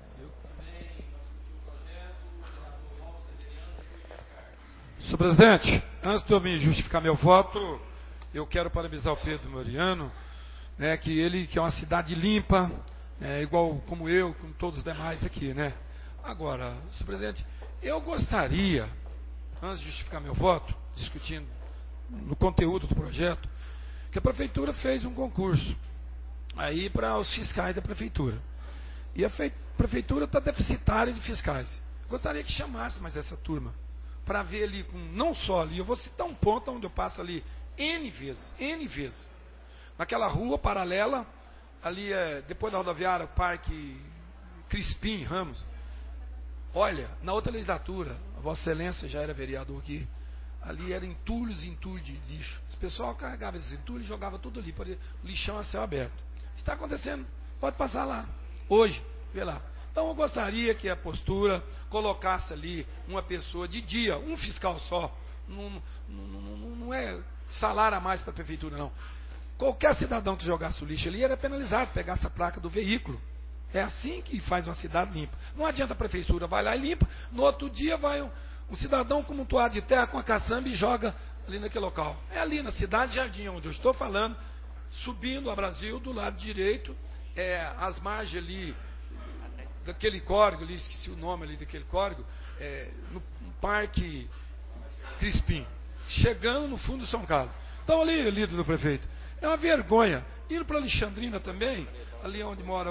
Senhor presidente, antes de eu me justificar meu voto, eu quero parabenizar o Pedro Mariano, que é uma cidade limpa, igual como eu, como todos os demais aqui, Agora, senhor presidente, eu gostaria, antes de justificar meu voto, discutindo no conteúdo do projeto, que a prefeitura fez um concurso aí para os fiscais da prefeitura. E a prefeitura está deficitária de fiscais. Gostaria que chamasse mais essa turma para ver ali, não só ali, eu vou citar um ponto onde eu passo ali N vezes. Naquela rua paralela, ali depois da rodoviária, Parque Crispim Ramos. Olha, na outra legislatura, a Vossa Excelência já era vereador aqui, ali era entulhos de lixo. Esse pessoal carregava esses entulhos e jogava tudo ali, para o lixão a céu aberto. Está acontecendo, pode passar lá, hoje, vê lá. Então eu gostaria que a postura colocasse ali uma pessoa de dia, um fiscal só, não é salário a mais para a prefeitura, não. Qualquer cidadão que jogasse o lixo ali era penalizado, pegasse a placa do veículo. É assim que faz uma cidade limpa. Não adianta a prefeitura vai lá e limpa, no outro dia vai um cidadão com um toalha de terra, com a caçamba e joga ali naquele local. É ali na Cidade Jardim, onde eu estou falando, subindo a Brasil, do lado direito, as margens ali, daquele córrego ali, esqueci o nome ali daquele córrego, no Parque Crispim, chegando no fundo do São Carlos. Então ali, líder do prefeito, é uma vergonha. Indo para Alexandrina também, ali onde mora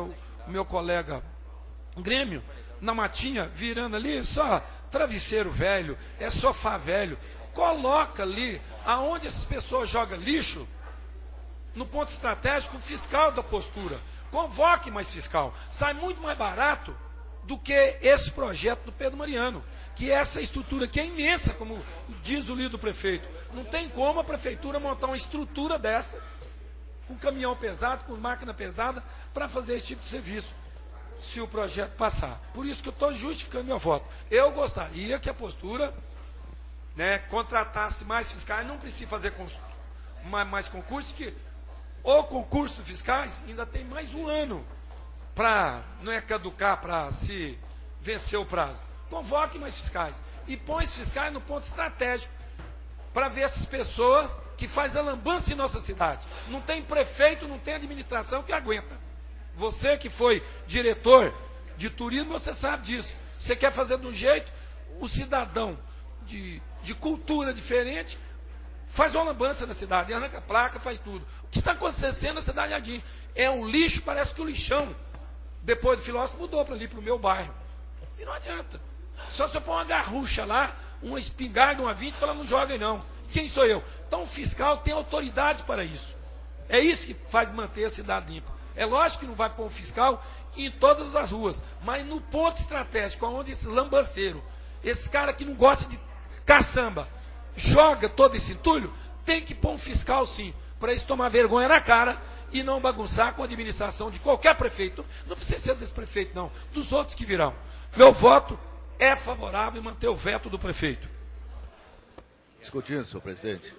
o meu colega Grêmio, na matinha, virando ali, só travesseiro velho, é sofá velho. Coloca ali, aonde essas pessoas jogam lixo, no ponto estratégico, o fiscal da postura. Convoque mais fiscal. Sai muito mais barato do que esse projeto do Pedro Mariano, que essa estrutura aqui é imensa, como diz o líder do prefeito. Não tem como a prefeitura montar uma estrutura dessa, com caminhão pesado, com máquina pesada, para fazer esse tipo de serviço, se o projeto passar. Por isso que eu estou justificando meu voto. Eu gostaria que a postura, né, contratasse mais fiscais, não precisa fazer mais concursos, que o concurso fiscais ainda tem mais um ano para, não é caducar, para se vencer o prazo. Convoque mais fiscais e põe esses fiscais no ponto estratégico para ver essas pessoas que fazem a lambança em nossa cidade. Não tem prefeito, não tem administração que aguenta. Você que foi diretor de turismo, você sabe disso. Você quer fazer de um jeito, o cidadão de cultura diferente faz uma lambança na cidade, arranca placa, faz tudo. O que está acontecendo na cidade de Jardim é um lixo, parece que o lixão, depois do filósofo, mudou para ali, para o meu bairro. E não adianta. Só se eu pôr uma garrucha lá, uma espingarda, uma 20, fala, não joga aí não. Quem sou eu? Então o fiscal tem autoridade para isso. É isso que faz manter a cidade limpa. É lógico que não vai pôr um fiscal em todas as ruas, mas no ponto estratégico, onde esse lambanceiro, esse cara que não gosta de caçamba, joga todo esse entulho, tem que pôr um fiscal sim, para isso tomar vergonha na cara e não bagunçar com a administração de qualquer prefeito. Não precisa ser desse prefeito não, dos outros que virão. Meu voto é favorável em manter o veto do prefeito. Discutindo, senhor presidente.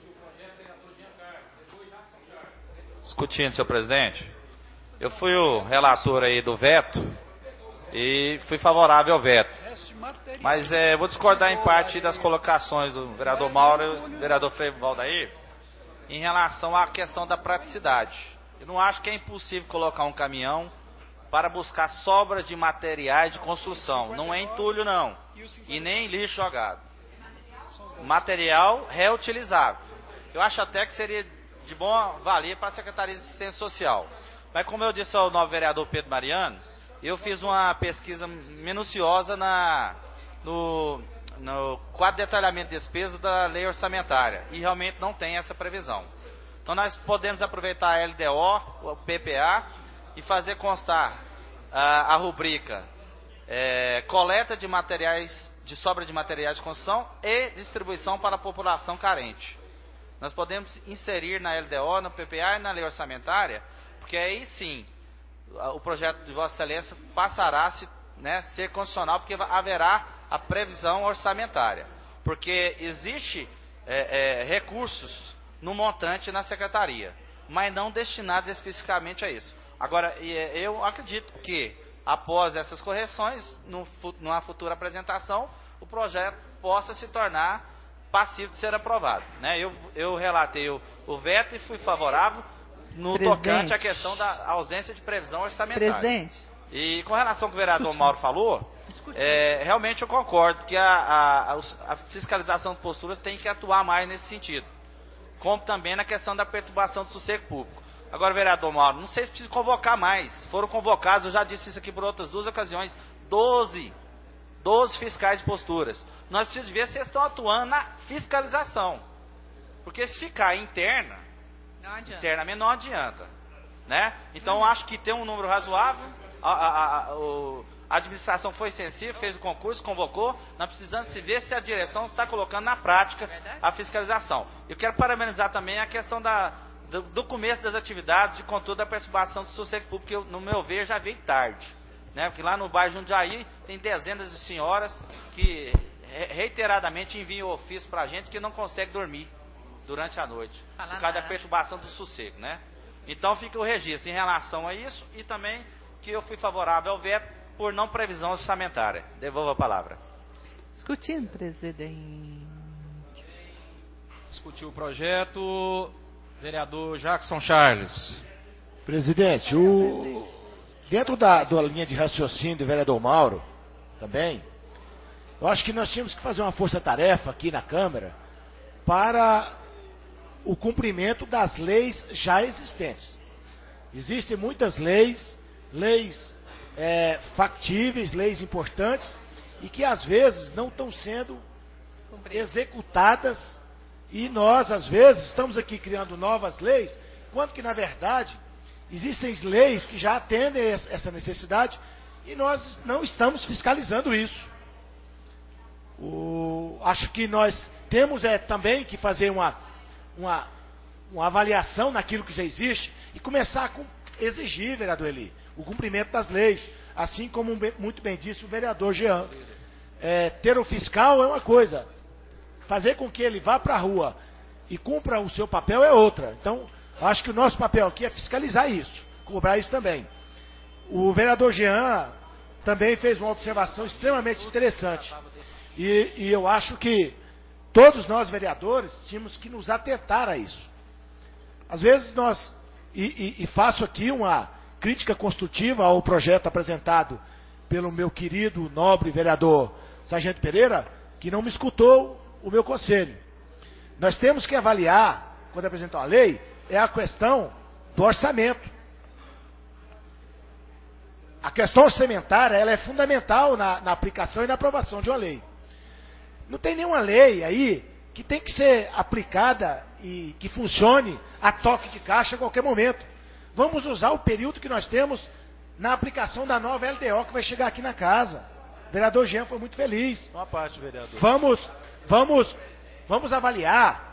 Discutindo, senhor presidente. Eu fui o relator aí do veto e fui favorável ao veto. Mas vou discordar em parte das colocações do vereador Mauro e do vereador Frei Valdair em relação à questão da praticidade. Eu não acho que é impossível colocar um caminhão para buscar sobras de materiais de construção. Não é entulho, não. E nem lixo jogado. Material reutilizável. Eu acho até que seria de boa valia para a Secretaria de Assistência Social. Mas como eu disse ao novo vereador Pedro Mariano, eu fiz uma pesquisa minuciosa no quadro de detalhamento de despesas da lei orçamentária. E realmente não tem essa previsão. Então nós podemos aproveitar a LDO, o PPA, e fazer constar a rubrica coleta de materiais, de sobra de materiais de construção e distribuição para a população carente. Nós podemos inserir na LDO, no PPA e na lei orçamentária, porque aí sim o projeto de Vossa Excelência passará a ser constitucional, porque haverá a previsão orçamentária. Porque existe recursos no montante na Secretaria, mas não destinados especificamente a isso. Agora, eu acredito que após essas correções, numa futura apresentação, o projeto possa se tornar passivo de ser aprovado. Né? Eu relatei o veto e fui favorável no tocante à questão da ausência de previsão orçamentária. Presidente. E com relação ao que o vereador Mauro falou, realmente eu concordo que a fiscalização de posturas tem que atuar mais nesse sentido. Como também na questão da perturbação do sossego público. Agora, vereador Mauro, não sei se precisa convocar mais. Foram convocados, eu já disse isso aqui por outras 2 ocasiões, 12 fiscais de posturas. Nós precisamos ver se eles estão atuando na fiscalização. Porque se ficar internamente não adianta. Né? Então, eu acho que tem um número razoável. A administração foi sensível, fez o concurso, convocou. Nós precisamos se ver se a direção está colocando na prática a fiscalização. Eu quero parabenizar também a questão do começo das atividades de controle da perturbação do sossego público, que, no meu ver, já veio tarde. Né? Porque lá no bairro Jundiaí tem dezenas de senhoras que reiteradamente enviam ofício para a gente que não consegue dormir durante a noite, por causa da perturbação do sossego. Né? Então fica o registro em relação a isso e também que eu fui favorável ao veto por não previsão orçamentária. Devolvo a palavra. Discutindo, presidente. Discutiu o projeto, vereador Jackson Charles. Presidente, dentro da linha de raciocínio do vereador Mauro, também, eu acho que nós tínhamos que fazer uma força-tarefa aqui na Câmara para o cumprimento das leis já existentes. Existem muitas leis factíveis, leis importantes, e que às vezes não estão sendo executadas, e nós às vezes estamos aqui criando novas leis, quando que na verdade existem leis que já atendem essa necessidade e nós não estamos fiscalizando isso. Acho que nós temos também que fazer uma avaliação naquilo que já existe e começar a exigir, vereador Eli, o cumprimento das leis, assim como muito bem disse o vereador Jean. Ter o fiscal é uma coisa, fazer com que ele vá para a rua e cumpra o seu papel é outra. Então, acho que o nosso papel aqui é fiscalizar isso, cobrar isso também. O vereador Jean também fez uma observação extremamente interessante. E eu acho que todos nós vereadores tínhamos que nos atentar a isso. Às vezes nós, e faço aqui uma crítica construtiva ao projeto apresentado pelo meu querido, nobre vereador Sargento Pereira, que não me escutou o meu conselho. Nós temos que avaliar, quando apresentar uma lei, é a questão do orçamento. A questão orçamentária ela é fundamental na aplicação e na aprovação de uma lei. Não tem nenhuma lei aí que tem que ser aplicada e que funcione a toque de caixa a qualquer momento. Vamos usar o período que nós temos na aplicação da nova LDO que vai chegar aqui na casa. O vereador Jean foi muito feliz. Uma parte, vereador. Vamos avaliar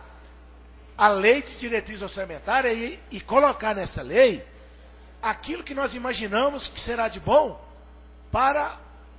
a lei de diretriz orçamentária e colocar nessa lei aquilo que nós imaginamos que será de bom para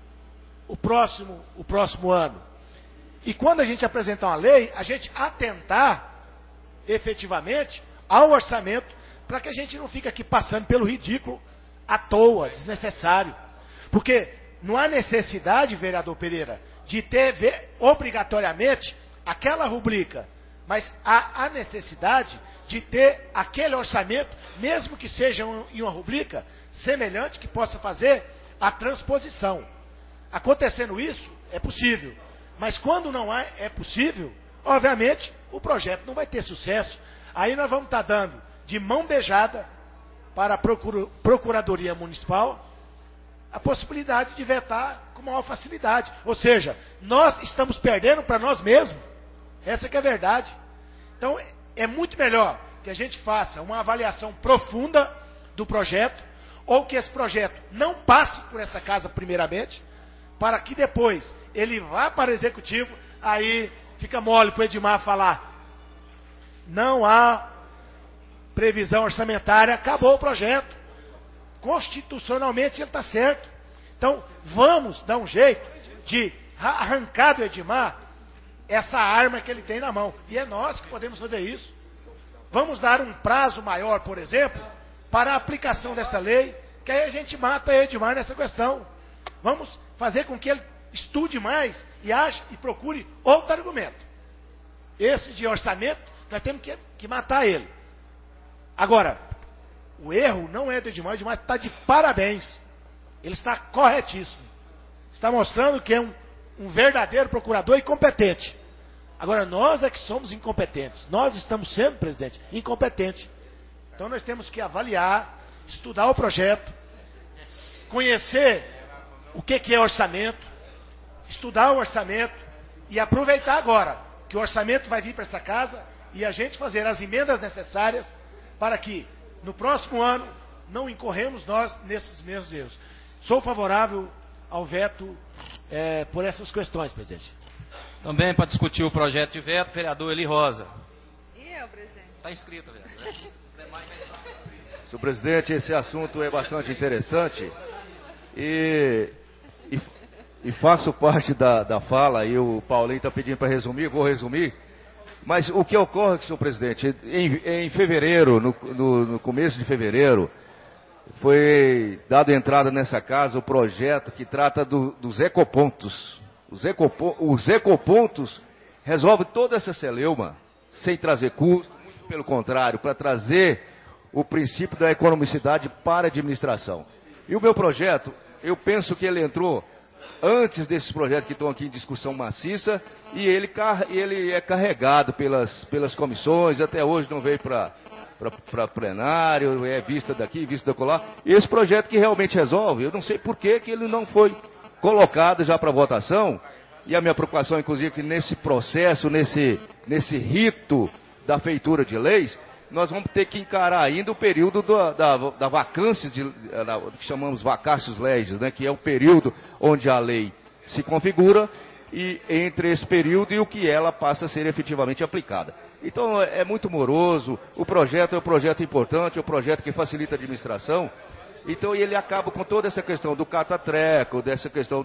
o próximo ano. E quando a gente apresentar uma lei, a gente atentar efetivamente ao orçamento, para que a gente não fique aqui passando pelo ridículo à toa, desnecessário. Porque não há necessidade, vereador Pereira, de ter obrigatoriamente aquela rubrica, mas há necessidade de ter aquele orçamento, mesmo que seja em uma rubrica semelhante, que possa fazer a transposição. Acontecendo isso, é possível. Mas quando não é possível, obviamente, o projeto não vai ter sucesso. Aí nós vamos estar dando de mão beijada para a Procuradoria Municipal a possibilidade de vetar com maior facilidade. Ou seja, nós estamos perdendo para nós mesmos. Essa que é a verdade. Então, é muito melhor que a gente faça uma avaliação profunda do projeto, ou que esse projeto não passe por essa casa primeiramente, para que depois ele vá para o executivo, aí fica mole para o Edmar falar, não há previsão orçamentária, acabou o projeto. Constitucionalmente ele está certo. Então, vamos dar um jeito de arrancar do Edmar essa arma que ele tem na mão. E é nós que podemos fazer isso. Vamos dar um prazo maior, por exemplo, para a aplicação dessa lei, que aí a gente mata Edmar nessa questão. Vamos fazer com que ele estude mais e ache e procure outro argumento. Esse de orçamento, nós temos que matar ele. Agora, o erro não é do Edmar, o Edmar está de parabéns. Ele está corretíssimo. Está mostrando que é um verdadeiro procurador e competente. Agora, nós é que somos incompetentes. Nós estamos sendo, presidente, incompetentes. Então, nós temos que avaliar, estudar o projeto, conhecer o que é orçamento, estudar o orçamento e aproveitar agora que o orçamento vai vir para essa casa e a gente fazer as emendas necessárias para que no próximo ano não incorremos nós nesses mesmos erros. Sou favorável ao veto por essas questões, presidente. Também para discutir o projeto de veto, vereador Eli Rosa. E eu, presidente? Está inscrito, vereador. Senhor presidente, esse assunto é bastante interessante e faço parte da fala, e o Paulinho está pedindo para resumir, vou resumir. Mas o que ocorre, senhor presidente, em fevereiro, no começo de fevereiro, foi dado entrada nessa casa o projeto que trata dos ecopontos. Os ecopontos resolvem toda essa celeuma, sem trazer custo, muito pelo contrário, para trazer o princípio da economicidade para a administração. E o meu projeto, eu penso que ele entrou antes desses projetos que estão aqui em discussão maciça, e ele é carregado pelas comissões, até hoje não veio para para plenário, é vista daqui, vista da colar. Esse projeto que realmente resolve, eu não sei por que ele não foi colocado já para votação, e a minha preocupação, inclusive, que nesse processo, nesse rito da feitura de leis, nós vamos ter que encarar ainda o período da vacância, que chamamos vacácios legis, né, que é o período onde a lei se configura, e entre esse período e o que ela passa a ser efetivamente aplicada. Então é muito moroso, o projeto é um projeto importante, é um projeto que facilita a administração, então ele acaba com toda essa questão do catatreco, dessa questão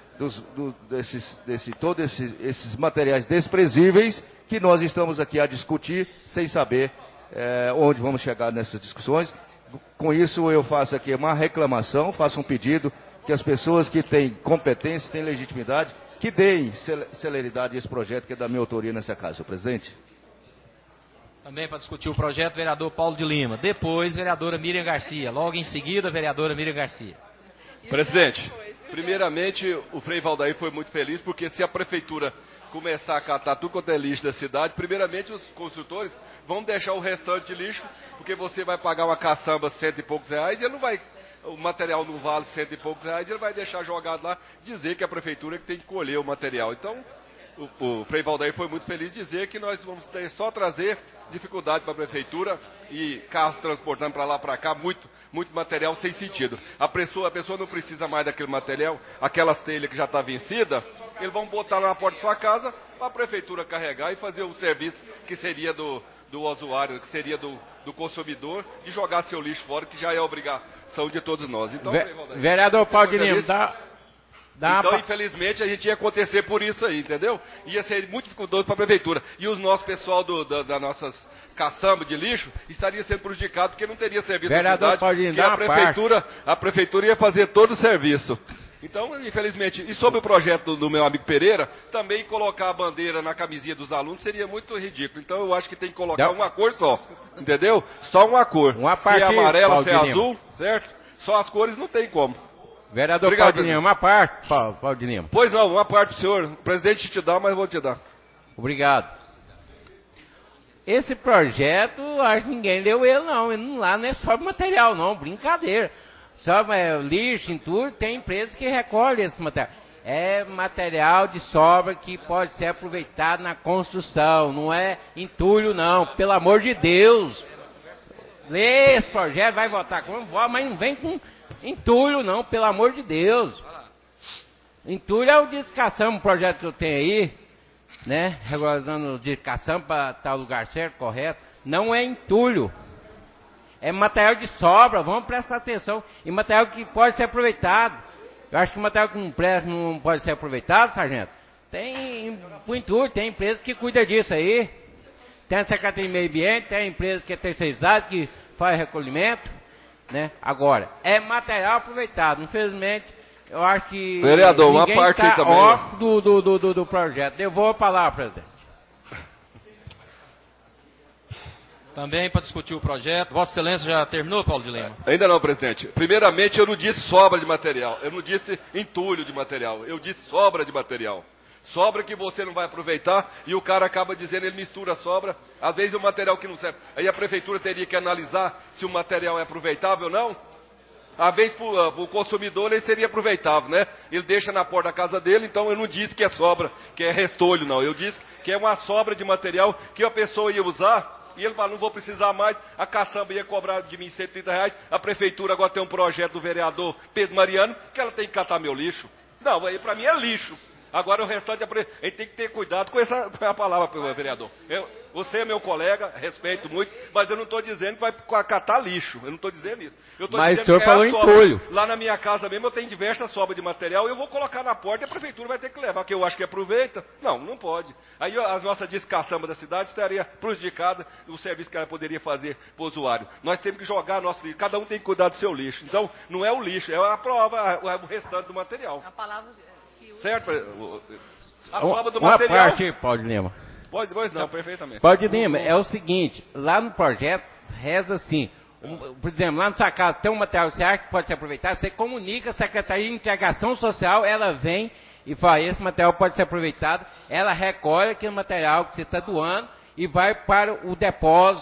todos esses materiais desprezíveis que nós estamos aqui a discutir sem saber onde vamos chegar nessas discussões. Com isso eu faço aqui uma reclamação, faço um pedido que as pessoas que têm competência, têm legitimidade, que deem celeridade a esse projeto que é da minha autoria nessa casa, senhor presidente. Também para discutir o projeto, vereador Paulo de Lima. Depois, vereadora Miriam Garcia. Logo em seguida, vereadora Miriam Garcia. Presidente, primeiramente, o Frei Valdair foi muito feliz, porque se a prefeitura começar a catar tudo quanto é lixo da cidade, primeiramente os construtores vão deixar o restante de lixo, porque você vai pagar uma caçamba R$100 e poucos, e ele não vai, o material não vale R$100 e poucos, ele vai deixar jogado lá, dizer que a prefeitura que tem que colher o material. Então, o Frei Valdair foi muito feliz dizer que nós vamos ter só trazer dificuldade para a prefeitura e carros transportando para lá para cá, muito material sem sentido. A pessoa não precisa mais daquele material, aquelas telhas que já está vencida, eles vão botar lá na porta de sua casa para a prefeitura carregar e fazer o serviço que seria do usuário, que seria do consumidor, de jogar seu lixo fora, que já é obrigação de todos nós. Então, vereador Paulo de Lima, então, infelizmente, a gente ia acontecer por isso aí, entendeu? Ia ser muito dificultoso para a prefeitura. E os nossos pessoal das nossas caçambas de lixo estaria sendo prejudicado porque não teria serviço vereador na cidade, porque a prefeitura ia fazer todo o serviço. Então, infelizmente, e sobre o projeto do meu amigo Pereira, também colocar a bandeira na camisinha dos alunos seria muito ridículo. Então, eu acho que tem que colocar uma cor só, entendeu? Só uma cor. Se é amarelo, se é azul, certo? Só as cores não tem como. Vereador Obrigado, Paulo de Lima, uma parte, Paulo de Lima. Pois não, uma parte, senhor. O presidente te dá, mas eu vou te dar. Obrigado. Esse projeto, acho que ninguém leu ele, não. Lá não é só material, não. Brincadeira. Só lixo, entulho, tem empresas que recolhem esse material. É material de sobra que pode ser aproveitado na construção. Não é entulho, não. Pelo amor de Deus. Lê esse projeto, vai votar como vota, mas não vem com entulho, não, pelo amor de Deus. Entulho é o descaçamba, um projeto que eu tenho aí, né? Regularizando o descaçamba para estar o lugar certo, correto. Não é entulho. É material de sobra, vamos prestar atenção. E material que pode ser aproveitado. Eu acho que material que não presta não pode ser aproveitado, sargento. Tem o entulho, tem empresa que cuida disso aí. Tem a Secretaria de Meio Ambiente, tem a empresa que é terceirizada, que faz recolhimento. Né? Agora, é material aproveitado. Infelizmente, eu acho que vereador, uma parte tá aí também, off do projeto. Devolvo a palavra, presidente. Também para discutir o projeto. Vossa Excelência já terminou, Paulo de Lima? Ainda não, presidente. Primeiramente, eu não disse sobra de material. Eu não disse entulho de material. Eu disse sobra de material. Sobra que você não vai aproveitar e o cara acaba dizendo, ele mistura a sobra, às vezes é um material que não serve. Aí a prefeitura teria que analisar se o material é aproveitável ou não. Às vezes para o consumidor ele seria aproveitável, né? Ele deixa na porta da casa dele, então eu não disse que é sobra, que é restolho, não. Eu disse que é uma sobra de material que a pessoa ia usar e ele fala, não vou precisar mais, a caçamba ia cobrar de mim R$130, a prefeitura agora tem um projeto do vereador Pedro Mariano, que ela tem que catar meu lixo. Não, aí para mim é lixo. Agora o restante, a gente tem que ter cuidado com essa palavra, vereador. Você é meu colega, respeito muito, mas eu não estou dizendo que vai catar lixo. Eu não estou dizendo isso. Eu tô mas dizendo o senhor que falou entulho. Lá na minha casa mesmo eu tenho diversas sobras de material, eu vou colocar na porta e a prefeitura vai ter que levar, que eu acho que aproveita. Não, não pode. Aí a nossa descaçamba da cidade estaria prejudicada o serviço que ela poderia fazer para o usuário. Nós temos que jogar nosso lixo, cada um tem que cuidar do seu lixo. Então, não é o lixo, é a prova, o restante do material. A palavra certo? A sobra do uma material. parte, Paulo de Lima. Pois não, perfeitamente. Paulo de Lima, é o seguinte, lá no projeto reza assim, por exemplo, lá na sua casa tem um material que você acha que pode ser aproveitado, você comunica a Secretaria de Integração Social, ela vem e fala, esse material pode ser aproveitado, ela recolhe aquele material que você está doando e vai para o depósito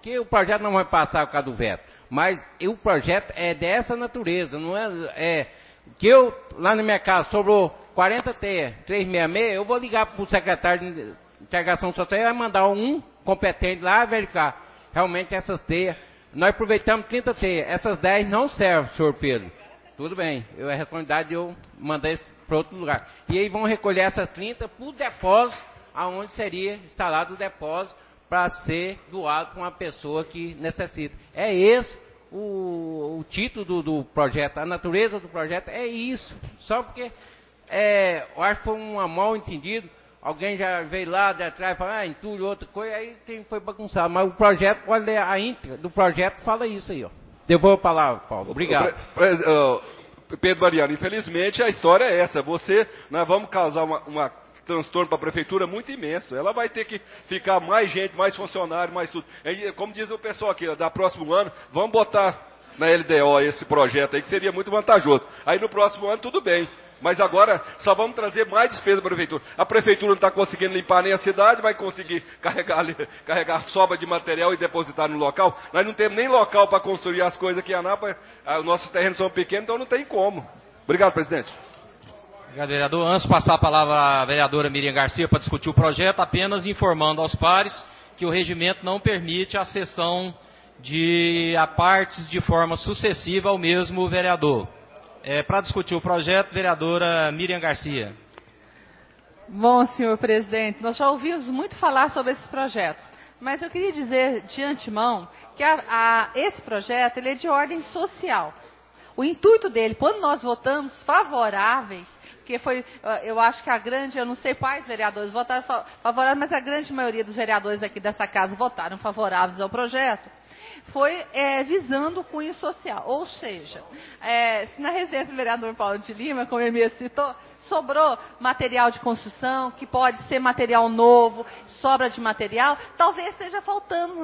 que o projeto não vai passar por causa do veto. Mas o projeto é dessa natureza, não é que eu, lá na minha casa, sobrou 40 TEA 366, eu vou ligar para o secretário de Integração Social e vai mandar um competente lá verificar. Realmente essas TEA, nós aproveitamos 30 TEA, essas 10 não servem, senhor Pedro. Tudo bem, é responsabilidade de eu mandar isso para outro lugar. E aí vão recolher essas 30 para o depósito, aonde seria instalado o depósito para ser doado para uma pessoa que necessita. É esse o título do projeto, a natureza do projeto é isso. Só porque eu acho que foi um mal entendido. Alguém já veio lá de atrás e falou, entulho, outra coisa, aí quem foi bagunçado. Mas o projeto, pode ler a íntegra do projeto, fala isso aí, ó. Devolvo a palavra, Paulo. Obrigado. Pedro Mariano, infelizmente a história é essa. Nós vamos causar uma transtorno para a prefeitura muito imenso. Ela vai ter que ficar mais gente, mais funcionário, mais tudo. Como diz o pessoal aqui, da próximo ano, vamos botar na LDO esse projeto aí, que seria muito vantajoso. Aí no próximo ano tudo bem. Mas agora só vamos trazer mais despesa para a prefeitura. A prefeitura não está conseguindo limpar nem a cidade, vai conseguir carregar sobra de material e depositar no local. Nós não temos nem local para construir as coisas aqui em Anápolis. Os nossos terrenos são pequenos, então não tem como. Obrigado, presidente. Obrigado, vereador. Antes de passar a palavra à vereadora Miriam Garcia para discutir o projeto, apenas informando aos pares que o regimento não permite a cessão de apartes de forma sucessiva ao mesmo vereador. Para discutir o projeto, vereadora Miriam Garcia. Bom, senhor presidente, nós já ouvimos muito falar sobre esses projetos, mas eu queria dizer de antemão que esse projeto ele é de ordem social. O intuito dele, quando nós votamos favoráveis, porque foi, eu acho que eu não sei quais vereadores votaram favoráveis, mas a grande maioria dos vereadores aqui dessa casa votaram favoráveis ao projeto, foi visando o cunho social. Ou seja, se na residência do vereador Paulo de Lima, como ele me citou, sobrou material de construção, que pode ser material novo, sobra de material, talvez esteja faltando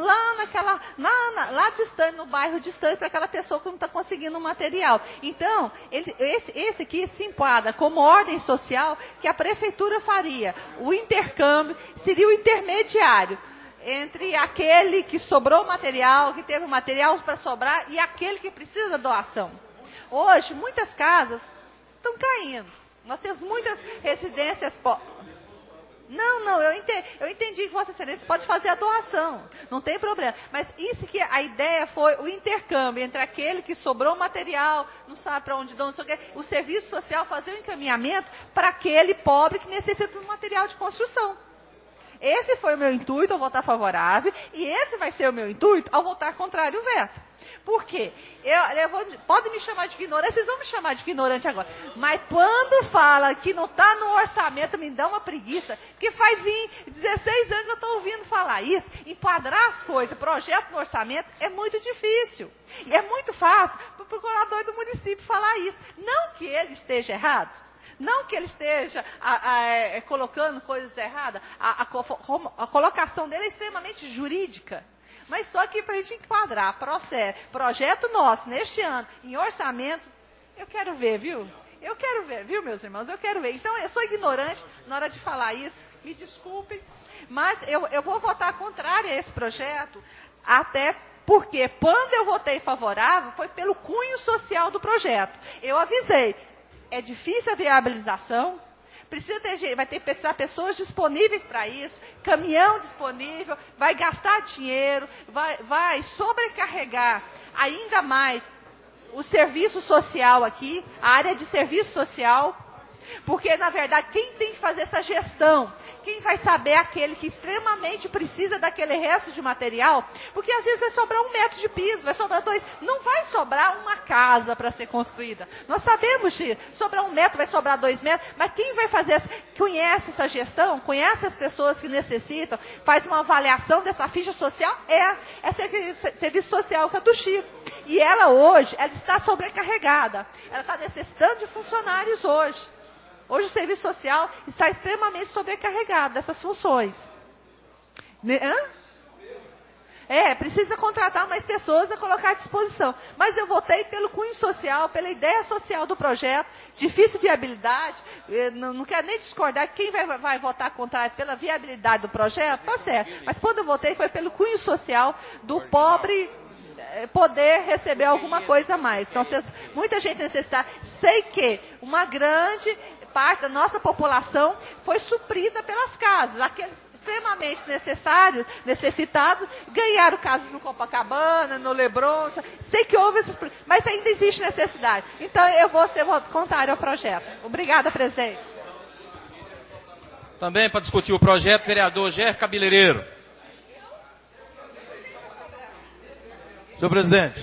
lá distante, no bairro distante, para aquela pessoa que não está conseguindo o material. Então, esse aqui se enquadra como ordem social que a prefeitura faria. O intercâmbio seria o intermediário entre aquele que sobrou material, que teve material para sobrar, e aquele que precisa da doação. Hoje, muitas casas estão caindo. Nós temos muitas residências... Não, eu entendi que Vossa Excelência pode fazer a doação, não tem problema. Mas isso que a ideia foi o intercâmbio entre aquele que sobrou material, não sabe para onde, não sei o quê, o serviço social fazer o encaminhamento para aquele pobre que necessita de um material de construção. Esse foi o meu intuito ao votar favorável, e esse vai ser o meu intuito ao votar contrário ao veto. Por quê? Podem me chamar de ignorante, vocês vão me chamar de ignorante agora. Mas quando fala que não está no orçamento, me dá uma preguiça. Porque faz 16 anos que eu estou ouvindo falar isso. Enquadrar as coisas, projeto no orçamento, é muito difícil. E é muito fácil para o procurador do município falar isso. Não que ele esteja errado. Não que ele esteja colocando coisas erradas. A colocação dele é extremamente jurídica. Mas só que para a gente enquadrar projeto nosso neste ano em orçamento, eu quero ver, viu? Eu quero ver, viu, meus irmãos? Eu quero ver. Então, eu sou ignorante na hora de falar isso. Me desculpem. Mas eu vou votar contrário a esse projeto, até porque quando eu votei favorável foi pelo cunho social do projeto. Eu avisei. É difícil a viabilização, vai ter que precisar pessoas disponíveis para isso, caminhão disponível, vai gastar dinheiro, vai sobrecarregar ainda mais o serviço social aqui, a área de serviço social, porque, na verdade, quem tem que fazer essa gestão, quem vai saber aquele que extremamente precisa daquele resto de material, porque às vezes vai sobrar 1 metro de piso, vai sobrar 2, não vai sobrar uma casa para ser construída. Nós sabemos que sobrar 1 metro, vai sobrar 2 metros, mas quem vai fazer, conhece essa gestão, conhece as pessoas que necessitam, faz uma avaliação dessa ficha social, é serviço social que é do Chico. E ela hoje, ela está sobrecarregada, ela está necessitando de funcionários hoje. Hoje o serviço social está extremamente sobrecarregado dessas funções. Precisa contratar mais pessoas a colocar à disposição. Mas eu votei pelo cunho social, pela ideia social do projeto, difícil viabilidade, não quero nem discordar, quem vai votar contrário pela viabilidade do projeto, tá certo. Mas quando eu votei foi pelo cunho social do pobre poder receber alguma coisa a mais. Então, muita gente necessitar. Sei que uma grande parte da nossa população foi suprida pelas casas. Aqueles extremamente necessitados, ganharam casas no Copacabana, no Leblon. Sei que houve esses, mas ainda existe necessidade. Então, eu vou ser contrário ao projeto. Obrigada, presidente. Também para discutir o projeto, vereador Gerry Cabeleireiro. Senhor presidente,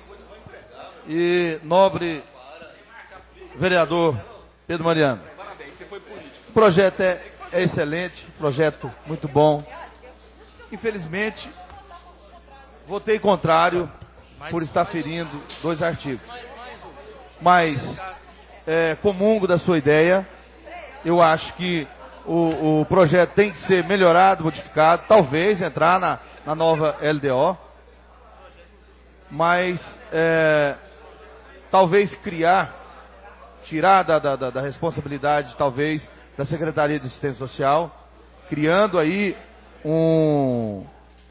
e nobre vereador Pedro Mariano, o projeto é excelente, projeto muito bom. Infelizmente, votei contrário por estar ferindo 2 artigos. Mas, comungo da sua ideia, eu acho que o projeto tem que ser melhorado, modificado, talvez entrar na nova LDO. Mas talvez tirar da responsabilidade, talvez, da Secretaria de Assistência Social, criando aí um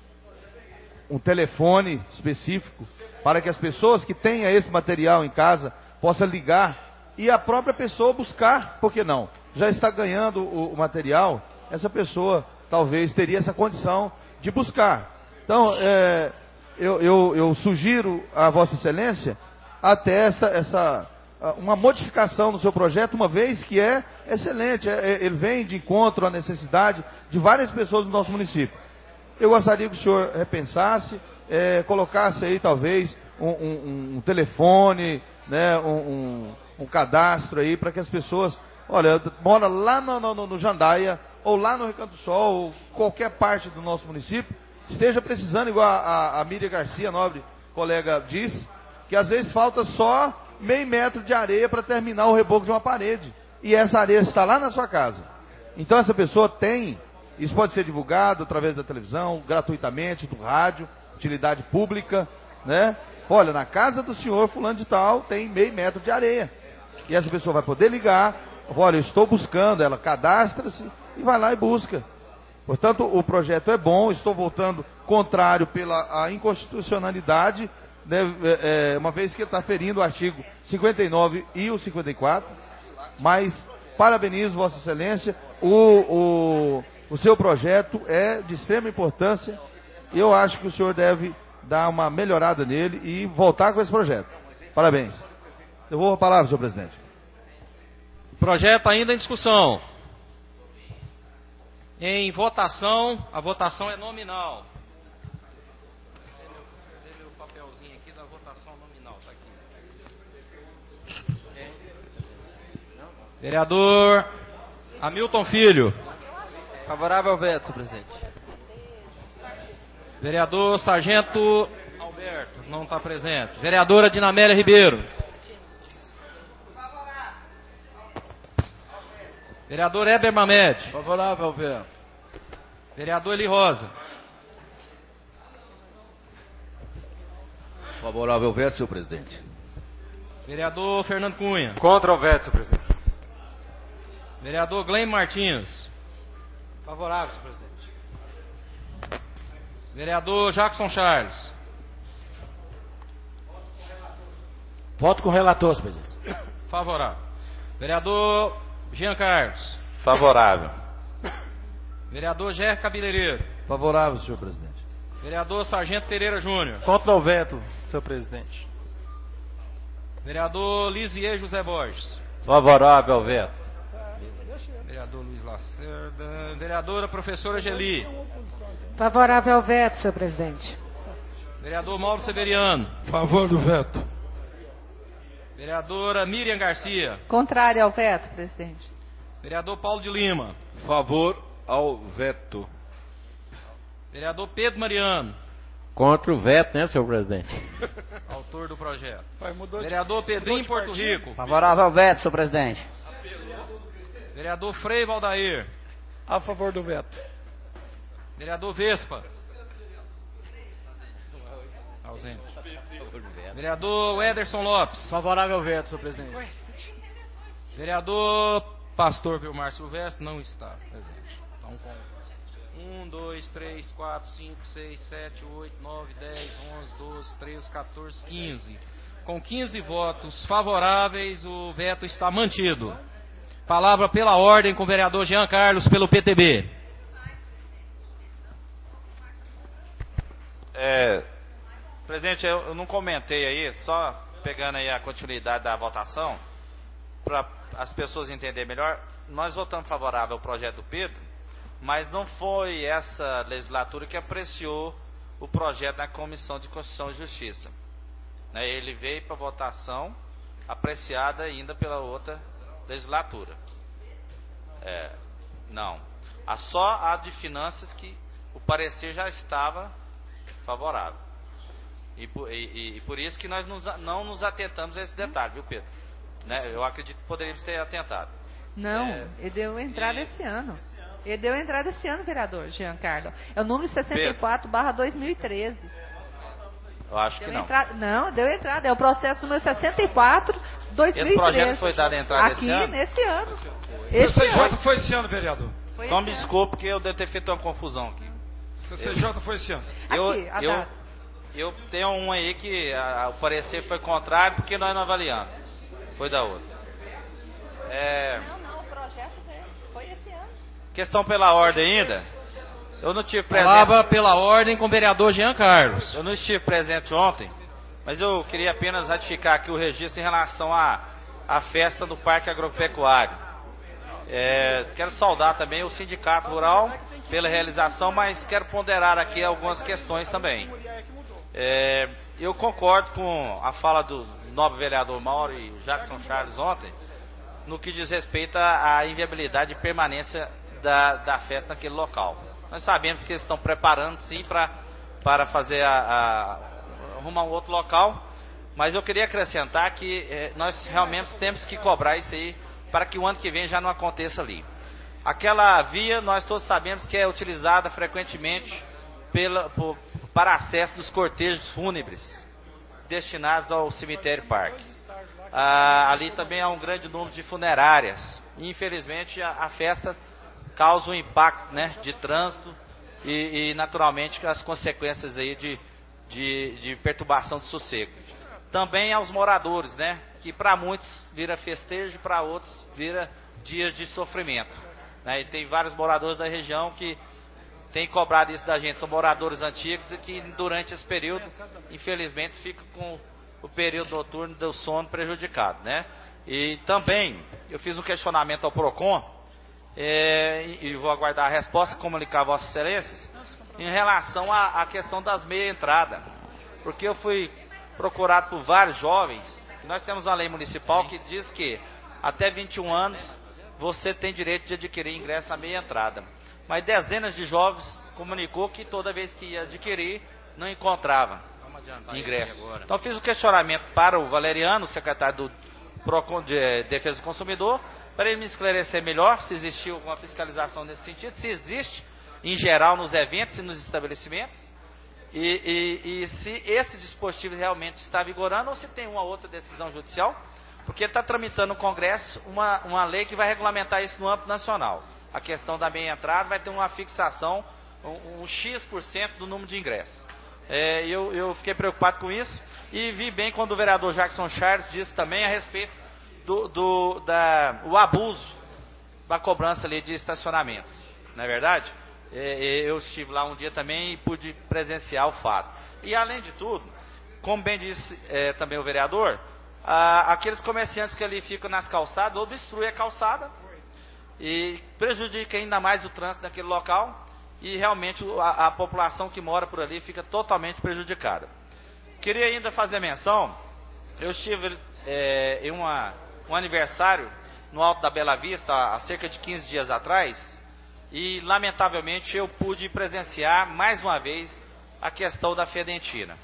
telefone específico para que as pessoas que tenham esse material em casa possam ligar e a própria pessoa buscar, por que não? Já está ganhando o material, essa pessoa talvez teria essa condição de buscar. Então, eu sugiro a Vossa Excelência até uma modificação no seu projeto, uma vez que é excelente, ele vem de encontro à necessidade de várias pessoas do nosso município. Eu gostaria que o senhor repensasse, colocasse aí talvez um telefone, né, um cadastro aí para que as pessoas, olha, mora lá no Jandaia, ou lá no Recanto do Sol, ou qualquer parte do nosso município, esteja precisando, igual a Miriam Garcia, nobre colega, disse, que às vezes falta só meio metro de areia para terminar o reboco de uma parede. E essa areia está lá na sua casa. Então essa pessoa tem, isso pode ser divulgado através da televisão, gratuitamente, do rádio, utilidade pública, né? Olha, na casa do senhor fulano de tal tem meio metro de areia. E essa pessoa vai poder ligar, olha, eu estou buscando, ela cadastra-se e vai lá e busca. Portanto, o projeto é bom, estou votando contrário pela inconstitucionalidade, né, uma vez que ele está ferindo o artigo 59 e o 54, mas parabenizo Vossa Excelência, o seu projeto é de extrema importância e eu acho que o senhor deve dar uma melhorada nele e voltar com esse projeto. Parabéns. Eu vou a palavra, senhor presidente. Projeto ainda em discussão. Em votação, a votação é nominal. Dê-me o papelzinho aqui da votação nominal, tá aqui. Vereador Hamilton Filho. Favorável ao veto, senhor presidente. Vereador Sargento Alberto, não está presente. Vereadora Dinamélia Ribeiro. Vereador Heber Mamed. Favorável ao veto. Vereador Eli Rosa. Favorável ao veto, senhor presidente. Vereador Fernando Cunha. Contra o veto, senhor presidente. Vereador Glenn Martins. Favorável, senhor presidente. Vereador Jackson Charles. Voto com o relator, senhor presidente. Favorável. Vereador Jean Carlos. Favorável. Vereador Gerry Cabeleireiro. Favorável, senhor presidente. Vereador Sargento Pereira Júnior. Contra o veto, senhor presidente. Vereador Lisier José Borges. Favorável ao veto. Vereador Luiz Lacerda. Vereadora Professora Geli. Favorável ao veto, senhor presidente. Vereador Mauro Severiano. Favor do veto. Vereadora Miriam Garcia. Contrário ao veto, presidente. Vereador Paulo de Lima. Favor ao veto. Vereador Pedro Mariano. Contra o veto, né, senhor presidente? Autor do projeto. Mudou Vereador Pedrinho Porto Rico. Favorável ao veto, senhor presidente. Vereador Frei Valdair. A favor do veto. Vereador Vespa. Ausente. Vereador Ederson Lopes. Favorável ao veto, senhor presidente. Vereador Pastor Vilmar Silvestre não está presente. Então, com 1, 2, 3, 4, 5, 6, 7, 8, 9, 10, 11, 12, 13, 14, 15. Com 15 votos favoráveis, o veto está mantido. Palavra pela ordem com o vereador Jean Carlos, pelo PTB. Presidente, eu não comentei aí, só pegando aí a continuidade da votação, para as pessoas entenderem melhor, nós votamos favorável ao projeto do Pedro, mas não foi essa legislatura que apreciou o projeto na Comissão de Constituição e Justiça. Ele veio para votação apreciada ainda pela outra legislatura. Não. Só a de finanças que o parecer já estava favorável. E por isso que nós não nos atentamos a esse detalhe, viu, Pedro? Eu acredito que poderíamos ter atentado. Não, ele deu entrada esse ano. Ele deu entrada esse ano, vereador Giancarlo. É o número 64/2013. Eu acho que não. Não, deu entrada. É o processo número 64/2013. Esse projeto foi dado entrada aqui, esse ano? nesse ano. CCJ foi esse ano, vereador. Então me desculpe porque eu devo ter feito uma confusão aqui. CCJ foi esse ano. Eu tenho um aí que o parecer foi contrário porque nós não avaliamos. Foi da outra. Não, o projeto foi esse ano. Questão pela ordem ainda. Eu não tive presente. Palavra pela ordem com o vereador Jean Carlos. Eu não estive presente ontem, mas eu queria apenas ratificar aqui o registro em relação à festa do Parque Agropecuário. Quero saudar também o Sindicato Rural pela realização, mas quero ponderar aqui algumas questões também. Eu concordo com a fala do nobre vereador Mauro e Jackson Charles ontem, no que diz respeito à inviabilidade de permanência da festa naquele local. Nós sabemos que eles estão preparando sim para fazer arrumar um outro local, mas eu queria acrescentar que nós realmente temos que cobrar isso aí para que o ano que vem já não aconteça ali. Aquela via nós todos sabemos que é utilizada frequentemente para acesso dos cortejos fúnebres destinados ao cemitério parque. Ali também há um grande número de funerárias. E, infelizmente a festa causa um impacto, de trânsito e naturalmente as consequências aí de perturbação de sossego. Também aos moradores, que para muitos vira festejo, para outros vira dias de sofrimento. E tem vários moradores da região que têm cobrado isso da gente, são moradores antigos e que durante esse período, infelizmente, ficam com o período noturno do sono prejudicado. E também eu fiz um questionamento ao PROCON, e vou aguardar a resposta, comunicar a Vossas Excelências, em relação à questão das meia-entrada. Porque eu fui procurado por vários jovens, e nós temos uma lei municipal que diz que até 21 anos você tem direito de adquirir ingresso à meia-entrada. Mas dezenas de jovens comunicou que toda vez que ia adquirir, não encontrava ingresso. Então fiz um questionamento para o Valeriano, secretário do PROCON de Defesa do Consumidor, para ele me esclarecer melhor se existiu alguma fiscalização nesse sentido, se existe em geral nos eventos e nos estabelecimentos, e se esse dispositivo realmente está vigorando ou se tem uma outra decisão judicial, porque ele está tramitando no Congresso uma lei que vai regulamentar isso no âmbito nacional. A questão da meia-entrada vai ter uma fixação, um X% do número de ingressos. Eu fiquei preocupado com isso e vi bem quando o vereador Jackson Charles disse também a respeito do abuso da cobrança ali de estacionamentos. Não é verdade? Eu estive lá um dia também e pude presenciar o fato. E além de tudo, como bem disse também o vereador, aqueles comerciantes que ali ficam nas calçadas obstruem a calçada e prejudica ainda mais o trânsito naquele local e realmente a população que mora por ali fica totalmente prejudicada. Queria ainda fazer menção, eu estive em um aniversário no Alto da Bela Vista há cerca de 15 dias atrás e lamentavelmente eu pude presenciar mais uma vez a questão da fedentina.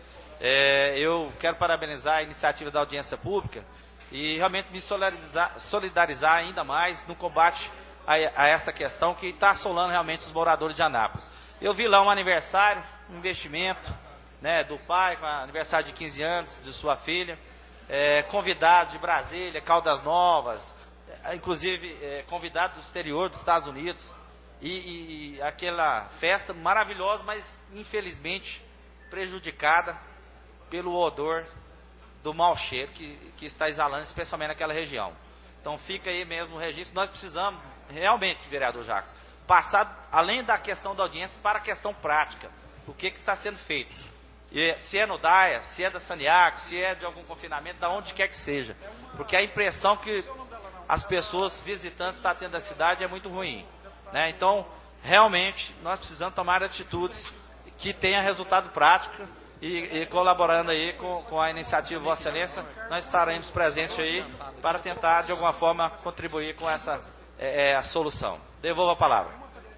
Eu quero parabenizar a iniciativa da audiência pública e realmente me solidarizar ainda mais no combate a essa questão que está assolando realmente os moradores de Anápolis. Eu vi lá um aniversário, um investimento, né, do pai, com o aniversário de 15 anos de sua filha, convidados de Brasília, Caldas Novas, inclusive convidados do exterior, dos Estados Unidos, e aquela festa maravilhosa, mas infelizmente prejudicada pelo odor do mau cheiro que está exalando, especialmente naquela região. Então fica aí mesmo o registro. Nós precisamos realmente, vereador Jacques, passar além da questão da audiência para a questão prática. O que está sendo feito? E se é no DAIA, se é da Saniaco, se é de algum confinamento, da onde quer que seja. Porque a impressão que as pessoas visitantes estão tendo da cidade é muito ruim, né? Então, realmente, nós precisamos tomar atitudes que tenham resultado prático e colaborando aí com a iniciativa Vossa Excelência, nós estaremos presentes aí para tentar, de alguma forma, contribuir com essa a solução. Devolvo a palavra.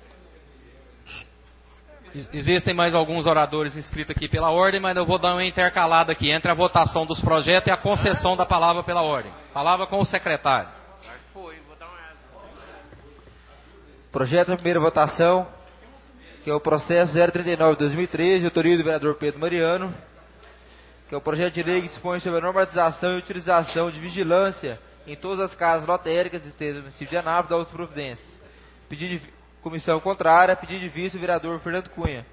Existem mais alguns oradores inscritos aqui pela ordem, mas eu vou dar uma intercalada aqui entre a votação dos projetos e a concessão da palavra pela ordem. Palavra com o secretário. Projeto em primeira votação, que é o processo 039/2013, de autoria do vereador Pedro Mariano, que é o projeto de lei que dispõe sobre a normatização e utilização de vigilância em todas as casas lotéricas existentes no município de Anápolis, da outras providências. Pedido de comissão contrária, pedido de vista do vereador Fernando Cunha.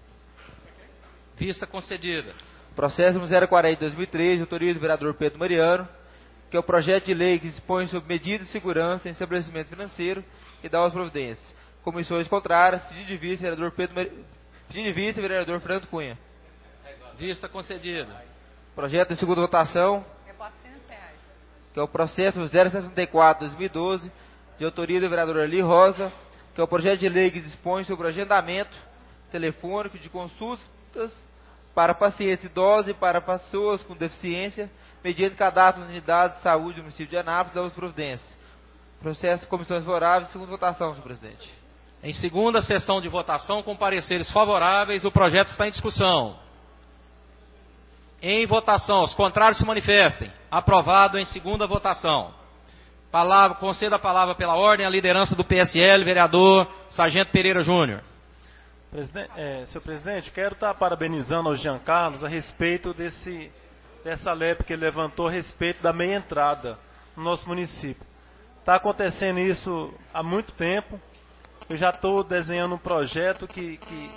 Vista concedida. Processo 040/2013, de autoria do vereador Pedro Mariano, que é o projeto de lei que dispõe sobre medidas de segurança em estabelecimento financeiro e dá as providências. Comissões contrárias, pedido de vista, vereador Fernando Cunha. Vista concedida. Projeto em segunda votação, que é o processo 064/2012, de autoria do vereador Eli Rosa, que é o projeto de lei que dispõe sobre o agendamento telefônico de consultas para pacientes idosos e para pessoas com deficiência, mediante cadastro nas unidades de saúde do município de Anápolis, das providências. Processo de comissões favoráveis, segunda votação, senhor presidente. Em segunda sessão de votação, com pareceres favoráveis, o projeto está em discussão. Em votação, os contrários se manifestem. Aprovado em segunda votação. Conceda a palavra pela ordem à liderança do PSL, vereador Sargento Pereira Júnior. Senhor presidente, quero estar parabenizando ao Jean Carlos a respeito dessa lebre que ele levantou a respeito da meia entrada no nosso município. Está acontecendo isso há muito tempo. Eu já estou desenhando um projeto que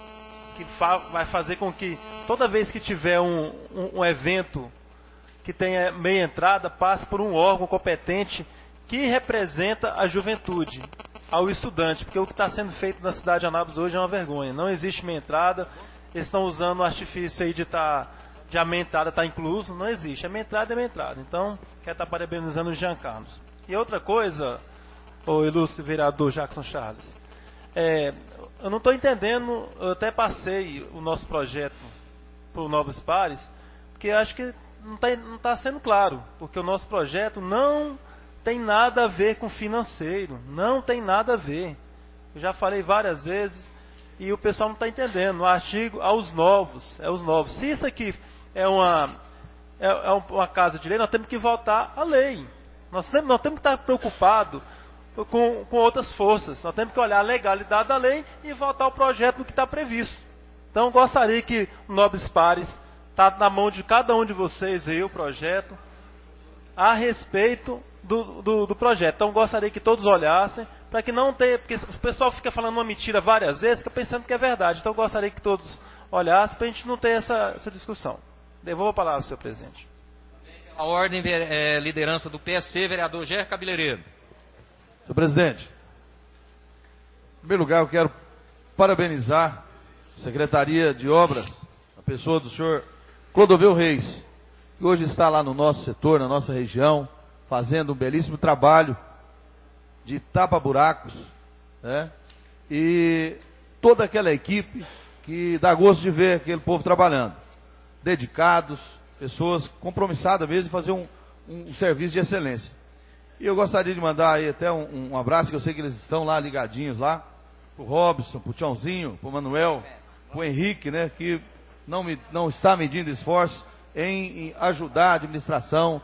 vai fazer com que toda vez que tiver um evento que tenha meia entrada, passe por um órgão competente que representa a juventude, ao estudante, porque o que está sendo feito na cidade de Anápolis hoje é uma vergonha. Não existe meia entrada, eles estão usando o artifício aí de a meia entrada está incluso, não existe. A meia entrada é meia entrada. Então, quero estar parabenizando o Jean Carlos. E outra coisa, o ilustre vereador Jackson Charles, eu não estou entendendo, eu até passei o nosso projeto para o Novos Pares, porque acho que não está sendo claro, porque o nosso projeto não tem nada a ver com financeiro, não tem nada a ver. Eu já falei várias vezes e o pessoal não está entendendo. O artigo aos novos, os novos. Se isso aqui é uma casa de lei, nós temos que votar a lei. Nós temos que estar preocupados com outras forças. Nós temos que olhar a legalidade da lei e votar o projeto no que está previsto. Então, gostaria que o Nobres Pares está na mão de cada um de vocês aí o projeto a respeito do projeto. Então, gostaria que todos olhassem para que não tenha, porque o pessoal fica falando uma mentira várias vezes, fica pensando que é verdade. Então, gostaria que todos olhassem para a gente não ter essa discussão. Devolvo a palavra, senhor presidente. A ordem, liderança do PSC, vereador Gerry Cabeleireiro. Senhor presidente, em primeiro lugar eu quero parabenizar a Secretaria de Obras, a pessoa do senhor Clodoveu Reis, que hoje está lá no nosso setor, na nossa região, fazendo um belíssimo trabalho de tapa-buracos, né? E toda aquela equipe que dá gosto de ver aquele povo trabalhando, dedicados, pessoas compromissadas mesmo em fazer um serviço de excelência. E eu gostaria de mandar aí até um abraço, que eu sei que eles estão lá ligadinhos lá, pro Robson, pro Tchãozinho, pro Manuel, pro Henrique, né, que não está medindo esforço em ajudar a administração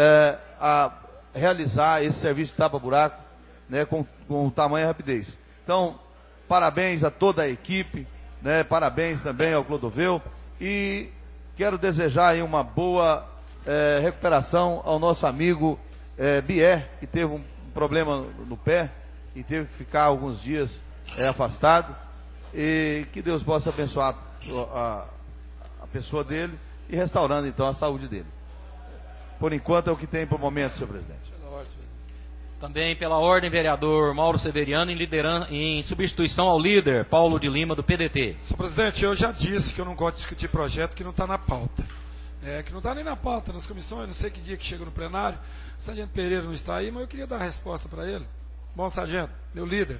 a realizar esse serviço de tapa-buraco, né, com tamanha rapidez. Então, parabéns a toda a equipe, né, parabéns também ao Clodoveu, e quero desejar aí uma boa recuperação ao nosso amigo Bier, que teve um problema no pé e teve que ficar alguns dias afastado. E que Deus possa abençoar a pessoa dele e restaurando então a saúde dele. Por enquanto é o que tem para o momento, senhor presidente. Também pela ordem, vereador Mauro Severiano, em substituição ao líder Paulo de Lima, do PDT. Senhor presidente, eu já disse que eu não gosto de discutir projeto que não está na pauta. Que não está nem na pauta, nas comissões, não sei que dia que chega no plenário. O sargento Pereira não está aí, mas eu queria dar a resposta para ele. Bom, sargento, meu líder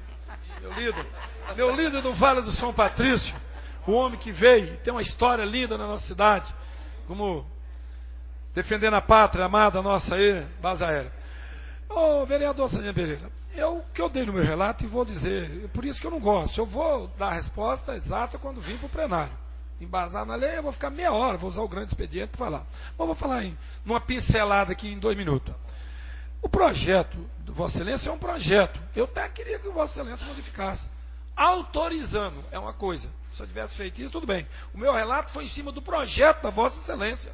do Vale do São Patrício, o homem que veio e tem uma história linda na nossa cidade, como defendendo a pátria amada nossa aí, base aérea. Ô, vereador Sargento Pereira, que eu dei no meu relato e vou dizer, por isso que eu não gosto. Eu vou dar a resposta exata quando vim para o plenário. Embasar na lei, eu vou ficar meia hora, vou usar o grande expediente para falar. Mas vou falar numa pincelada aqui em 2 minutos. O projeto do Vossa Excelência é um projeto. Eu até queria que o Vossa Excelência modificasse. Autorizando é uma coisa. Se eu tivesse feito isso, tudo bem. O meu relato foi em cima do projeto da Vossa Excelência.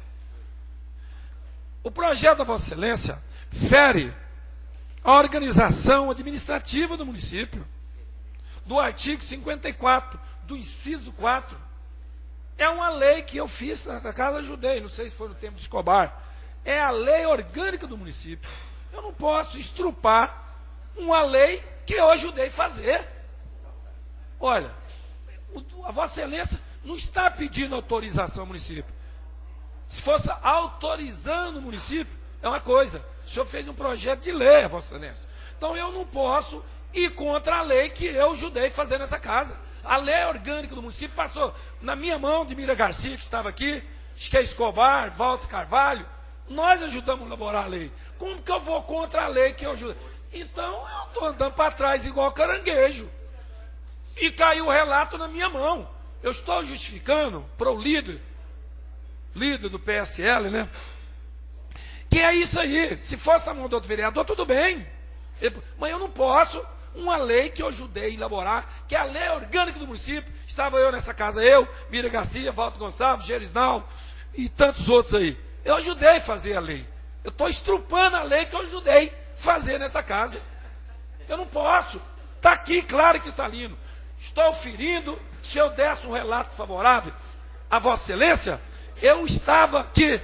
O projeto da Vossa Excelência fere a organização administrativa do município, do artigo 54, do inciso 4. É uma lei que eu fiz na casa, ajudei, não sei se foi no tempo de Escobar. É a lei orgânica do município. Eu não posso estrupar uma lei que eu ajudei a fazer. Olha, a Vossa Excelência não está pedindo autorização ao município. Se fosse autorizando o município, é uma coisa. O senhor fez um projeto de lei, Vossa Excelência. Então eu não posso ir contra a lei que eu ajudei a fazer nessa casa. A lei orgânica do município passou na minha mão, de Mira Garcia, que estava aqui, Chiquei Escobar, Walter Carvalho. Nós ajudamos a elaborar a lei. Como que eu vou contra a lei que eu ajudei? Então eu estou andando para trás igual caranguejo. E caiu o relato na minha mão. Eu estou justificando para o líder do PSL, né? Que é isso aí. Se fosse na mão do outro vereador, tudo bem. Mas eu não posso. Uma lei que eu ajudei a elaborar, que é a lei orgânica do município. Estava eu nessa casa, eu, Mira Garcia, Walter Gonçalves, Gerisnal e tantos outros aí. Eu ajudei a fazer a lei. Eu estou estrupando a lei que eu ajudei a fazer nessa casa. Eu não posso. Está aqui, claro e cristalino. Estou ferindo. Se eu desse um relato favorável a Vossa Excelência, eu estava aqui.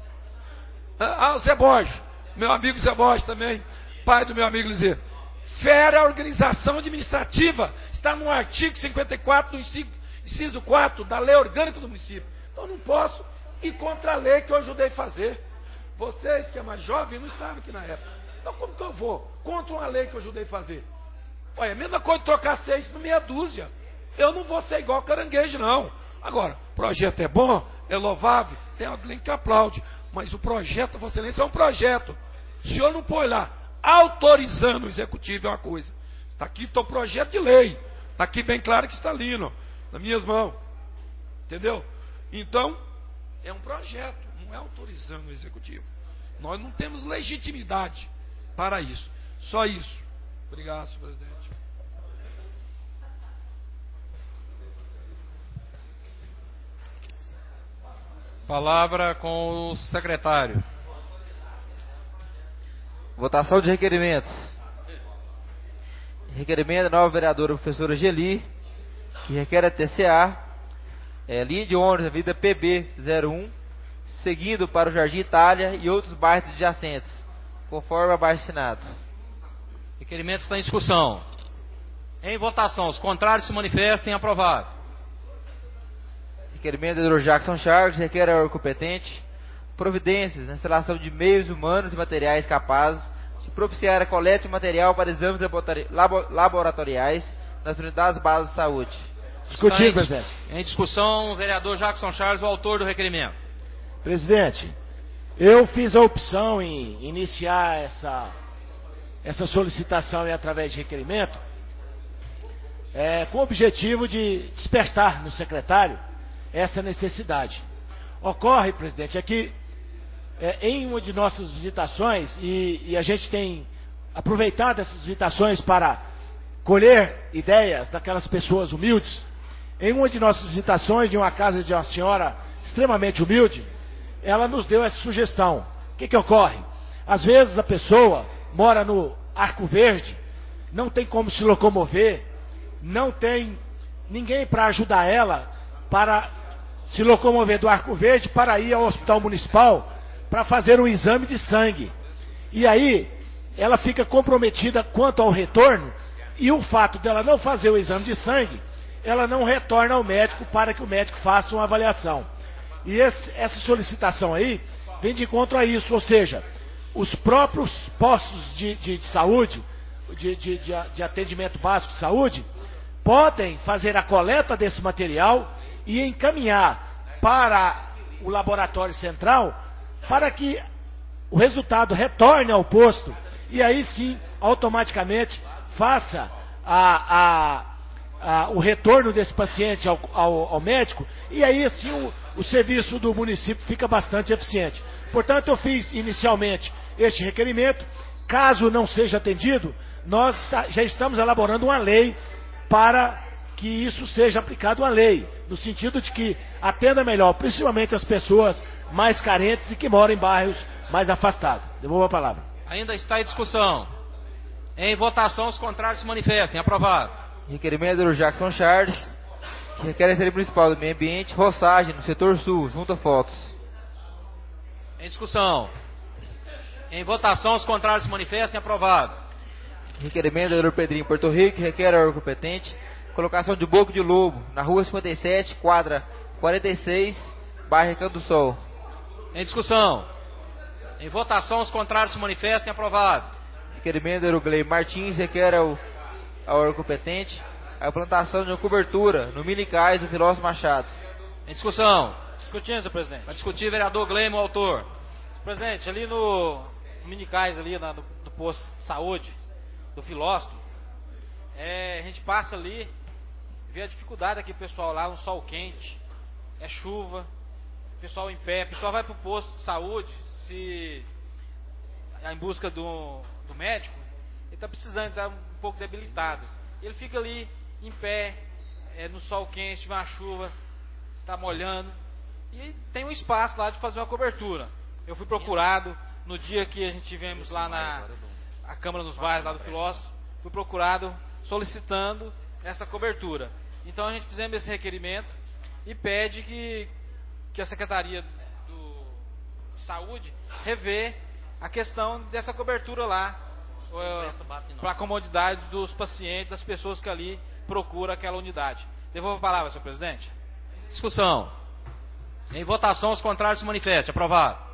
Zé Borges, meu amigo Zé Borges também, pai do meu amigo Lizê. Fere a organização administrativa. Está no artigo 54 do inciso 4 da lei orgânica do município. Então eu não posso ir contra a lei que eu ajudei a fazer. Vocês que é mais jovem não estavam aqui na época. Então como que eu vou contra uma lei que eu ajudei a fazer? Olha, a mesma coisa trocar 6 por meia dúzia. Eu não vou ser igual caranguejo, não. Agora, o projeto é bom, é louvável, tem alguém que aplaude. Mas o projeto, Vossa Excelência, é um projeto. O senhor não põe lá, autorizando o executivo é uma coisa. Está aqui o projeto de lei. Está aqui bem claro que está ali, ó, nas minhas mãos. Entendeu? Então, é um projeto, não é autorizando o executivo. Nós não temos legitimidade para isso. Só isso. Obrigado, senhor presidente. Palavra com o secretário. Votação de requerimentos. Requerimento da nova vereadora professora Geli, que requer a TCA, linha de ônibus da Avenida PB01, seguindo para o Jardim Itália e outros bairros adjacentes, conforme abaixo assinado. Requerimento está em discussão. Em votação, os contrários se manifestem. Aprovado. Requerimento do Jackson Charles, requer a órgão competente providências na instalação de meios humanos e materiais capazes de propiciar a coleta de material para exames laboratoriais nas unidades básicas de saúde. Discutido, presidente. Em discussão, o vereador Jackson Charles, o autor do requerimento. Presidente, eu fiz a opção em iniciar essa solicitação através de requerimento com o objetivo de despertar no secretário essa necessidade. Ocorre, presidente, que em uma de nossas visitações, e a gente tem aproveitado essas visitações para colher ideias daquelas pessoas humildes, em uma de nossas visitações de uma casa de uma senhora extremamente humilde, ela nos deu essa sugestão. O que ocorre? Às vezes a pessoa mora no Arco Verde, não tem como se locomover, não tem ninguém para ajudar ela para se locomover do Arco Verde para ir ao Hospital Municipal para fazer um exame de sangue. E aí ela fica comprometida quanto ao retorno, e o fato dela não fazer o exame de sangue, ela não retorna ao médico para que o médico faça uma avaliação. E essa solicitação aí vem de encontro a isso, ou seja, os próprios postos de saúde, de atendimento básico de saúde, podem fazer a coleta desse material e encaminhar para o laboratório central para que o resultado retorne ao posto e aí sim, automaticamente, faça o retorno desse paciente ao médico, e aí assim o serviço do município fica bastante eficiente. Portanto, eu fiz inicialmente este requerimento. Caso não seja atendido, nós já estamos elaborando uma lei para que isso seja aplicado, uma lei, no sentido de que atenda melhor, principalmente as pessoas mais carentes e que moram em bairros mais afastados. Devolvo a palavra. Ainda está em discussão. Em votação, os contrários se manifestem. Aprovado. Requerimento do Jackson Charles, que requer a Secretaria Municipal do Meio Ambiente, roçagem no setor sul, junto a fotos. Em discussão. Em votação, os contrários se manifestem. Aprovado. Requerimento do Pedrinho, Porto Rico, que requer a órgão competente, colocação de boco de lobo, na rua 57, quadra 46, bairro Recanto do Sol. Em discussão. Em votação, os contrários se manifestem. Aprovado. Requerimento do Glei Martins, requer ao órgão competente a implantação de uma cobertura no mini cais do Filósofo Machado. Em discussão. Discutindo, senhor presidente. Vai discutir, vereador Gleimo, autor. Presidente, ali no mini cais ali do posto de saúde do Filósofo, a gente passa ali, vê a dificuldade aqui, pessoal lá, um sol quente, é chuva, pessoal em pé, o pessoal vai pro posto de saúde, se em busca do médico, ele está precisando, está um pouco debilitado. Ele fica ali em pé, no sol quente, uma chuva, está molhando, e tem um espaço lá de fazer uma cobertura. Eu fui procurado no dia que a gente tivemos lá na Câmara dos Bairros lá do Filósofo, fui procurado solicitando essa cobertura. Então a gente fizemos esse requerimento e pede que a Secretaria de Saúde revê a questão dessa cobertura lá, para a comodidade dos pacientes, das pessoas que ali procuram aquela unidade. Devolvo a palavra, senhor presidente. Discussão. Em votação, os contrários se manifestem. Aprovado.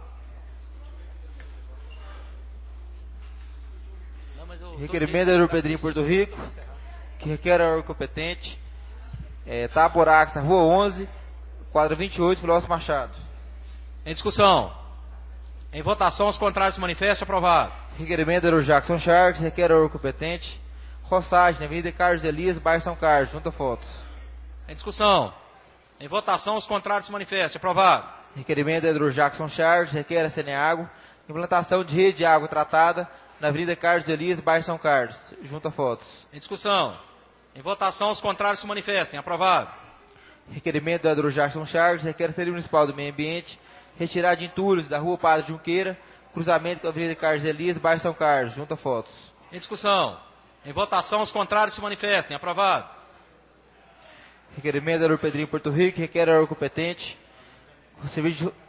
Requerimento do Pedrinho, Porto Rico, que requer a órgão competente, Taborax, na rua 11, quadra 28, Filósofo Machado. Em discussão. Em votação, os contrários se manifestem. Aprovado. Requerimento do Jackson Charles, requer a órgão competente, roçagem, na Avenida Carlos Elias, bairro São Carlos, junto a fotos. Em discussão. Em votação, os contrários se manifestem. Aprovado. Requerimento do Jackson Charles, requer a Ceneago, implantação de rede de água tratada na Avenida Carlos Elias, bairro São Carlos, junto a fotos. Em discussão. Em votação, os contrários se manifestem. Aprovado. Requerimento da Andrew Jackson Charles, requer a Secretaria Municipal do Meio Ambiente, retirar de entulhos da rua Padre Junqueira, cruzamento com a Avenida Carlos Elias, bairro São Carlos, junto a fotos. Em discussão. Em votação, os contrários se manifestem. Aprovado. Requerimento da Pedrinho, Porto Rico, requer a órgão competente, o serviço de...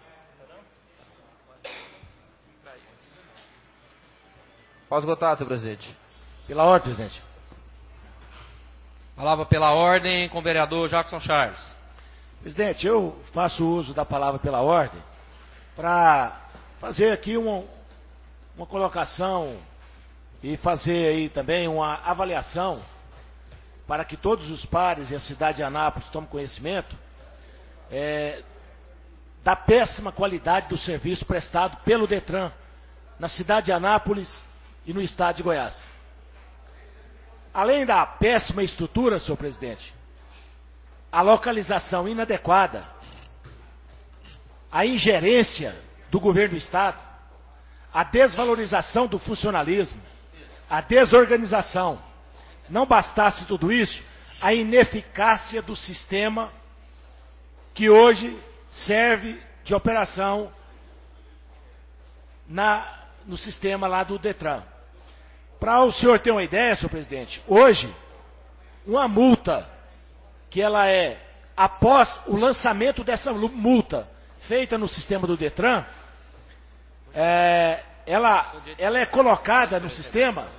Pode votar, senhor presidente. Pela ordem, presidente. Palavra pela ordem com o vereador Jackson Charles. Presidente, eu faço uso da palavra pela ordem para fazer aqui uma colocação e fazer aí também uma avaliação para que todos os pares e a cidade de Anápolis tomem conhecimento da péssima qualidade do serviço prestado pelo Detran na cidade de Anápolis e no estado de Goiás. Além da péssima estrutura, senhor presidente, a localização inadequada, a ingerência do governo do estado, a desvalorização do funcionalismo, a desorganização, não bastasse tudo isso, a ineficácia do sistema que hoje serve de operação no sistema lá do Detran. Para o senhor ter uma ideia, senhor presidente, hoje, uma multa que ela é, após o lançamento dessa multa feita no sistema do Detran, ela é colocada no sistema,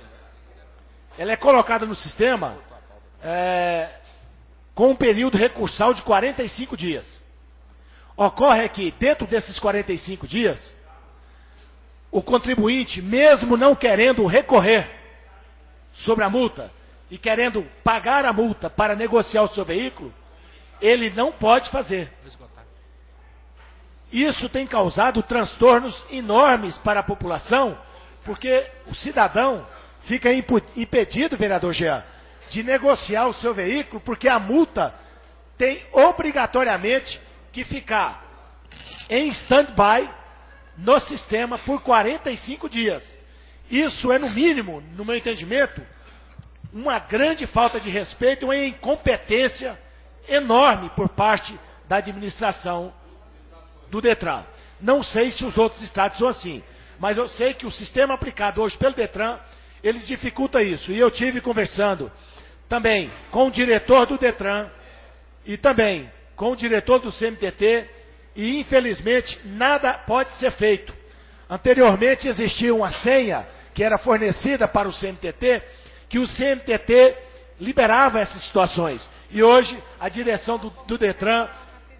com um período recursal de 45 dias. Ocorre que, dentro desses 45 dias, o contribuinte, mesmo não querendo recorrer sobre a multa e querendo pagar a multa para negociar o seu veículo, ele não pode fazer. Isso tem causado transtornos enormes para a população, porque o cidadão fica impedido, vereador Jean, de negociar o seu veículo, porque a multa tem obrigatoriamente que ficar em stand-by no sistema por 45 dias. Isso é, no mínimo, no meu entendimento, uma grande falta de respeito, uma incompetência enorme por parte da administração do Detran. Não sei se os outros estados são assim, mas eu sei que o sistema aplicado hoje pelo Detran, ele dificulta isso. E eu tive conversando também com o diretor do Detran e também com o diretor do CMTT, e infelizmente nada pode ser feito. Anteriormente existia uma senha que era fornecida para o CMTT, que o CMTT liberava essas situações. E hoje a direção do Detran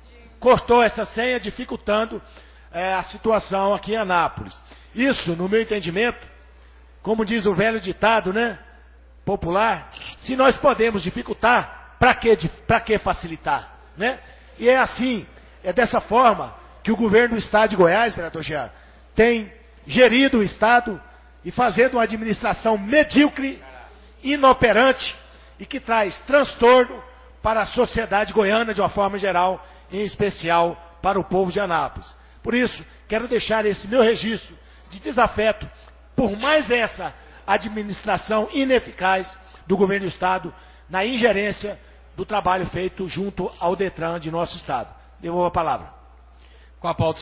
cortou essa senha, dificultando a situação aqui em Anápolis. Isso, no meu entendimento, como diz o velho ditado, né, popular, se nós podemos dificultar, para que facilitar, né? E é assim, é dessa forma que o governo do estado de Goiás, vereador Jean, tem gerido o estado e fazendo uma administração medíocre, inoperante e que traz transtorno para a sociedade goiana de uma forma geral, em especial para o povo de Anápolis. Por isso, quero deixar esse meu registro de desafeto por mais essa administração ineficaz do governo do estado na ingerência do trabalho feito junto ao Detran de nosso estado. Devolvo a palavra. Com a pauta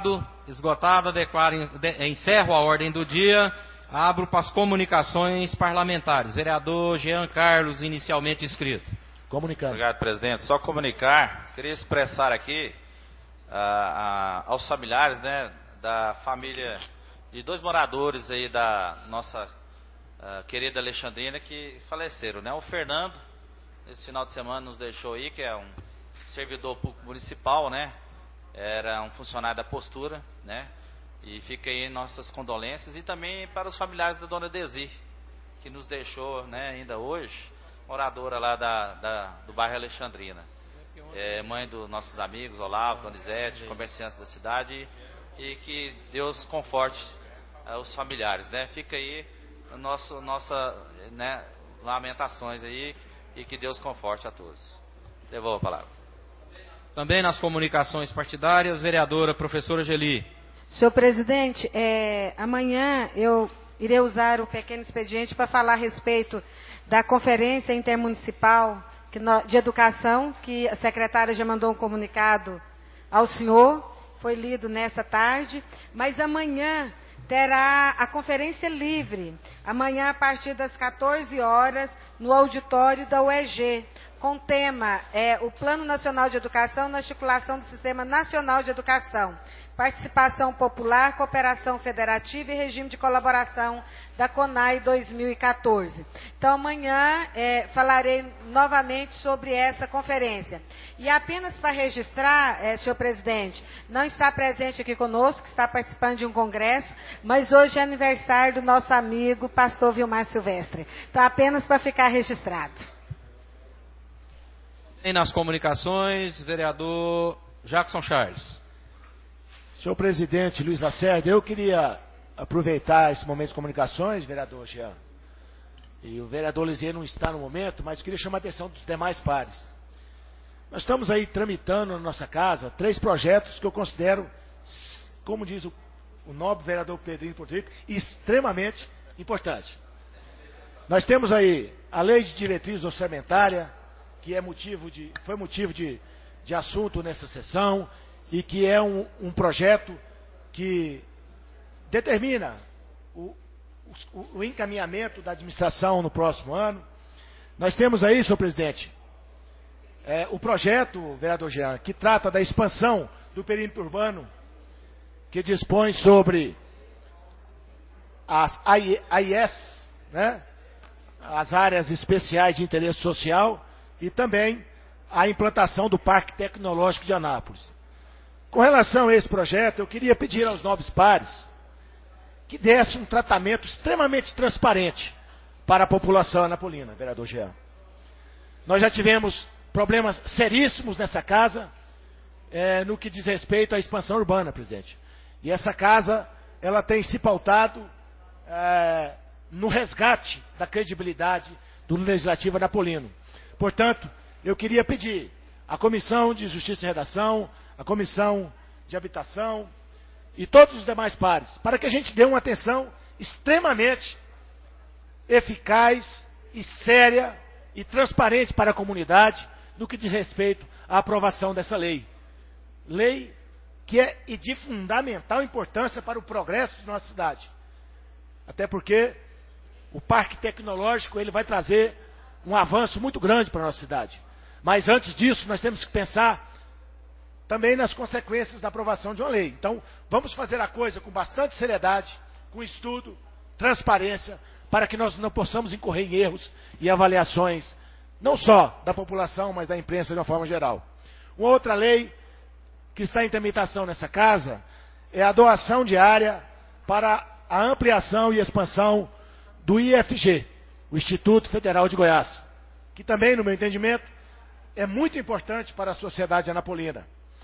esgotada, encerro a ordem do dia, abro para as comunicações parlamentares. Vereador Jean Carlos, inicialmente inscrito. Comunicando. Obrigado, presidente. Só comunicar, queria expressar aqui aos familiares, né, da família de 2 moradores aí da nossa querida Alexandrina que faleceram, né? O Fernando, esse final de semana nos deixou aí, que é um servidor público municipal, né? Era um funcionário da postura, né? E fica aí nossas condolências, e também para os familiares da dona Desi, que nos deixou, né, ainda hoje, moradora lá do bairro Alexandrina. Mãe dos nossos amigos, Olavo, Donizete, comerciantes da cidade, e que Deus conforte os familiares, né? Fica aí nossa né, lamentações aí, e que Deus conforte a todos. Devolvo a palavra. Também nas comunicações partidárias, vereadora professora Geli. Senhor presidente, amanhã eu irei usar o pequeno expediente para falar a respeito da Conferência Intermunicipal de Educação, que a secretária já mandou um comunicado ao senhor, foi lido nessa tarde, mas amanhã terá a conferência livre, amanhã a partir das 14 horas, no auditório da UEG, com o tema o Plano Nacional de Educação na articulação do Sistema Nacional de Educação, participação popular, cooperação federativa e regime de colaboração da CONAI 2014. Então, amanhã falarei novamente sobre essa conferência. E apenas para registrar, senhor presidente, não está presente aqui conosco, está participando de um congresso, mas hoje é aniversário do nosso amigo, pastor Vilmar Silvestre. Então, apenas para ficar registrado. E nas comunicações, vereador Jackson Charles. Senhor presidente Luiz Lacerda, eu queria aproveitar esse momento de comunicações, vereador Jean, e o vereador Lisier não está no momento, mas queria chamar a atenção dos demais pares. Nós estamos aí tramitando na nossa casa 3 projetos que eu considero, como diz o nobre vereador Pedrinho Portrico, extremamente importante. Nós temos aí a lei de diretriz orçamentária, que foi motivo de assunto nessa sessão, e que é um projeto que determina o encaminhamento da administração no próximo ano. Nós temos aí, senhor presidente, o projeto, vereador Jean, que trata da expansão do perímetro urbano, que dispõe sobre as AIS, né? As áreas especiais de interesse social, e também a implantação do Parque Tecnológico de Anápolis. Com relação a esse projeto, eu queria pedir aos nobres pares que desse um tratamento extremamente transparente para a população anapolina, vereador Jean. Nós já tivemos problemas seríssimos nessa casa, no que diz respeito à expansão urbana, presidente. E essa casa, ela tem se pautado no resgate da credibilidade do Legislativo anapolino. Portanto, eu queria pedir à Comissão de Justiça e Redação, à Comissão de Habitação e todos os demais pares, para que a gente dê uma atenção extremamente eficaz e séria e transparente para a comunidade no que diz respeito à aprovação dessa lei. Lei que é de fundamental importância para o progresso de nossa cidade. Até porque o Parque Tecnológico ele vai trazer um avanço muito grande para a nossa cidade. Mas antes disso, nós temos que pensar também nas consequências da aprovação de uma lei. Então, vamos fazer a coisa com bastante seriedade, com estudo, transparência, para que nós não possamos incorrer em erros e avaliações, não só da população, mas da imprensa de uma forma geral. Uma outra lei que está em tramitação nessa casa é a doação de área para a ampliação e expansão do IFG, o Instituto Federal de Goiás, que também, no meu entendimento, é muito importante para a sociedade anapolina.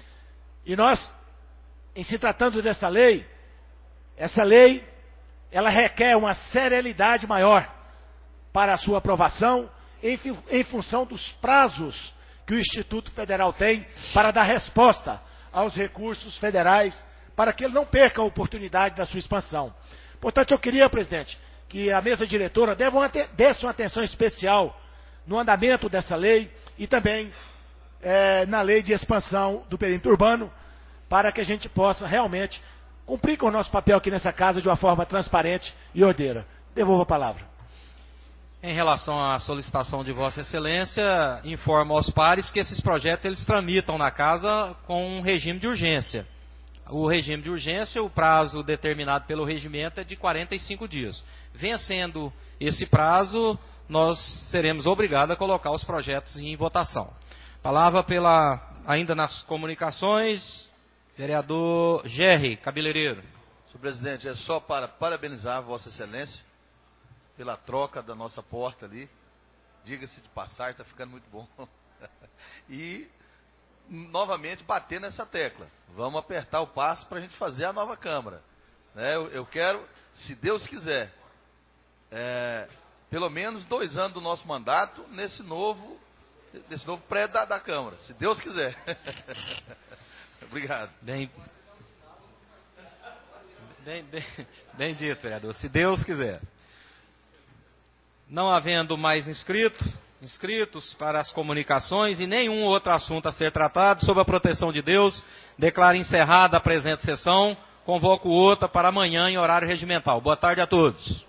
E nós, em se tratando dessa lei, essa lei, ela requer uma serenidade maior para a sua aprovação, em função dos prazos que o Instituto Federal tem para dar resposta aos recursos federais, para que ele não perca a oportunidade da sua expansão. Portanto, eu queria, presidente, que a mesa diretora desse uma atenção especial no andamento dessa lei e também na lei de expansão do perímetro urbano, para que a gente possa realmente cumprir com o nosso papel aqui nessa casa de uma forma transparente e ordeira. Devolvo a palavra. Em relação à solicitação de Vossa Excelência, informo aos pares que esses projetos eles tramitam na casa com um regime de urgência. O regime de urgência, o prazo determinado pelo regimento é de 45 dias. Vencendo esse prazo, nós seremos obrigados a colocar os projetos em votação. Palavra ainda nas comunicações, vereador Jerry Cabeleireiro. Senhor presidente, é só para parabenizar Vossa Excelência pela troca da nossa porta ali. Diga-se de passagem, está ficando muito bom. E novamente bater nessa tecla. Vamos apertar o passo para a gente fazer a nova Câmara. Eu quero, se Deus quiser, pelo menos 2 anos do nosso mandato nesse novo prédio da Câmara, se Deus quiser. Obrigado. Bem dito, vereador, se Deus quiser. Não havendo mais inscritos para as comunicações e nenhum outro assunto a ser tratado, sob a proteção de Deus, declaro encerrada a presente sessão, convoco outra para amanhã em horário regimental. Boa tarde a todos.